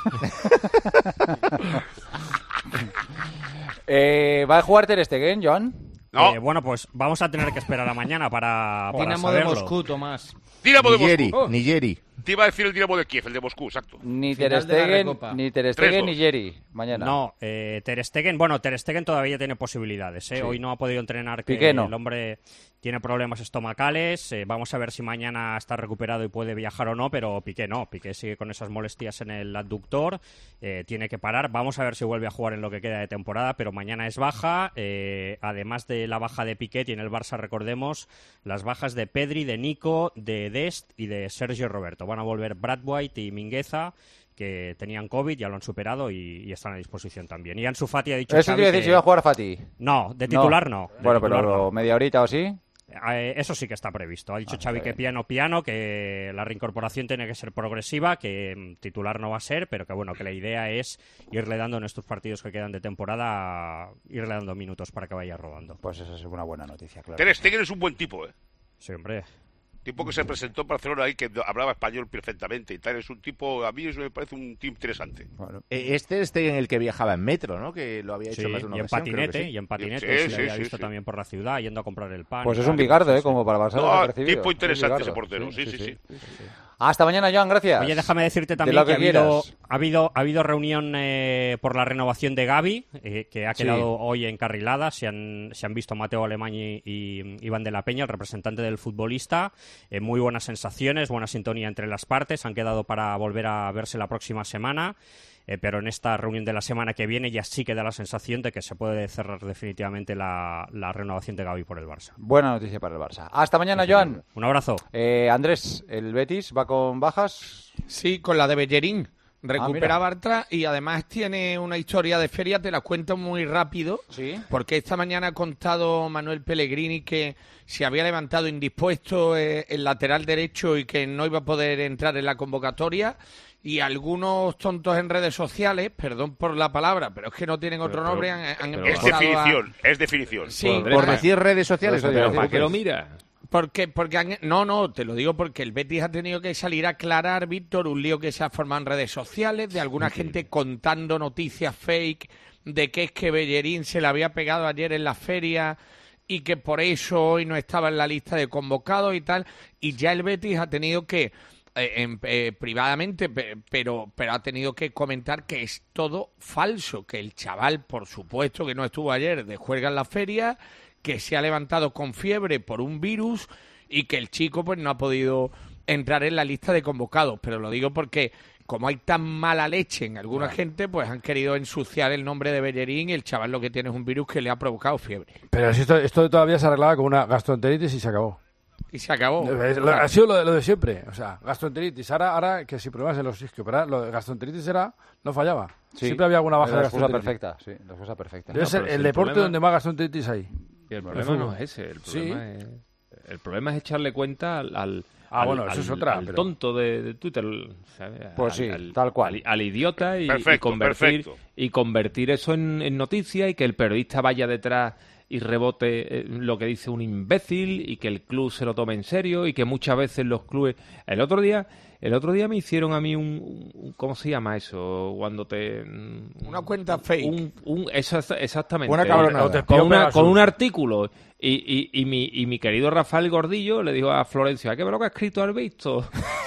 eh, ¿Va a jugar Ter Stegen, Joan? No. Eh, bueno, pues vamos a tener que esperar a mañana para, para Dinamo saberlo. de Moscú, Tomás. Dinamo de Nigeri, Moscú. Nigeri. Te iba a decir el Dinamo de Kiev, el de Moscú, exacto. Ni Ter Stegen, ni Ter Stegen ni Jerry, mañana. No, eh, Ter Stegen, bueno, Ter Stegen todavía tiene posibilidades, ¿eh? Sí. Hoy no ha podido entrenar, que Piqué no. El hombre tiene problemas estomacales, eh, vamos a ver si mañana está recuperado y puede viajar o no, pero Piqué no, Piqué sigue con esas molestias en el adductor, eh, tiene que parar, vamos a ver si vuelve a jugar en lo que queda de temporada, pero mañana es baja, eh, además de la baja de Piqué, tiene el Barça, recordemos, las bajas de Pedri, de Nico, de Dest y de Sergio Roberto. Van a volver Brad White y Mingueza, que tenían COVID, ya lo han superado y, y están a disposición también. Y Ansu Fati ha dicho... ¿Eso quiere decir si va a jugar Fati? No, de titular no. no. De bueno, titular pero no. media horita o sí... Eh, eso sí que está previsto. Ha dicho ah, Xavi que piano, piano, que la reincorporación tiene que ser progresiva, que mm, titular no va a ser, pero que bueno, que la idea es irle dando en estos partidos que quedan de temporada, irle dando minutos para que vaya rodando. Pues eso es una buena noticia, claro. Ter Stegen es un buen tipo, ¿eh? Sí, hombre. Tipo que se presentó en Barcelona ahí, que hablaba español perfectamente y tal. Es un tipo, a mí eso me parece un tipo interesante. Bueno, este este en el que viajaba en metro, ¿no? Que lo había hecho sí, más de una y en ocasión, patinete, sí. y en patinete, sí, se sí, le había sí, visto sí. también por la ciudad, yendo a comprar el pan. Pues es un bigardo, ¿eh? Como para Barcelona. No, desapercibido. tipo interesante un ese portero, sí, sí, sí. sí. sí, sí. Hasta mañana, Joan, gracias. Oye, déjame decirte también de que, que ha, habido, ha habido ha habido reunión eh, por la renovación de Gavi, eh, que ha quedado sí. hoy encarrilada. Se han, se han visto Mateo Alemany y, y Iván de la Peña, el representante del futbolista. Eh, muy buenas sensaciones, buena sintonía entre las partes. Han quedado para volver a verse la próxima semana. Eh, pero en esta reunión de la semana que viene ya sí que da la sensación de que se puede cerrar definitivamente la, la renovación de Gavi por el Barça. Buena noticia para el Barça. Hasta mañana, Joan. Un abrazo. Eh, Andrés, ¿el Betis va con bajas? Sí, con la de Bellerín. Recupera ah, Bartra y además tiene una historia de feria, te la cuento muy rápido, ¿sí? Porque esta mañana ha contado Manuel Pellegrini que se había levantado indispuesto eh, el lateral derecho y que no iba a poder entrar en la convocatoria. Y algunos tontos en redes sociales, perdón por la palabra, pero es que no tienen otro pero, nombre, han, han pero, Es definición, a... es definición. Sí, por, por decir redes sociales. Pero, ¿para qué lo mira? Porque, porque han... No, no, te lo digo porque el Betis ha tenido que salir a aclarar, Víctor, un lío que se ha formado en redes sociales, de alguna sí. gente contando noticias fake, de que es que Bellerín se le había pegado ayer en la feria y que por eso hoy no estaba en la lista de convocados y tal, y ya el Betis ha tenido que... Eh, en, eh, privadamente, pero, pero ha tenido que comentar que es todo falso, que el chaval, por supuesto que no estuvo ayer de juerga en la feria, que se ha levantado con fiebre por un virus y que el chico pues no ha podido entrar en la lista de convocados, pero lo digo porque como hay tan mala leche en alguna claro. gente, pues han querido ensuciar el nombre de Bellerín y el chaval lo que tiene es un virus que le ha provocado fiebre. Pero si esto, esto todavía se arreglaba con una gastroenteritis y se acabó. Y se acabó. Ha sido lo de, lo de siempre. O sea, gastroenteritis. Ahora, ahora que si pruebas en los isquios, pero lo de gastroenteritis era, no fallaba. Sí. Siempre había alguna baja la de gastroenteritis. Perfecta, sí, la excusa perfecta. Debe no, ser el, el deporte problema... donde más gastroenteritis hay. Y el problema no es ese. El problema, ¿sí? es, el problema es echarle cuenta al, al, Ah, bueno, eso al, es otra. al pero... tonto de, de Twitter, ¿sabes? Pues al, sí, al, tal cual. Al, al idiota y, perfecto, y convertir perfecto. y convertir eso en, en noticia y que el periodista vaya detrás y rebote eh, lo que dice un imbécil y que el club se lo tome en serio y que muchas veces los clubes... El otro día el otro día me hicieron a mí un... un ¿cómo se llama eso? Cuando te... Una cuenta fake. Un, un, eso, exactamente. Una cabronada. Con, una, con un artículo. Y, y, y, mi, y mi querido Rafael Gordillo le dijo a Florencio, hay que ver lo que ha escrito Albisto.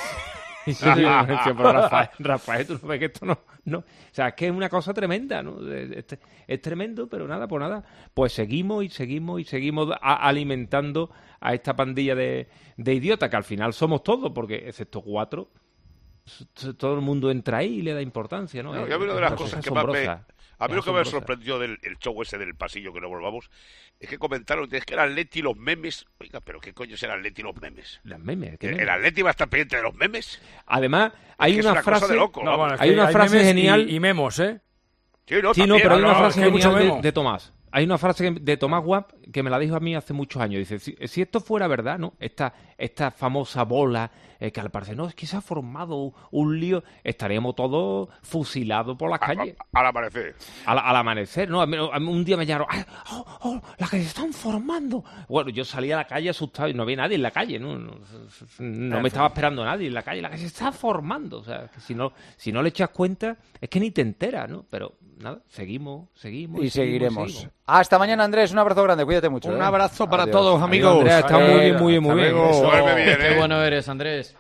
Y yo digo, pero Rafael, Rafael, tú no ves que esto no, no... O sea, es que es una cosa tremenda, ¿no? Es, es tremendo, pero nada, pues nada. Pues seguimos y seguimos y seguimos a, alimentando a esta pandilla de, de idiotas, que al final somos todos, porque excepto cuatro, todo el mundo entra ahí y le da importancia, ¿no? No, es, a mí una de las cosas que más me... A mí lo que me sorprendió del el show ese del pasillo, que no volvamos, es que comentaron es que era Atleti los memes. Oiga, pero ¿qué coño será Atleti los memes? Las memes. ¿Qué ¿El, memes? ¿El Atleti va a estar pendiente de los memes? Además, hay es una, una frase... de loco, no, bueno, hay una hay frase genial... Y, y memos, ¿eh? Sí, no, sí, también, no pero hay no, una no, frase es que genial mucho de, de Tomás. Hay una frase que, de Tomás Watt que me la dijo a mí hace muchos años. Dice, si, si esto fuera verdad, ¿no? Esta, esta famosa bola, eh, que al parecer, no, es que se ha formado un lío, estaríamos todos fusilados por las a, calles. A, al amanecer. Al, al amanecer, ¿no? A mí, a mí un día me llamaron, oh, oh, la que se están formando. Bueno, yo salí a la calle asustado y no había nadie en la calle, ¿no? No, no me estaba esperando nadie en la calle. La que se está formando. O sea, que si no, si no le echas cuenta, es que ni te enteras, ¿no? Pero nada, seguimos, seguimos. Y, y seguiremos. Seguimos. Hasta mañana, Andrés. Un abrazo grande. Cuídate mucho. Un ¿eh? abrazo para Adiós. todos, amigos. Adiós, Andrea, está muy bien, muy bien, muy bien. Duerme bien, Qué ¿eh? bueno eres, Andrés.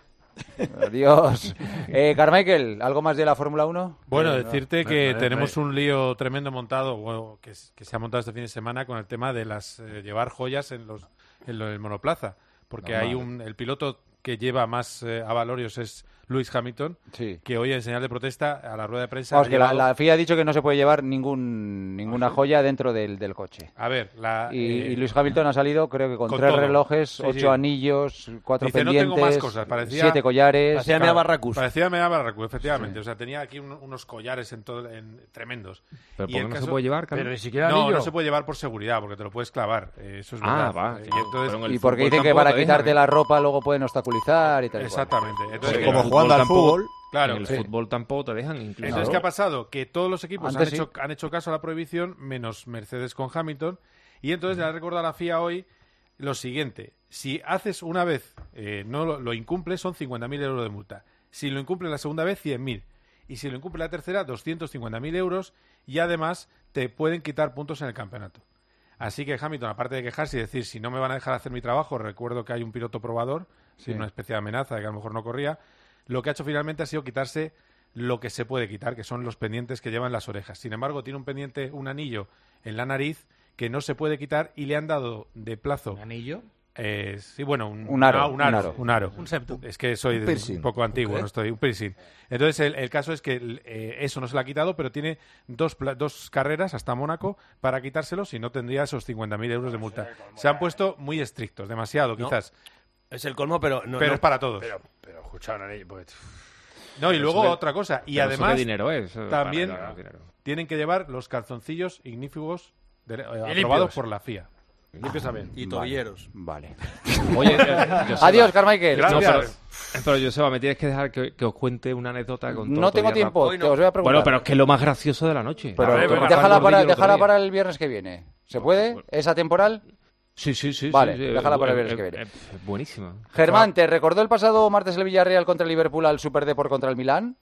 Adiós. Eh, Carmichael, ¿algo más de la Fórmula uno? Bueno, Eh, decirte no. que No, no, tenemos no. un lío tremendo montado, bueno, que, que se ha montado este fin de semana con el tema de las eh, llevar joyas en los en lo- el monoplaza, porque Normal. hay un el piloto que lleva más eh, avalorios es Lewis Hamilton, Sí. que hoy en señal de protesta a la rueda de prensa Vamos, ha que la, llevado- la F I A ha dicho que no se puede llevar ningún ninguna joya dentro del, del coche. A ver, la, Y, eh, y Lewis Hamilton ha salido, creo que con, con tres todo. relojes, Sí, ocho sí. anillos, cuatro Dice, no pendientes, tengo más cosas, parecía... siete collares. Parecía Claro. Mea Barracus. Parecía Mea Barracus, efectivamente. O sea, tenía aquí un- unos collares en todo, en, tremendos. ¿Pero Y por qué el no se caso- puede llevar, Carlos? Pero ni siquiera No, anillo. no se puede llevar por seguridad, porque te lo puedes clavar. Eh, eso es Ah, verdad. va. Eh, y entonces- Pero en el Y porque fútbol dicen que tampoco para te quitarte dejan, la ropa luego pueden obstaculizar y tal. y cual. Exactamente. Entonces, Porque como en el jugando al tampoco- fútbol, claro. En el Sí. fútbol tampoco te dejan incluso. Entonces, ¿qué ha pasado? Que todos los equipos han Antes hecho, sí. han hecho caso a la prohibición, menos Mercedes con Hamilton. Y entonces le ha recordado a la F I A hoy lo siguiente. Si haces una vez, eh, no lo, lo incumples, son cincuenta mil euros de multa. Si lo incumples la segunda vez, cien mil. Y si lo incumple la tercera, doscientos cincuenta mil euros. Y además te pueden quitar puntos en el campeonato. Así que Hamilton, aparte de quejarse y decir, si no me van a dejar hacer mi trabajo, recuerdo que hay un piloto probador, Sí. sin una especie de amenaza de que a lo mejor no corría, lo que ha hecho finalmente ha sido quitarse lo que se puede quitar, que son los pendientes que llevan las orejas. Sin embargo, tiene un pendiente, un anillo en la nariz que no se puede quitar y le han dado de plazo. ¿Un anillo? Eh, sí, bueno, un, Un aro, no, un un aro, aro. un aro. Un septum. Es que soy Un de- piercing. un poco antiguo, ¿Qué? no estoy, un piercing. Entonces, el, el caso es que eh, eso no se lo ha quitado, pero tiene dos, pla- dos carreras hasta Mónaco para quitárselo, si no tendría esos cincuenta mil euros de multa. Se han puesto muy estrictos, demasiado, No. quizás. Es el colmo, pero no. pero no- es para todos. Pero, pero escucha, una ley, pues... No, y Pero luego eso de- otra cosa. Y pero eso además, qué dinero es, eso también para ganar dinero. tienen que llevar los calzoncillos ignífugos de- eh, aprobados limpios. por la F I A. Limpios también. Y tobilleros. Vale. Oye, eh, Joseba. Adiós, Carmichael. Gracias. No, pero, pero Joseba, me tienes que dejar que, que os cuente una anécdota con todo No tengo todavía tiempo, rápido. Hoy te no. os voy a preguntar. Bueno, pero es que es lo más gracioso de la noche. Pero A ver, déjala, Rafael para, Gordillo el otro déjala día. para el viernes que viene. ¿Se puede? ¿Es atemporal? Sí, sí, sí. Vale, sí, sí, déjala para el eh, viernes que eh, viene. eh, buenísima. Germán, ¿te recordó el pasado martes el Villarreal contra el Liverpool al Super Depor contra el Milán?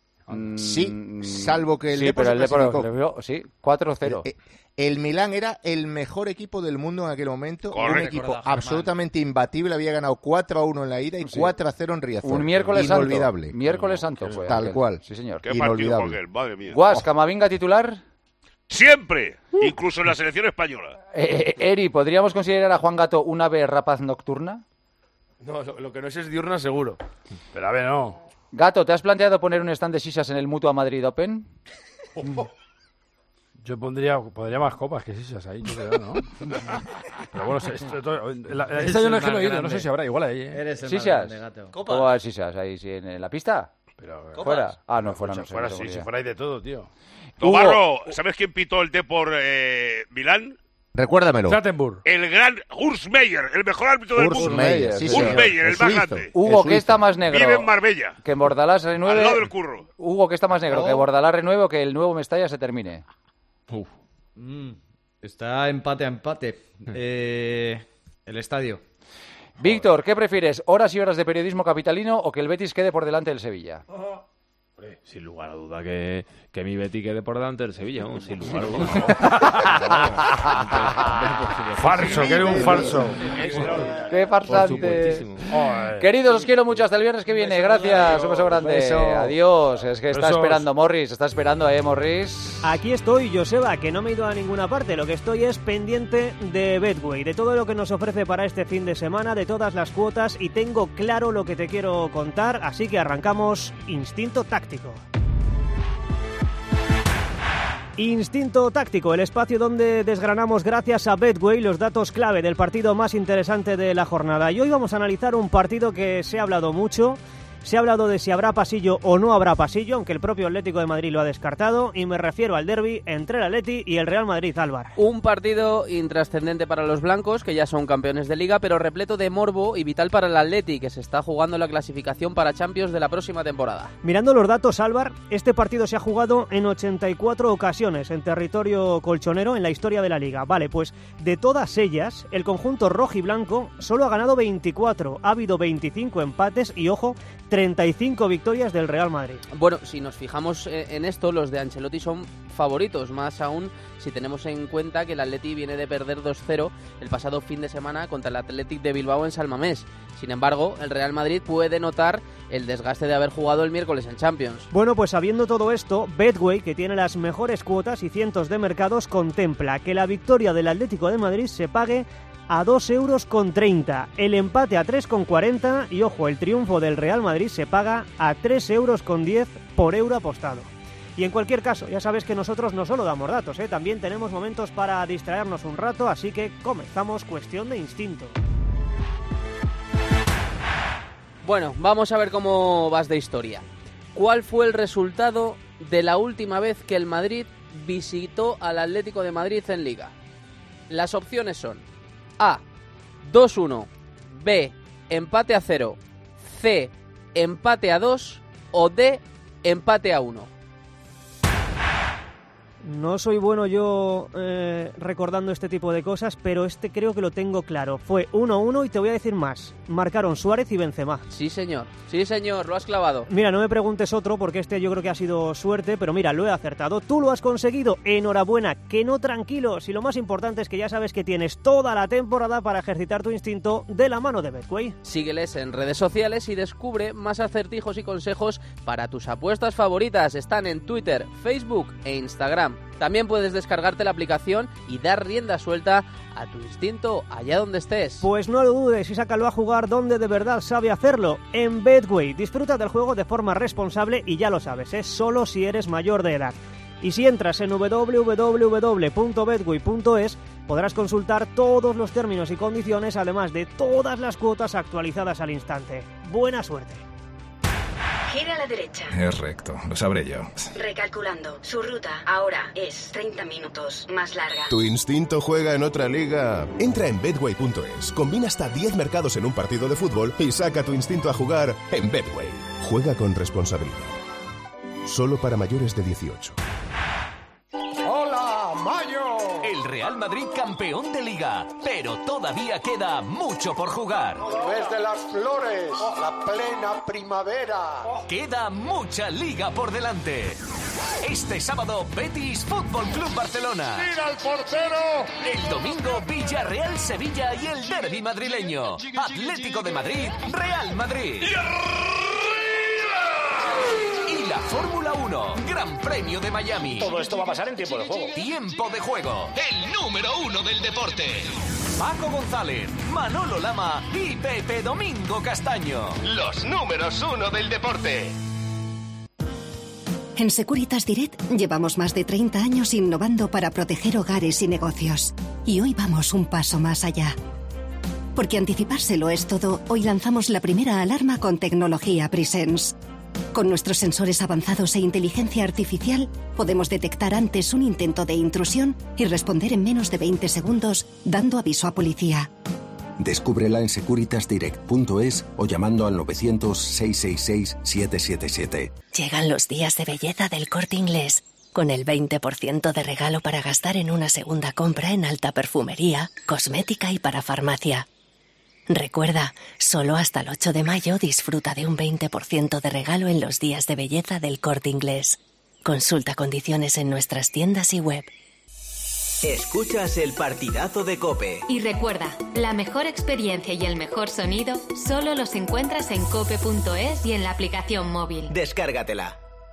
Sí, Mm, salvo que el sí, Depor pero se el Depor clasificó. le vio- sí, cuatro cero. Eh, El Milán era el mejor equipo del mundo en aquel momento. Correcto. Un equipo Recordad, Germán. absolutamente imbatible. Había ganado cuatro a uno en la ida y Sí. cuatro a cero en Riazor. Un miércoles santo. Inolvidable. Miércoles santo fue. Tal aquel. cual. Sí, señor. ¿Qué partido Inolvidable. fue aquel? Madre mía. Guas, Camavinga titular. Siempre, incluso en la selección española. Eh, eh, Eri, ¿podríamos considerar a Juan Gato una ave rapaz nocturna? No, lo, lo que no es es diurna, seguro. Pero a ver, no. Gato, ¿te has planteado poner un stand de sisas en el Mutua Madrid Open? Yo pondría, pondría más copas que sisas ahí, yo creo, ¿no? Pero bueno, esto, esto- la- la- esta yo no es que lo he ido, no sé si habrá, igual ahí, ¿eh? Eres el más ¿Sisas? grande, Gato. ¿Cómo va sisas ahí? sí, ¿En, en la pista? Pero, ¿Fuera? Ah, no, fuera no si sé. fuera, no tengo sí, ni si idea. fuera hay de todo, tío. Tomarro, ¿sabes quién pitó el Depor eh, Milán? Recuérdamelo. Clattenburg. El gran Urs Meier, el mejor árbitro del Urs mundo. Meyer, sí, Urs señor. Meier, el, El más suizo. grande. Hugo, ¿qué está más negro? Vive en Marbella. Que Bordalás renueve. Al lado del curro. Hugo, ¿qué está más negro? Oh. Que Bordalás renueve o que el nuevo Mestalla se termine. Uf. Mm, está empate a empate. Eh, el estadio. Víctor, ¿qué prefieres? ¿Horas y horas de periodismo capitalino o que el Betis quede por delante del Sevilla? Hombre, sin lugar a duda que, que mi Betis quede por delante del Sevilla, ¿no? Sin lugar a duda. Falso, que eres un falso. ¡Qué farsante! Queridos, os quiero mucho. Hasta el viernes que viene. Gracias. Un beso grande. Beso. Adiós. Es que está Besos. esperando Morris. Está esperando, ¿eh, Morris? Aquí estoy, Joseba, que no me he ido a ninguna parte. Lo que estoy es pendiente de Betway, de todo lo que nos ofrece para este fin de semana, de todas las cuotas, y tengo claro lo que te quiero contar, así que arrancamos Instinto Táctico. Instinto Táctico, el espacio donde desgranamos gracias a Betway los datos clave del partido más interesante de la jornada. Y hoy vamos a analizar un partido que se ha hablado mucho. Se ha hablado de si habrá pasillo o no habrá pasillo, aunque el propio Atlético de Madrid lo ha descartado, y me refiero al derbi entre el Atleti y el Real Madrid, Álvaro. Un partido intrascendente para los blancos, que ya son campeones de Liga, pero repleto de morbo y vital para el Atleti, que se está jugando la clasificación para Champions de la próxima temporada. Mirando los datos, Álvaro, este partido se ha jugado en ochenta y cuatro ocasiones en territorio colchonero en la historia de la Liga. Vale, pues de todas ellas, el conjunto rojiblanco solo ha ganado veinticuatro, ha habido veinticinco empates y, ojo, treinta y cinco victorias del Real Madrid. Bueno, si nos fijamos en esto, los de Ancelotti son favoritos, más aún si tenemos en cuenta que el Atleti viene de perder dos cero el pasado fin de semana contra el Athletic de Bilbao en San Mamés. Sin embargo, el Real Madrid puede notar el desgaste de haber jugado el miércoles en Champions. Bueno, pues sabiendo todo esto, Betway, que tiene las mejores cuotas y cientos de mercados, contempla que la victoria del Atlético de Madrid se pague a dos euros con treinta, el empate a tres con cuarenta y, ojo, el triunfo del Real Madrid se paga a tres euros con diez por euro apostado. Y en cualquier caso, ya sabes que nosotros no solo damos datos, ¿eh? También tenemos momentos para distraernos un rato, así que comenzamos Cuestión de Instinto. Bueno, vamos a ver cómo vas de historia. ¿Cuál fue el resultado de la última vez que el Madrid visitó al Atlético de Madrid en Liga? Las opciones son A, dos uno, B, empate a cero, C, empate a dos o D, empate a uno. No soy bueno yo eh, recordando este tipo de cosas, pero este creo que lo tengo claro. Fue uno uno y te voy a decir más. Marcaron Suárez y Benzema. Sí, señor. Sí, señor. Lo has clavado. Mira, no me preguntes otro porque este yo creo que ha sido suerte, pero mira, lo he acertado. Tú lo has conseguido. Enhorabuena. Que no, tranquilos. Y lo más importante es que ya sabes que tienes toda la temporada para ejercitar tu instinto de la mano de Betway. Sígueles en redes sociales y descubre más acertijos y consejos para tus apuestas favoritas. Están en Twitter, Facebook e Instagram. También puedes descargarte la aplicación y dar rienda suelta a tu instinto allá donde estés. Pues no lo dudes y sácalo a jugar donde de verdad sabe hacerlo, en Betway. Disfruta del juego de forma responsable y ya lo sabes, es solo si eres mayor de edad. Y si entras en doble u doble u doble u punto betway punto es podrás consultar todos los términos y condiciones, además de todas las cuotas actualizadas al instante. Buena suerte. Gira a la derecha. Es recto, lo sabré yo. Recalculando. Su ruta ahora es treinta minutos más larga. ¿Tu instinto juega en otra liga? Entra en betway punto es, combina hasta diez mercados en un partido de fútbol y saca tu instinto a jugar en Betway. Juega con responsabilidad. Solo para mayores de dieciocho. ¡Hola, Mayo! El Real Madrid campeón de Liga, pero todavía queda mucho por jugar. Mes de las flores, la plena primavera. Queda mucha Liga por delante. Este sábado, Betis Fútbol Club Barcelona. ¡Mira al portero! El domingo, Villarreal Sevilla y el derbi madrileño. Atlético de Madrid, Real Madrid. Y la Fórmula uno, Gran Premio de Miami. Todo esto va a pasar en tiempo de juego. Tiempo de juego. El número uno del deporte. Paco González, Manolo Lama y Pepe Domingo Castaño. Los números uno del deporte. En Securitas Direct llevamos más de treinta años innovando para proteger hogares y negocios. Y hoy vamos un paso más allá. Porque anticipárselo es todo, hoy lanzamos la primera alarma con tecnología Presence. Con nuestros sensores avanzados e inteligencia artificial, podemos detectar antes un intento de intrusión y responder en menos de veinte segundos, dando aviso a policía. Descúbrela en securitas direct punto es o llamando al novecientos, seiscientos sesenta y seis, setecientos setenta y siete. Llegan los días de belleza del Corte Inglés, con el veinte por ciento de regalo para gastar en una segunda compra en alta perfumería, cosmética y para farmacia. Recuerda, solo hasta el ocho de mayo disfruta de un veinte por ciento de regalo en los días de belleza del Corte Inglés. Consulta condiciones en nuestras tiendas y web. Escuchas el partidazo de COPE. Y recuerda, la mejor experiencia y el mejor sonido solo los encuentras en cope punto es y en la aplicación móvil. Descárgatela.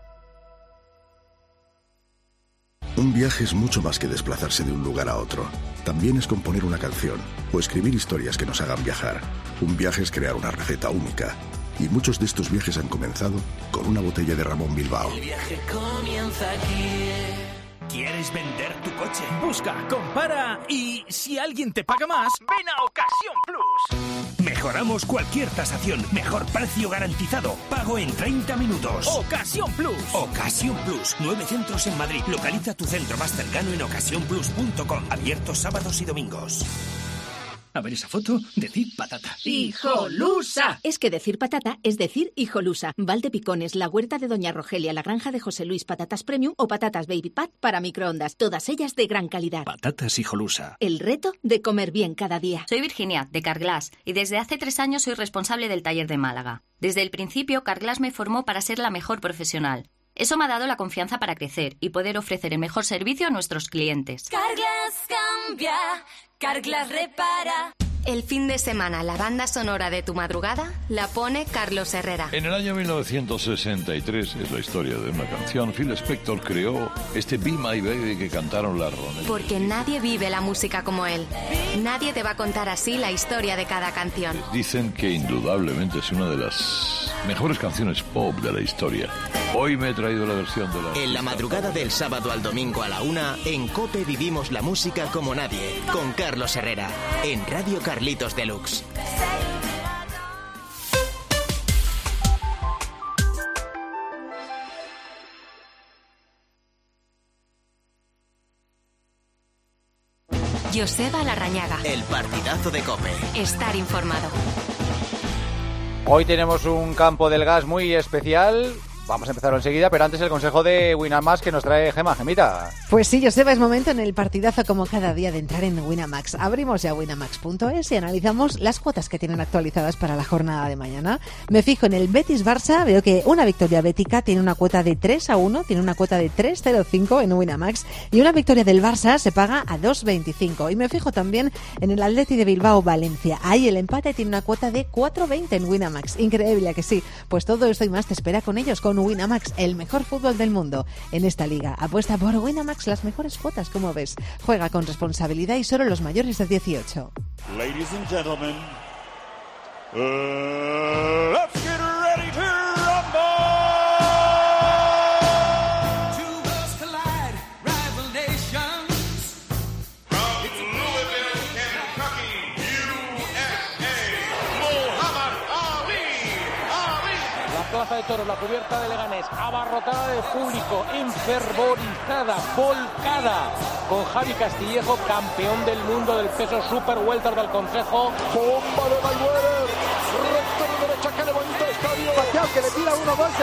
Un viaje es mucho más que desplazarse de un lugar a otro. También es componer una canción o escribir historias que nos hagan viajar. Un viaje es crear una receta única. Y muchos de estos viajes han comenzado con una botella de Ramón Bilbao. El viaje comienza aquí. ¿Quieres vender tu coche? Busca, compara y si alguien te paga más, ven a Ocasión Plus. Mejoramos cualquier tasación. Mejor precio garantizado. Pago en treinta minutos. Ocasión Plus. Ocasión Plus. Nueve centros en Madrid. Localiza tu centro más cercano en ocasión plus punto com. Abiertos sábados y domingos. A ver esa foto, decir patata. ¡Hijolusa! Es que decir patata es decir hijolusa. Valdepicones, la huerta de Doña Rogelia, la granja de José Luis, patatas premium o patatas baby pat para microondas. Todas ellas de gran calidad. Patatas hijolusa. El reto de comer bien cada día. Soy Virginia, de Carglass, y desde hace tres años soy responsable del taller de Málaga. Desde el principio, Carglass me formó para ser la mejor profesional. Eso me ha dado la confianza para crecer y poder ofrecer el mejor servicio a nuestros clientes. Carglass cambia, Carglass repara. El fin de semana, la banda sonora de tu madrugada la pone Carlos Herrera. En el año mil novecientos sesenta y tres, es la historia de una canción, Phil Spector creó este Be My Baby que cantaron las Ronettes. Porque nadie vive la música como él. Nadie te va a contar así la historia de cada canción. Dicen que indudablemente es una de las mejores canciones pop de la historia. Hoy me he traído la versión de la... En la madrugada del sábado al domingo a la una, en COPE vivimos la música como nadie, con Carlos Herrera, en Radio Carlitos Deluxe. Joseba Larrañaga. El partidazo de COPE. Estar informado. Hoy tenemos un campo del gas muy especial. Vamos a empezarlo enseguida, pero antes el consejo de Winamax que nos trae Gema. Gemita. Pues sí, Joseba, es momento en el partidazo como cada día de entrar en Winamax. Abrimos ya winamax punto es y analizamos las cuotas que tienen actualizadas para la jornada de mañana. Me fijo en el Betis-Barça, veo que una victoria bética tiene una cuota de tres a uno, tiene una cuota de tres coma cero cinco en Winamax y una victoria del Barça se paga a dos coma veinticinco. Y me fijo también en el Atleti de Bilbao-Valencia. Ahí el empate tiene una cuota de cuatro coma veinte en Winamax. Increíble, ¿a que sí? Pues todo esto y más te espera con ellos, con Winamax, el mejor fútbol del mundo en esta liga. Apuesta por Winamax, las mejores cuotas, como ves. Juega con responsabilidad y solo los mayores de dieciocho. Ladies and gentlemen, uh, let's get ready to rumble! Two worlds collide, rival nations. From Louisville, Kentucky, U S A, Muhammad Ali, Ali. La plaza de toros, la cubierta de Leganés, abarrotada de público, enfervorizada, volcada, con Javi Castillejo, campeón del mundo del peso super welter del Consejo. Bomba de Mayweather, recta derecha que levanta el estadio. Pacquiao que le tira uno más.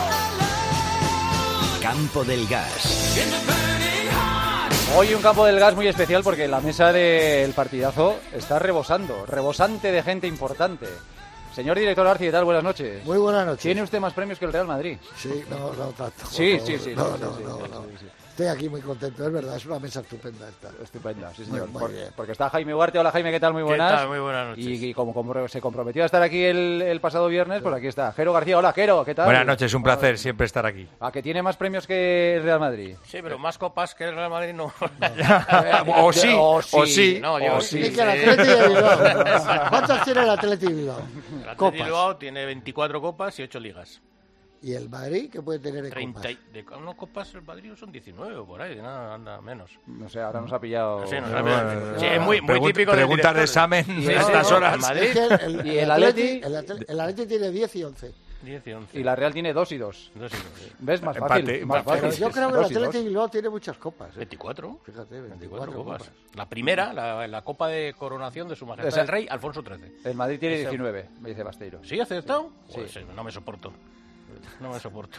Campo del Gas. Hoy un campo del gas muy especial porque la mesa del partidazo está rebosando, rebosante de gente importante. Señor director Arci, ¿qué tal? Buenas noches. Muy buenas noches. ¿Tiene usted más premios que el Real Madrid? Sí, no, no tanto. Sí, sí, sí. No, sí, no, sí, no, sí, no. sí, sí. Estoy aquí muy contento, es verdad, es una mesa estupenda esta. Estupenda, sí señor. Muy, muy porque, bien. porque está Jaime Ugarte. Hola Jaime, ¿qué tal? Muy buenas. ¿Qué tal? Muy buenas noches. Y, y como, como se comprometió a estar aquí el, el pasado viernes, pues aquí está. Jero García, hola Jero, ¿qué tal? Buenas noches, un placer siempre estar aquí. ¿A que tiene más premios que el Real Madrid? Sí, pero más copas que el Real Madrid no. o, sí, o sí, o sí. No, yo o sí. sí. Que el Atleti de Bilbao. ¿Cuántas tiene el Atleti de Bilbao? El Atleti de Bilbao tiene veinticuatro copas y ocho ligas. ¿Y el Madrid qué puede tener de treinta, copas? De no, copas el Madrid son diecinueve o por ahí, nada, anda menos. No sé, ahora nos ha pillado... Sí, nos ha pillado. Sí, es muy, muy Pregun- típico del Preguntas de examen ¿Y a estas horas. El Madrid? Es que el, ¿Y el Atleti? Atleti? El Atleti, el Atleti tiene diez y once. diez y once. Y la Real tiene dos y dos. dos y dos, sí. ¿Ves? Más Empate, fácil. Más empate. fácil. Pero yo creo que el Atlético de Bilbao tiene muchas copas. ¿eh? veinticuatro. Fíjate, veinticuatro, veinticuatro copas. copas. La primera, la, la Copa de Coronación de Su Majestad Esa- el Rey Alfonso trece. El Madrid tiene Ese- diecinueve, me dice Basteiro. ¿Sí? ¿Ha acertado? Sí. Pues, eh, no me soporto. No me soporto.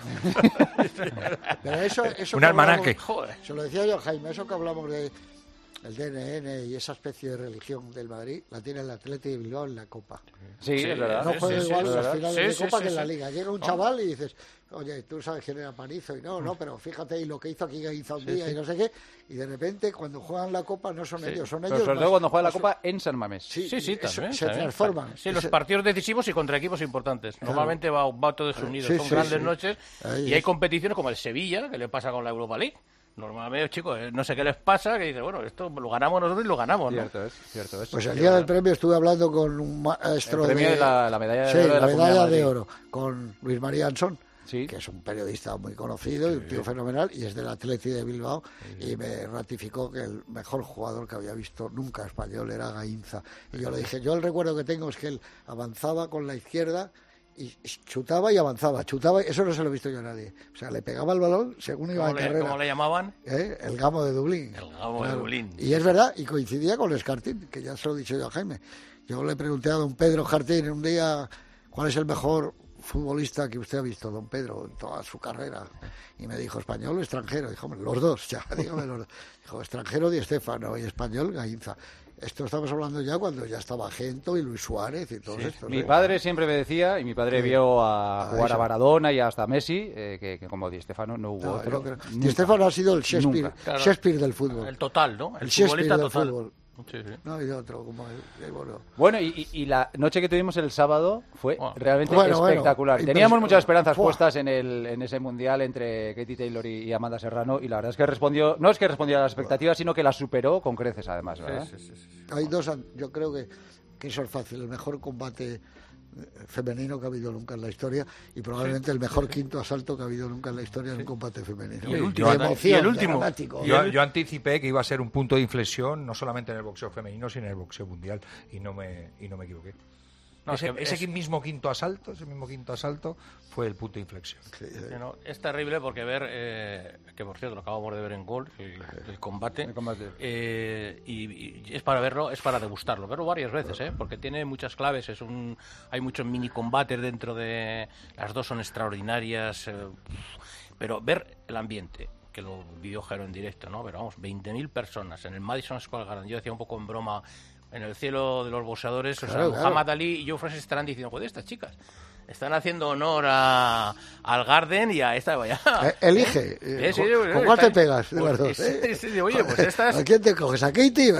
Pero eso, eso Un que almanaque. hablamos- Joder. Se lo decía yo a Jaime, eso que hablamos de el D N N y esa especie de religión del Madrid, la tiene el Atlético de Bilbao en la Copa. Sí, es verdad. No Sí, juega sí, igual sí, en es las verdad. finales Sí, de sí, Copa sí, que en la sí. Liga. Llega un No. chaval y dices, oye, tú sabes quién era Panizo, y no, no, pero fíjate, y lo que hizo aquí Gainza un Sí, día sí. y no sé qué, y de repente cuando juegan la Copa no son Sí. ellos, son Pero ellos. sobre todo más- cuando juega la más- Copa en San Mamés. Sí, Sí, sí, eso, también. se también. transforman. Sí, los Ese- partidos decisivos y contra equipos importantes. Claro. Normalmente va, va todos unidos, Sí, son sí, grandes sí. noches. Ahí y hay es. competiciones como el Sevilla, que le pasa con la Europa League. Normalmente, chicos, eh, no sé qué les pasa, que dicen, bueno, esto lo ganamos nosotros y lo ganamos, ¿no? Cierto es, cierto es. Pues el día del premio estuve hablando con un maestro El premio de... de la- la medalla de sí, oro de la la Comunidad medalla de de Madrid. oro, con Luis María Ansón, Sí. que es un periodista muy conocido y un tío fenomenal, y es del Athletic de Bilbao, y me ratificó que el mejor jugador que había visto nunca español era Gainza. Y yo le dije, yo el recuerdo que tengo es que él avanzaba con la izquierda y chutaba y avanzaba, chutaba, eso no se lo he visto yo a nadie. O sea, le pegaba el balón según iba ¿Cómo en le, carrera. cómo le llamaban? ¿Eh? El Gamo de Dublín. El Gamo de Dublín. Y es verdad, y coincidía con Escartín, que ya se lo he dicho yo a Jaime. Yo le pregunté a don Pedro Jartín un día cuál es el mejor futbolista que usted ha visto, don Pedro, en toda su carrera. Y me dijo, ¿español o extranjero? Dijo, hombre, los dos, ya, dígame los dos. Dijo, extranjero Di Stéfano y español Gainza. Esto estamos hablando ya cuando ya estaba Gento y Luis Suárez y todos estos. Mi ¿eh? padre siempre me decía, y mi padre Sí. vio a Ah, jugar eso. a Maradona y hasta Messi, eh, que, que como Di Stéfano no hubo No, otro. yo creo- Di nunca. Stéfano ha sido el Shakespeare, Nunca. Claro. Shakespeare del fútbol. El total, ¿no? El, El Shakespeare futbolista del total. fútbol. Sí, sí. No hay de otro como el, el bueno. Bueno, y, y- y la noche que tuvimos el sábado fue realmente Bueno, bueno, espectacular. impresionante. Teníamos muchas esperanzas Buah. puestas en el en ese mundial entre Katie Taylor y, y Amanda Serrano, y la verdad es que respondió, no es que respondiera a las expectativas, sino que las superó con creces además, ¿verdad? Sí, sí, sí, sí. Hay dos, an- yo creo que, que eso es fácil, el mejor combate eh, femenino que ha habido nunca en la historia y probablemente el mejor quinto asalto que ha habido nunca en la historia en un combate femenino. Y el De último, emoción, y el de último. dramático. Yo, yo anticipé que iba a ser un punto de inflexión, no solamente en el boxeo femenino, sino en el boxeo mundial, y no me, y no me equivoqué. No, ese es que ese es- mismo quinto asalto, ese mismo quinto asalto fue el punto de inflexión. Sí, no, es terrible porque ver, eh, que por cierto lo acabamos de ver en Gol, el, el combate, El combate. eh, y, y es para verlo, es para degustarlo, verlo varias veces, ¿eh? Porque tiene muchas claves, es un, hay muchos mini combates dentro de, las dos son extraordinarias, eh, pero ver el ambiente, que lo vivió Jero en directo, ¿no? Pero vamos, veinte mil personas en el Madison Square Garden, yo decía un poco en broma, en el cielo de los boxeadores, o sea, Claro, claro. Muhammad Ali y Joe Frazier estarán diciendo, joder, estas chicas están haciendo honor a, al Garden y a esta, vaya. Eh, elige, eh, Eh, sí, ¿con- sí, ¿con cuál está- te pegas de pues, las dos? sí, eh? sí, sí, oye, pues estas... ¿A quién te coges? ¿A Katie?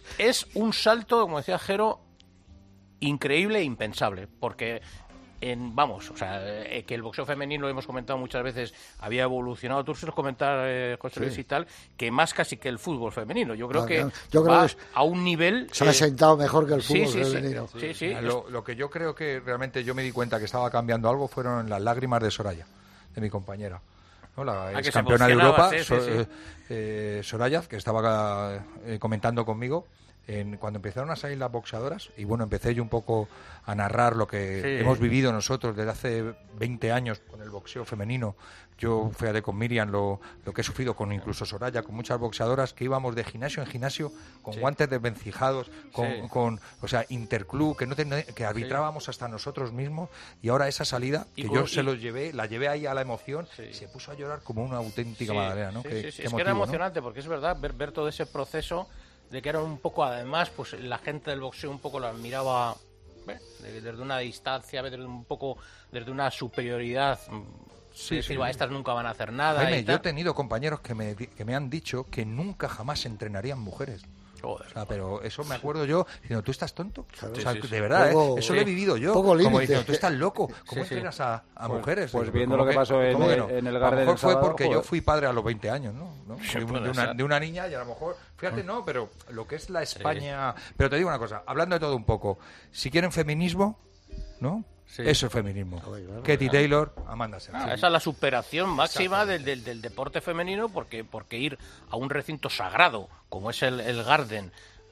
Es un salto, como decía Jero, increíble e impensable, porque en, vamos, o sea, eh, que el boxeo femenino, lo hemos comentado muchas veces, había evolucionado, tú sueles comentar, eh, José Luis Sí. y tal, que más casi que el fútbol femenino. Yo creo No, que no, yo creo va que es- a un nivel... Se ha eh, sentado mejor que el sí, fútbol sí, sí, femenino. sí, sí, Lo, lo que yo creo que realmente yo me di cuenta que estaba cambiando algo fueron las lágrimas de Soraya, de mi compañera. ¿No? La Ah, que ex se campeona de Europa, sí, sí, so- sí. eh, eh, Soraya, que estaba eh, comentando conmigo, en, cuando empezaron a salir las boxeadoras, y bueno, empecé yo un poco a narrar lo que Sí. hemos vivido nosotros desde hace veinte años con el boxeo femenino. Yo fui a de con Miriam lo, lo que he sufrido con incluso Soraya, con muchas boxeadoras que íbamos de gimnasio en gimnasio con Sí. guantes desvencijados, con, Sí. con o sea, interclub, que no ten- que arbitrábamos hasta nosotros mismos, y ahora esa salida Y que con- yo se y- lo llevé, la llevé ahí a la emoción, y se puso a llorar como una auténtica Sí, Magdalena, ¿no? sí, Qué- sí, sí. qué Es que era emotivo, ¿no? emocionante porque es verdad ver, ver todo ese proceso de que era un poco, además, pues la gente del boxeo un poco la miraba ¿eh? de- desde una distancia, desde un poco, desde una superioridad. Sí, decir, sí. "Va, estas nunca van a hacer nada. Jaime, y yo he tal". tenido compañeros que me, di- que me han dicho que nunca jamás entrenarían mujeres. Joder, o sea, pero eso me acuerdo yo diciendo, ¿tú estás tonto? Claro. O sea, Sí, sí, sí. de verdad, Poco- ¿eh? Eso sí. lo he vivido yo. Poco Como límite. diciendo, tú estás loco. ¿Cómo Sí, sí. entrenas a, a Pues- mujeres? pues Digo, viendo ¿cómo lo que pasó en cómo que el- no? en el A lo Garden mejor el fue sábado, porque yo joder. fui padre a los veinte años, ¿no? ¿No? Sí, de, puede de una, ser. de una niña y a lo mejor, fíjate, no, pero lo que es la España... Pero te digo una cosa, hablando de todo un poco, si quieren feminismo, ¿no? Sí. Eso es feminismo. Katie Taylor, Amanda Serrano. Ah, esa es la superación máxima del, del, del deporte femenino, porque, porque ir a un recinto sagrado como es el, el Garden,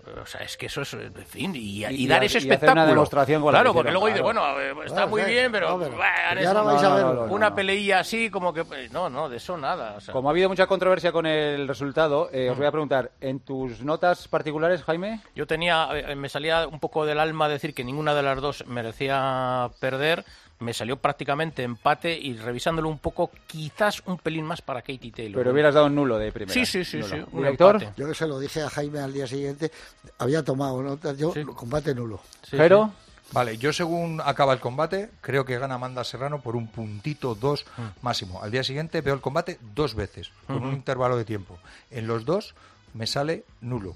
O sea, es que eso es, en fin, y, y, y dar y ese hacer espectáculo. una demostración con la claro, que porque hicieron, luego dices, claro. bueno, eh, está Claro, muy sí. bien, pero No, pero- bah, han y hecho ahora vais a una- verlo. una no. peleilla así, como que... No, no, de eso nada. O sea. Como ha habido mucha controversia con el resultado, eh, os voy a preguntar, ¿en tus notas particulares, Jaime? Yo tenía, eh, me salía un poco del alma decir que ninguna de las dos merecía perder. Me salió prácticamente empate y revisándolo un poco, quizás un pelín más para Katie Taylor. Pero hubieras dado un nulo de primera. Sí, sí, sí, Nulo. sí, un ¿Director? empate. Yo que se lo dije a Jaime al día siguiente, había tomado notas, yo combate nulo. Sí, ¿Pero? Vale, yo según acaba el combate, creo que gana Amanda Serrano por un puntito, dos máximo. Al día siguiente veo el combate dos veces, con Ujú. un intervalo de tiempo. En los dos me sale nulo.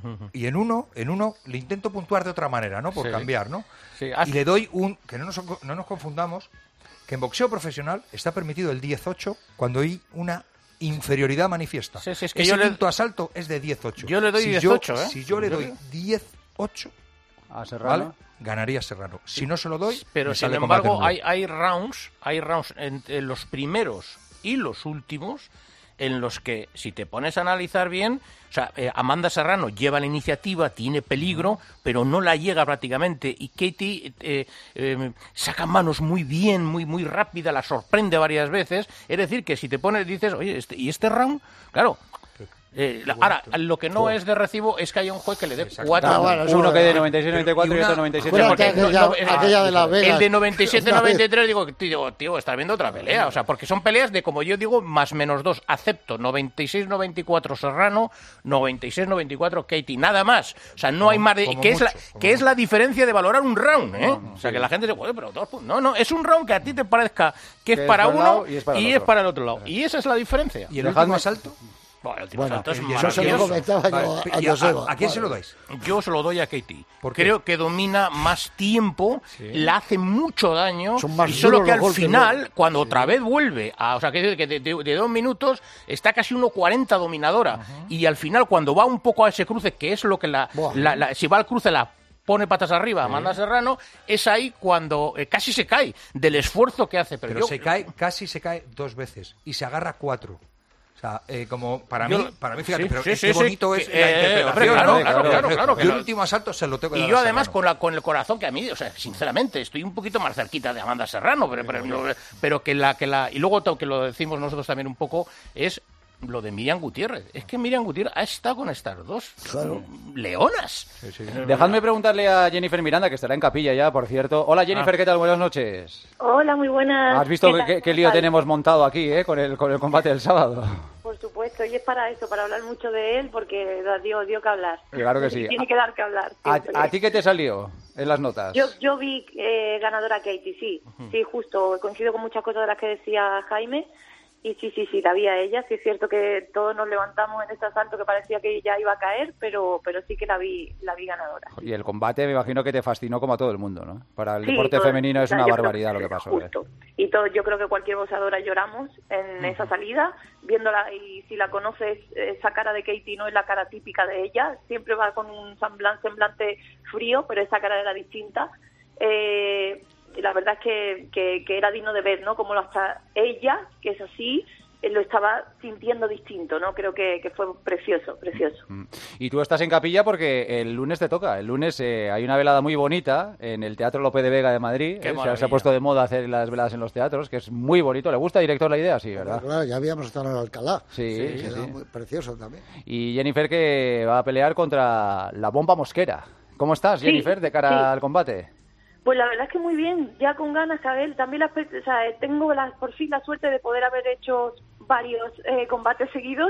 Y en uno, en uno le intento puntuar de otra manera, ¿no? Por Sí. cambiar, ¿no? Sí, haz- Y le doy un, que no nos, no nos confundamos, que en boxeo profesional está permitido el diez ocho cuando hay una inferioridad manifiesta. Sí, sí, es que Ese yo le- quinto asalto es de diez ocho. Yo le doy si diez yo- ocho, ¿eh? Si yo le Yo doy le- diez ocho, A Serrano. ¿vale? Ganaría Serrano. Si no se lo doy, Pero me sin sale combate embargo nulo. hay, hay rounds, hay rounds entre los primeros y los últimos en los que, si te pones a analizar bien, o sea, eh, Amanda Serrano lleva la iniciativa, tiene peligro, pero no la llega prácticamente, y Katie eh, eh, saca manos muy bien, muy muy rápida, la sorprende varias veces. Es decir, que si te pones, dices, oye, este, ¿y este round? Claro. Eh, la- ahora, lo que no es de recibo es que haya un juez que le dé cuatro. Ah, bueno, eso Uno es que de verdad. noventa y seis noventa y cuatro y, una- otro noventa y siete Bueno, porque aquella, no- no, es- aquella de Las Vegas. El de noventa y siete Una vez. noventa y tres, digo, tío, tío, estás viendo otra pelea. O sea, porque son peleas de, como yo digo, más menos dos. Acepto noventa y seis noventa y cuatro Serrano, noventa y seis noventa y cuatro Katie. Nada más. O sea, no hay más de. como Que, es la, mucho, como que es la diferencia de valorar un round, ¿eh? O sea, que la gente dice, "Joder, pero dos puntos". No, no, es un round que a ti te parezca que es Que es para para un uno lado y es para el y otro. es para el otro lado. Y esa es la diferencia. ¿Y el Dejadme- último asalto? Bueno, el último Bueno, asalto es eso se lo maravilloso. comentaba yo Vale, a ¿y a, Joseba. a- a quién se lo Vale. dais? Yo se lo doy a Katie. ¿Por qué? Creo que domina más tiempo, la hace mucho daño, Son más y solo duros que los al golpes, final, ¿no? cuando otra vez vuelve, a, o sea, que, que de, de- de dos minutos está casi uno cuarenta dominadora, y al final cuando va un poco a ese cruce, que es lo que la, Buah. la- la- si va al cruce la pone patas arriba, Amanda Serrano, es ahí cuando eh, casi se cae del esfuerzo que hace. Pero, Pero yo- se cae, casi se cae dos veces y se agarra cuatro. O sea, eh, como para Yo- mí, para mí, fíjate, sí, pero sí, es sí, que sí, bonito que- es eh, la eh, interpretación, hombre, ¿no? claro, claro, claro, claro, que Yo el no- último asalto se lo tengo que Y dar yo a además Serrano. con la con el corazón que a mí, o sea, sinceramente, estoy un poquito más cerquita de Amanda Serrano, pero, pero, pero que la que la y luego to- que lo decimos nosotros también un poco es lo de Miriam Gutiérrez. Es que Miriam Gutiérrez ha estado con estas dos mm, leonas. Dejadme preguntarle a Jennifer Miranda, que estará en capilla ya, por cierto. Hola, Jennifer, Ah. ¿qué tal? Buenas noches. Hola, muy buenas. ¿Has visto ¿Qué qué, tal? qué- qué lío ¿Qué tal? tenemos montado aquí, eh, con el, con el combate del sábado? Por supuesto, y es para eso, para hablar mucho de él, porque da- dio, dio que hablar. Claro que sí. Tiene que dar que hablar. ¿A, siempre. a ti qué te salió en las notas? Yo, yo vi eh, ganadora Katie, sí, sí, justo. Coincido con muchas cosas de las que decía Jaime. Y sí, sí, sí, la vi a ella. Sí es cierto que todos nos levantamos en este asalto que parecía que ya iba a caer, pero pero sí que la vi la vi ganadora. Y el combate me imagino que te fascinó como a todo el mundo, ¿no? Para el Sí, deporte todo- femenino es o sea, una yo creo barbaridad que lo que es pasó. ¿eh? justo. Y todo, yo creo que cualquier boxeadora lloramos en esa salida, viéndola, y si la conoces, esa cara de Katie no es la cara típica de ella, siempre va con un semblante, semblante frío, pero esa cara era distinta. Eh, y la verdad es que, que, que era digno de ver, ¿no? Como hasta ella, que es así, eh, lo estaba sintiendo distinto, ¿no? Creo que, que fue precioso, precioso. Y tú estás en capilla porque el lunes te toca. El lunes eh, hay una velada muy bonita en el Teatro Lope de Vega de Madrid. Qué eh, se, ha- se ha maravilla. puesto de moda hacer las veladas en los teatros, que es muy bonito. ¿Le gusta, director, la idea? Sí, ¿verdad? Claro, ya habíamos estado en Alcalá. Sí, que sí, era sí. muy precioso también. Y Jennifer, que va a pelear contra la bomba mosquera. ¿Cómo estás, Sí, Jennifer, de cara sí. al combate? Pues la verdad es que muy bien, ya con ganas, a ver, también la, o sea, tengo la, por fin la suerte de poder haber hecho varios eh, combates seguidos,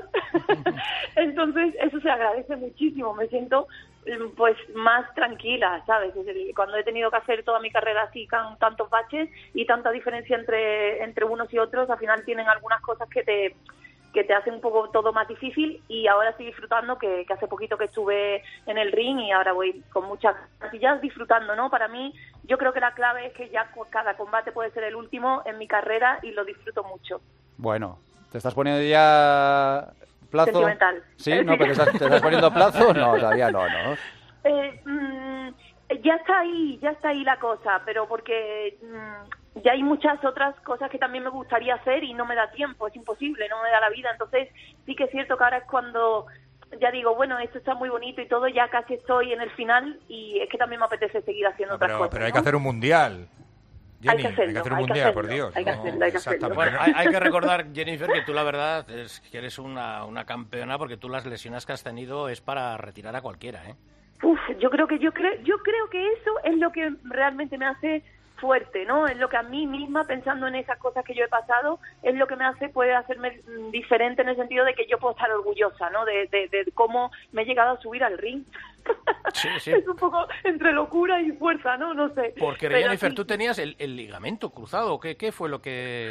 entonces eso se agradece muchísimo, me siento mm, pues más tranquila, ¿sabes? Es decir, cuando he tenido que hacer toda mi carrera así con tantos baches y tanta diferencia entre, entre unos y otros, al final tienen algunas cosas que te que te hacen un poco todo más difícil, y ahora estoy disfrutando, que, que hace poquito que estuve en el ring y ahora voy con muchas ganas disfrutando, ¿no? Para mí, yo creo que la clave es que ya cu- cada combate puede ser el último en mi carrera y lo disfruto mucho. Bueno, ¿te estás poniendo ya plazo? Sentimental. Sí, no, pero ¿te estás, te estás poniendo plazo? No, todavía no, ¿no? Eh, mm, ya está ahí, ya está ahí la cosa, pero porque mm, ya hay muchas otras cosas que también me gustaría hacer y no me da tiempo, es imposible, no me da la vida. Entonces sí que es cierto que ahora es cuando ya digo, bueno, esto está muy bonito y todo, ya casi estoy en el final y es que también me apetece seguir haciendo no, otras pero, cosas. Pero hay ¿no? que hacer un mundial. Jenny, hay que hacerlo, hay que hacer un hay mundial, que por Dios. Hay que hacerlo, hay que hacerlo. Bueno, hay, hay que recordar, Jennifer, que tú la verdad es que eres una, una campeona porque tú las lesiones que has tenido es para retirar a cualquiera, ¿eh? Uf, yo creo que yo creo, yo creo que eso es lo que realmente me hace fuerte, ¿no? Es lo que a mí misma, pensando en esas cosas que yo he pasado, es lo que me hace, puede hacerme diferente en el sentido de que yo puedo estar orgullosa, ¿no? De, de, de cómo me he llegado a subir al ring. Sí, sí. Es un poco entre locura y fuerza, ¿no? No sé. Porque, Pero Jennifer, sí, tú tenías el, el ligamento cruzado. ¿Qué, ¿Qué fue lo que...?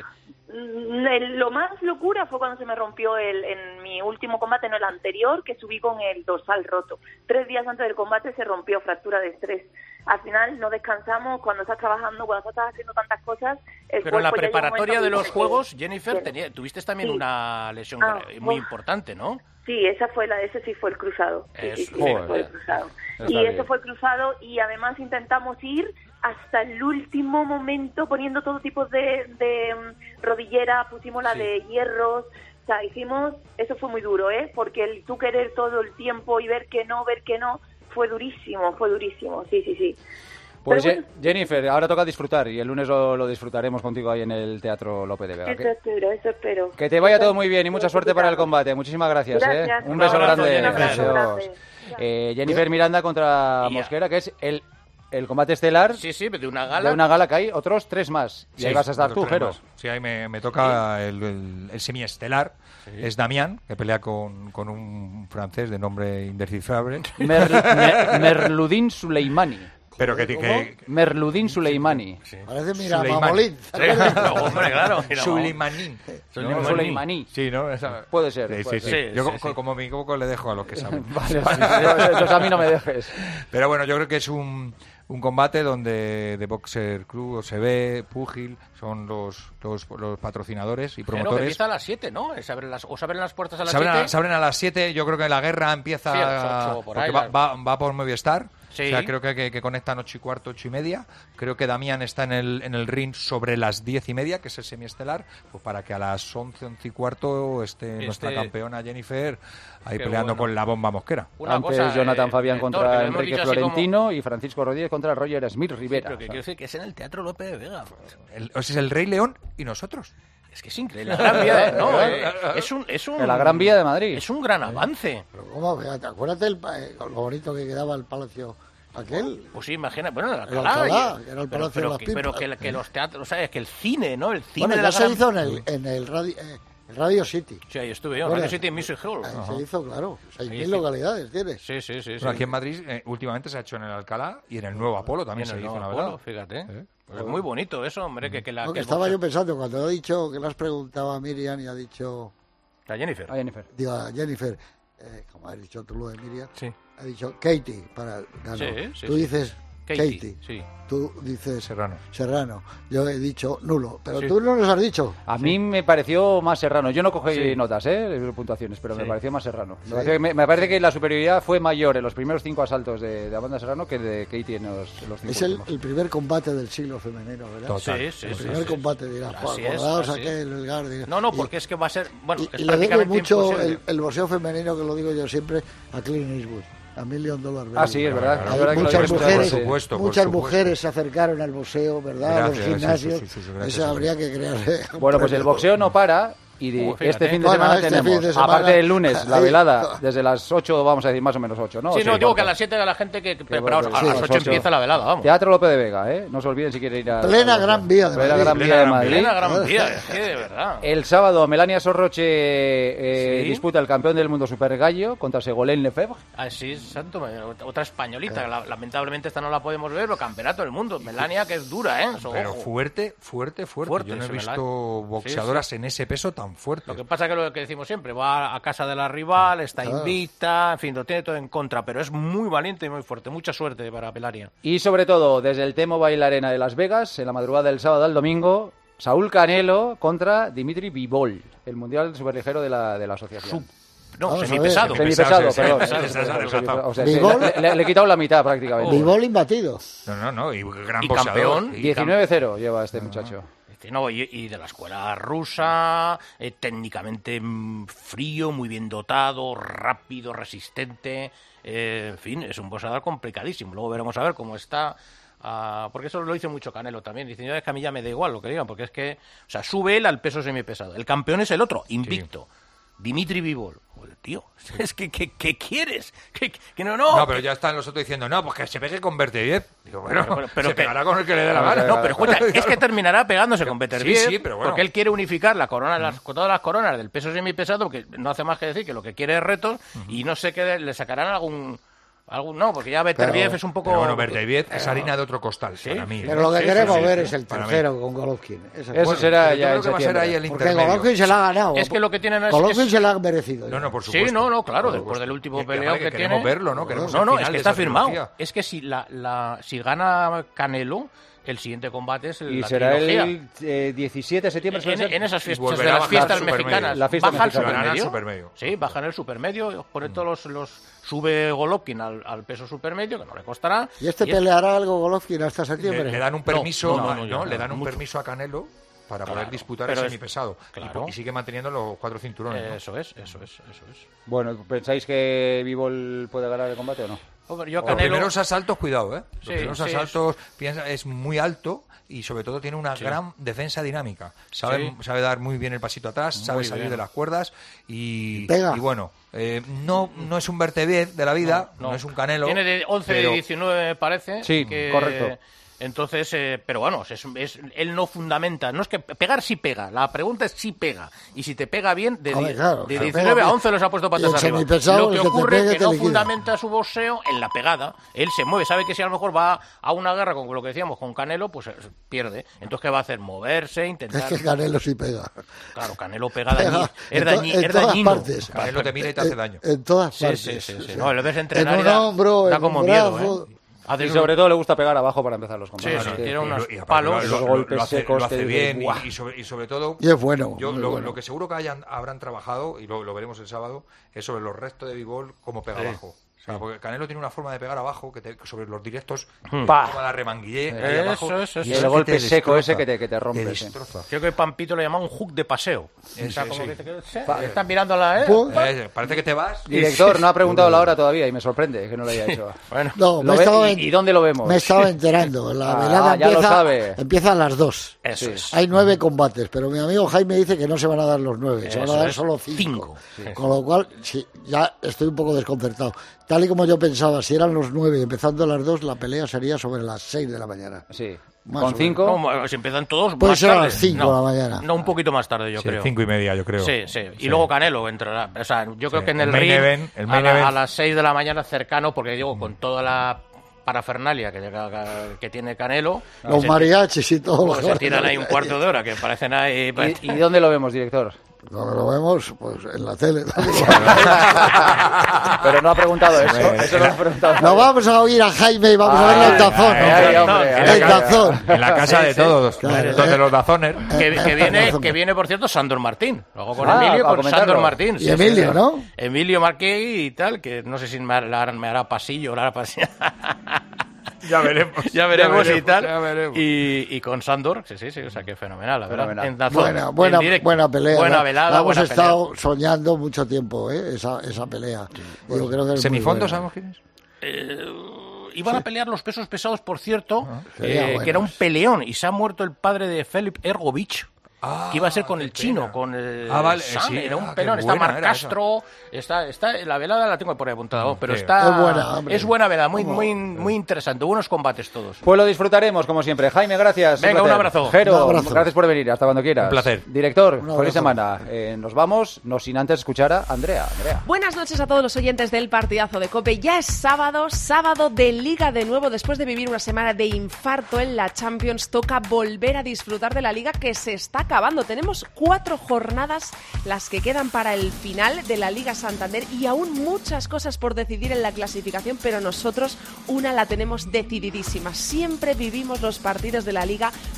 El, lo más locura fue cuando se me rompió el, en mi último combate, no el anterior, que subí con el dorsal roto. Tres días antes del combate se rompió, fractura de estrés. Al final no descansamos, cuando estás trabajando, cuando estás haciendo tantas cosas... El Pero en la preparatoria de los que... Juegos, Jennifer, tenía, tuviste también sí. una lesión ah, muy uf. importante, ¿no? Sí, esa fue la, ese sí fue el cruzado. Sí, sí, sí, Joder, fue el cruzado. Está Y bien. eso fue el cruzado y además intentamos ir hasta el último momento poniendo todo tipo de, de um, rodillera, pusimos la Sí. de hierros, o sea, hicimos, eso fue muy duro, ¿eh? Porque el tú querer todo el tiempo y ver que no, ver que no, fue durísimo, fue durísimo, sí, sí, sí. Pues Pero Je- Jennifer, ahora toca disfrutar y el lunes lo, lo disfrutaremos contigo ahí en el Teatro Lope de Vega. Eso Que, espero, eso espero. que te vaya todo muy bien y mucha suerte para el combate. Muchísimas gracias. Gracias. ¿eh? Un beso Un abrazo, grande. Jennifer. Un abrazo Adiós. grande. Eh, Jennifer Miranda contra Y ya. Mosquera, que es el, el combate estelar Sí, sí, de una gala. de una gala que hay otros tres más. Y Sí, ahí vas a estar otros tú, tres Jero. más. Sí, ahí me, me toca el, el, el semiestelar. Es Damián, que pelea con, con un francés de nombre indescifrable. Mer- Mer- Merludin Suleimani. Pero que, que, Merludin Suleimani. Parece, mira, Suleimán. Mamolín. Sí, no, hombre, claro. mira, Suleimanín. No, Suleimaní. Sí, ¿no? Esa- Puede ser. Sí, puede sí, ser. sí. Yo sí, co- sí. como me equivoco le dejo a los que saben. Vale, vale. Yo- Entonces a mí no me dejes. Pero bueno, yo creo que es un, un combate donde The Boxer Club, O S B, Pugil, son los, los, los patrocinadores y Pero que promotores. empieza a las siete, ¿no? Se abren las, o se abren las puertas a las Se abren, siete. a, se abren a las siete, yo creo que la guerra empieza Sí, a las ocho, por porque ahí, va, las- va, va por Movistar. Sí. O sea, creo que, que, que conectan ocho y cuarto, ocho y media. Creo que Damián está en el, en el ring sobre las diez y media, que es el semiestelar, pues para que a las once, once y cuarto esté Este- nuestra campeona Jennifer ahí Qué peleando bueno. con la bomba mosquera. Una Antes cosa, Jonathan eh, Fabián Héctor, contra que lo hemos Enrique dicho así como- Florentino y Francisco Rodríguez contra Roger Smith Rivera. Pero que quiero decir que es en el Teatro Lope de Vega. El, ese es el Rey León y nosotros. Es que es increíble. La Gran Vía de, no, eh, es un, es un, En la Gran Vía de Madrid. Es un gran avance. Pero ¿cómo? Fíjate, acuérdate el, pa- eh, lo bonito que quedaba el palacio aquel. Pues sí, imagina, bueno, el El Alcalá, Alcalá, y- que era el pero, Palacio pero de las que, pero Pipas. que, que los teatros, ¿sabes? Que el cine, ¿no? El cine Bueno, de ya la se gran... hizo en el, en el radio, eh, el Radio City. Sí, ahí estuve yo, Bueno, Radio City Music Hall. Ahí Ajá. se hizo, claro. seis mil sí. localidades tiene. Sí, sí, sí. Pero sí. aquí en Madrid eh, últimamente se ha hecho en el Alcalá y en el Nuevo Apolo también En el se hizo, Nuevo la Apolo, verdad. fíjate. ¿Eh? Pues es muy bonito eso, hombre, que, que la... No, que que el estaba yo boxeo- pensando, cuando he dicho que le has preguntado a Miriam y ha dicho, La Jennifer. A Jennifer. digo a Jennifer, eh, como has dicho tú lo de Miriam, Sí. ha dicho Katie para ganó. Sí, sí, Tú sí. dices Katie, Katie, sí. tú dices Serrano. Serrano, yo he dicho nulo, pero Sí. tú no nos has dicho. A mí me pareció más Serrano. Yo no cogí Sí. notas, ¿eh? De puntuaciones, pero me Sí. pareció más Serrano. Me, Sí. parece que, me, me parece que la superioridad fue mayor en los primeros cinco asaltos de, de Amanda Serrano que de Katie en los, en los cinco Es el, últimos. el primer combate del siglo femenino, ¿verdad? Total. Sí, sí, El sí, primer sí. combate, dirás, Así es, acordaos así es. aquel, el Guardia. No, no, Y- porque es que va a ser... Bueno, Y, es y le debe prácticamente mucho imposible. el, el boxeo femenino, que lo digo yo siempre, a Clint Eastwood, a Million Dollar Baby. Ah, sí, es verdad. Claro, es verdad que lo muchas he escuchado, mujeres, sí. por supuesto, por muchas supuesto. mujeres se acercaron al boxeo, ¿verdad? a Gracias, los sí, gimnasios. sí, sí, sí, gracias, Eso hombre. habría que crear. un Bueno, pues el premio. boxeo no para y de- Uh, fíjate. este fin de Bueno, semana este tenemos, fin de semana- aparte del lunes, la Ahí- velada, desde las ocho, vamos a decir más o menos ocho, ¿no? Sí, Sí, no, digo cuarto. que a las siete de la gente que preparaos, bueno, a sí, las a las ocho ocho. empieza la velada, vamos. Teatro Lope de Vega, ¿eh? No se olviden si quieren ir a... Plena a- Gran Vía de Plena Madrid. Gran Vía Plena de Gran Madrid. Plena gran vía, es que de verdad. El sábado Melania Sorroche eh, Sí. disputa el campeón del mundo Super Gallo contra Segolén Lefebvre. Así es, santo, otra españolita, la- lamentablemente esta no la podemos ver, pero campeonato del mundo. Melania, que es dura, ¿eh? Eso, Pero ojo. fuerte, fuerte, fuerte. Fuerte, Yo no he se visto me la- boxeadoras Sí, en ese peso tan fuerte. Lo que pasa que lo que decimos siempre, va a casa de la rival, está Claro. invicta, en fin, lo tiene todo en contra, pero es muy valiente y muy fuerte. Mucha suerte para Melania. Y sobre todo, desde el T-Mobile Arena de Las Vegas, en la madrugada del sábado al domingo, Saúl Canelo contra Dimitri Bivol, el mundial superligero de la, de la asociación. No, Vamos a semipesado. ver. Semipesado, sí, perdón. sí, sí, sí, sí, adelgazado. O sea, sí, Bivol- le, le- le he quitado la mitad prácticamente. Bivol imbatido. No, no, no. Y gran Y boxeador. campeón. Y diecinueve cero lleva este muchacho. No, y, y de la escuela rusa, eh, técnicamente mm, frío, muy bien dotado, rápido, resistente, eh, en fin, es un boxeador complicadísimo. Luego veremos a ver cómo está, uh, porque eso lo dice mucho Canelo también, dice, es que a mí ya me da igual lo que digan, porque es que, o sea, sube él al peso semipesado, el campeón es el otro, invicto. Sí. Dimitri Bivol. Joder, tío, es que, ¿qué, qué quieres? Que, que no, no. No, pero que... ya están los otros diciendo, no, pues que se pegue con Berteviev. Digo, bueno, pero, pero, pero se que... pegará con el que le dé la gana. No, pero escucha, es que terminará pegándose con Berteviev, sí, sí, pero bueno. porque él quiere unificar la corona, las, todas las coronas del peso semipesado, que no hace más que decir que lo que quiere es retos, uh-huh. y no sé qué le sacarán algún... Algún, no, porque ya Berteviev es un poco... Pero bueno, Berteviev es harina de otro costal, ¿sí? Para mí. Pero lo que sí, queremos sí, ver sí, es el tercero con Golovkin. Eso, Eso bueno, será ya en septiembre. Porque Golovkin se la ha ganado. Es que lo que tienen es... Golovkin se la ha merecido. No, no, por supuesto. Sí, no, no, claro, después del último peleo que, que tiene... verlo, ¿no? No, no, es que está firmado. Es que si, la, la, si gana Canelo... El siguiente combate es el Y la será trilogía. el eh, diecisiete de septiembre. En, en, en esas fiestas de las fiestas mexicanas. La fiesta baja mexicana. el supermedio. supermedio. Sí, baja en el supermedio. Pone todos los, los sube Golovkin al, al peso supermedio, que no le costará. ¿Y este y peleará es... algo Golovkin hasta septiembre? Le, le dan un permiso, no, no, no, no, no, no le dan un mucho. permiso a Canelo para claro, poder disputar pero el es, semipesado. claro. Y, y sigue manteniendo los cuatro cinturones. Eso ¿no? es, eso es, eso es. Bueno, ¿pensáis que Bivol puede ganar el combate o no? Hombre, yo Canelo... Los primeros asaltos, cuidado, ¿eh? Los sí, primeros sí, asaltos es... Piensa, es muy alto y sobre todo tiene una sí. gran defensa dinámica. Sabe, sí. sabe dar muy bien el pasito atrás, muy sabe salir bien. de las cuerdas y, y bueno, eh, no, no es un Berteviev de la vida, no, no. no es un Canelo. Tiene de once pero... de diecinueve, parece. Sí, que... correcto. Entonces, eh, pero bueno, es, es, él no fundamenta, no es que pegar sí pega, la pregunta es si pega, y si te pega bien, de, Hombre, claro, de claro, diecinueve a once los ha puesto patas arriba. Lo que ocurre es que, que no liquida. fundamenta su boxeo en la pegada, él se mueve, sabe que si a lo mejor va a una guerra con lo que decíamos, con Canelo, pues pierde. Entonces, ¿qué va a hacer? Moverse, intentar... Es que Canelo sí pega. Claro, Canelo pega, pega dañi... es, dañi... en es todas dañino. Partes. Canelo te mira y te hace daño. En, en todas sí, partes. Sí, sí, sí. sí. No, le ves entrenar en un y da, hombro, da en como un miedo, brazo. ¿eh? Y sobre todo le gusta pegar abajo para empezar los combates. Sí, sí, sí, tiene sí. unos y, y palos, lo, los lo, golpes lo hace, secos. Lo hace que bien dices, y, y, sobre, y sobre todo... Y es bueno. Yo, lo, bueno. lo que seguro que hayan, habrán trabajado, y lo, lo veremos el sábado, es sobre los restos de Bivol, cómo pega sí. abajo. O sea, porque Canelo tiene una forma de pegar abajo que te, sobre los directos, hmm. como la remanguillé eh, ahí abajo, eso, eso, y eso. el golpe seco ese que te, que te rompe. Te destroza. Creo que Pampito le llama un hook de paseo. Sí, o sea, sí, como sí. que te quedas, ¿eh? Estás mirándola, ¿eh? eh parece que te vas. Director, no ha preguntado la hora todavía y me sorprende que no lo haya hecho. Bueno, no, me ve, en... y, ¿Y dónde lo vemos? Me estaba enterando. La ah, velada ya empieza, lo sabe. empieza a las dos. Eso es. Hay nueve combates, pero mi amigo Jaime dice que no se van a dar los nueve, se van a dar es. solo cinco. cinco. Con lo cual, sí, ya estoy un poco desconcertado. Tal y como yo pensaba, si eran los nueve empezando a las dos, la pelea sería sobre las seis de la mañana. Sí. Más ¿Con cinco? No, si empiezan todos puede más ser tarde. a las cinco no, de la mañana. No, un poquito más tarde, yo sí, creo. Cinco y media, yo creo. Sí, sí. Y sí. luego Canelo entrará. O sea, yo creo sí. que en el, el ring, event, el a, la, event. a las seis de la mañana cercano, porque digo, con toda la parafernalia que, que tiene Canelo... Los se, mariachis y todo. Pues se tiran ahí un cuarto de hora, que parecen ahí... ¿Y, ¿Y dónde lo vemos, director? No, lo vemos pues en la tele. Pero no ha preguntado eso. eso no, ha preguntado no vamos a oír a Jaime y vamos ay, a verlo en Dazón. Ay, ay, hombre, en, ay, Dazón. En la casa sí, de todos, claro, entonces eh. los Dazoner. Que, que, viene, que viene, por cierto, Sandor Martín. Luego con ah, Emilio, con Sandor Martín. Y sí, Emilio, sí, ¿no? Emilio Marquegui y tal, que no sé si me hará, me hará pasillo, me hará pasillo. Ya veremos. ya veremos, ya veremos y tal. Ya veremos. Y, y con Sandor, sí, sí, sí, o sea, que fenomenal, la verdad. Fenomenal. En Dazón, buena, buena, en buena pelea. Buena ¿no? velada, la hemos buena estado pelea. soñando mucho tiempo, ¿eh? Esa, esa pelea. Sí, bueno. Yo creo que es ¿Semifondo sabemos quién es? Eh, iban sí. a pelear los pesos pesados, por cierto, ah, eh, bueno. que era un peleón, y se ha muerto el padre de Filip Ergovich. Ah, que iba a ser con el chino, pena. con el ah, vale, Sam, sí, era un ah, pelón, está Marc Castro, está, está, la velada la tengo por ahí apuntada, mm, pero sí. está, es buena, hombre. es buena velada, muy, muy, muy interesante, buenos combates todos. Pues lo disfrutaremos, como siempre. Jaime, gracias. Venga, un, un abrazo. Jero, un abrazo. gracias por venir, hasta cuando quieras. Un placer. Director, feliz semana. Eh, nos vamos, no sin antes escuchar a Andrea. Andrea. Buenas noches a todos los oyentes del partidazo de COPE. Ya es sábado, sábado de Liga de nuevo, después de vivir una semana de infarto en la Champions, toca volver a disfrutar de la Liga que se está acabando. Tenemos cuatro jornadas las que quedan para el final de la Liga Santander y aún muchas cosas por decidir en la clasificación, pero nosotros una la tenemos decididísima. Siempre vivimos los partidos de la Liga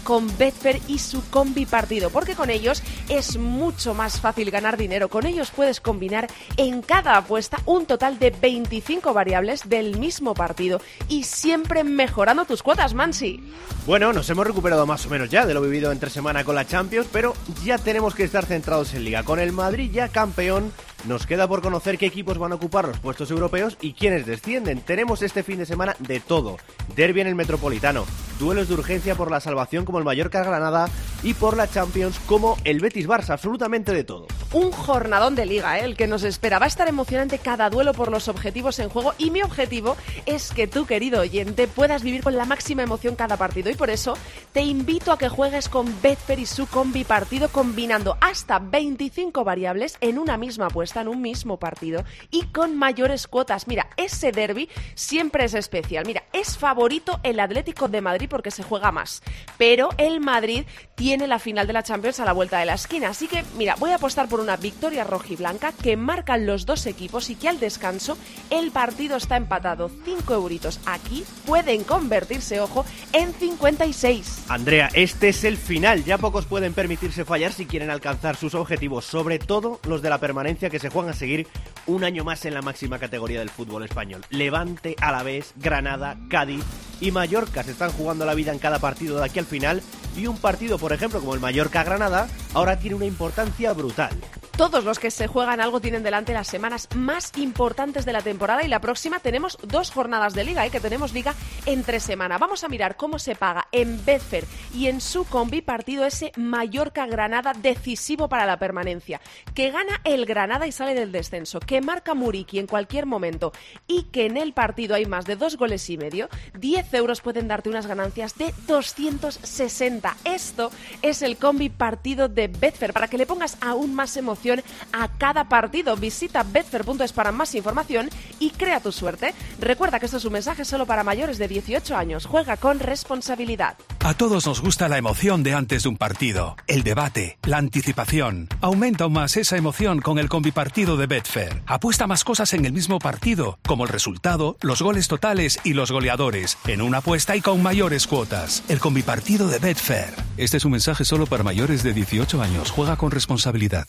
con Betfair y su combi partido, porque con ellos es mucho más fácil ganar dinero. Con ellos puedes combinar en cada apuesta un total de veinticinco variables del mismo partido y siempre mejorando tus cuotas, Mansi. Bueno, nos hemos recuperado más o menos ya de lo vivido entre semana con la Champions, pero ya tenemos que estar centrados en Liga. Con el Madrid ya campeón, nos queda por conocer qué equipos van a ocupar los puestos europeos y quiénes descienden. Tenemos este fin de semana de todo. Derbi en el Metropolitano, duelos de urgencia por la salvación como el Mallorca-Granada y por la Champions como el Betis-Barça, absolutamente de todo. Un jornadón de Liga, ¿eh? El que nos espera. Va a estar emocionante cada duelo por los objetivos en juego y mi objetivo es que tú, querido oyente, puedas vivir con la máxima emoción cada partido y por eso te invito a que juegues con Betfair y su combi partido combinando hasta veinticinco variables en una misma apuesta, en un mismo partido y con mayores cuotas. Mira, ese derbi siempre es especial. Mira, es favorito el Atlético de Madrid porque se juega más, pero el Madrid tiene la final de la Champions a la vuelta de la esquina, así que mira, voy a apostar por una victoria rojiblanca que marcan los dos equipos y que al descanso el partido está empatado. Cinco euritos aquí pueden convertirse, ojo, en cincuenta y seis. Andrea, este es el final, ya pocos pueden permitirse fallar si quieren alcanzar sus objetivos, sobre todo los de la permanencia que se juegan a seguir un año más en la máxima categoría del fútbol español. Levante, Alavés, Granada, Cádiz y Mallorca se están jugando la vida en cada partido de aquí al final y un partido, por ejemplo, como el Mallorca-Granada, ahora tiene una importancia brutal. Todos los que se juegan algo tienen delante las semanas más importantes de la temporada y la próxima tenemos dos jornadas de Liga, ¿eh? que tenemos Liga entre semana. Vamos a mirar cómo se paga en Betfair y en su combi partido ese Mallorca-Granada decisivo para la permanencia. Que gana el Granada y sale del descenso, que marca Muriqui en cualquier momento y que en el partido hay más de dos goles y medio, diez euros pueden darte unas ganancias de doscientos sesenta. Esto es el combi partido de Betfair para que le pongas aún más emoción a cada partido. Visita betfair punto es para más información y crea tu suerte. Recuerda que esto es un mensaje solo para mayores de dieciocho años. Juega con responsabilidad. A todos nos gusta la emoción de antes de un partido, el debate, la anticipación. Aumenta aún más esa emoción con el combipartido de Betfair. Apuesta más cosas en el mismo partido, como el resultado, los goles totales y los goleadores, en una apuesta y con mayores cuotas. El combipartido de Betfair. Este es un mensaje solo para mayores de dieciocho años. Juega con responsabilidad.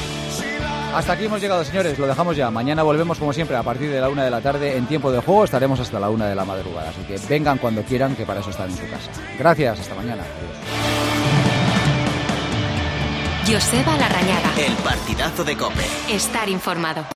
Hasta aquí hemos llegado, señores, lo dejamos ya. Mañana volvemos, como siempre, a partir de la una de la tarde en tiempo de juego. Estaremos hasta la una de la madrugada, así que vengan cuando quieran, que para eso están en su casa. Gracias, hasta mañana. Adiós. Joseba Larrañaga. El partidazo de COPE. Estar informado.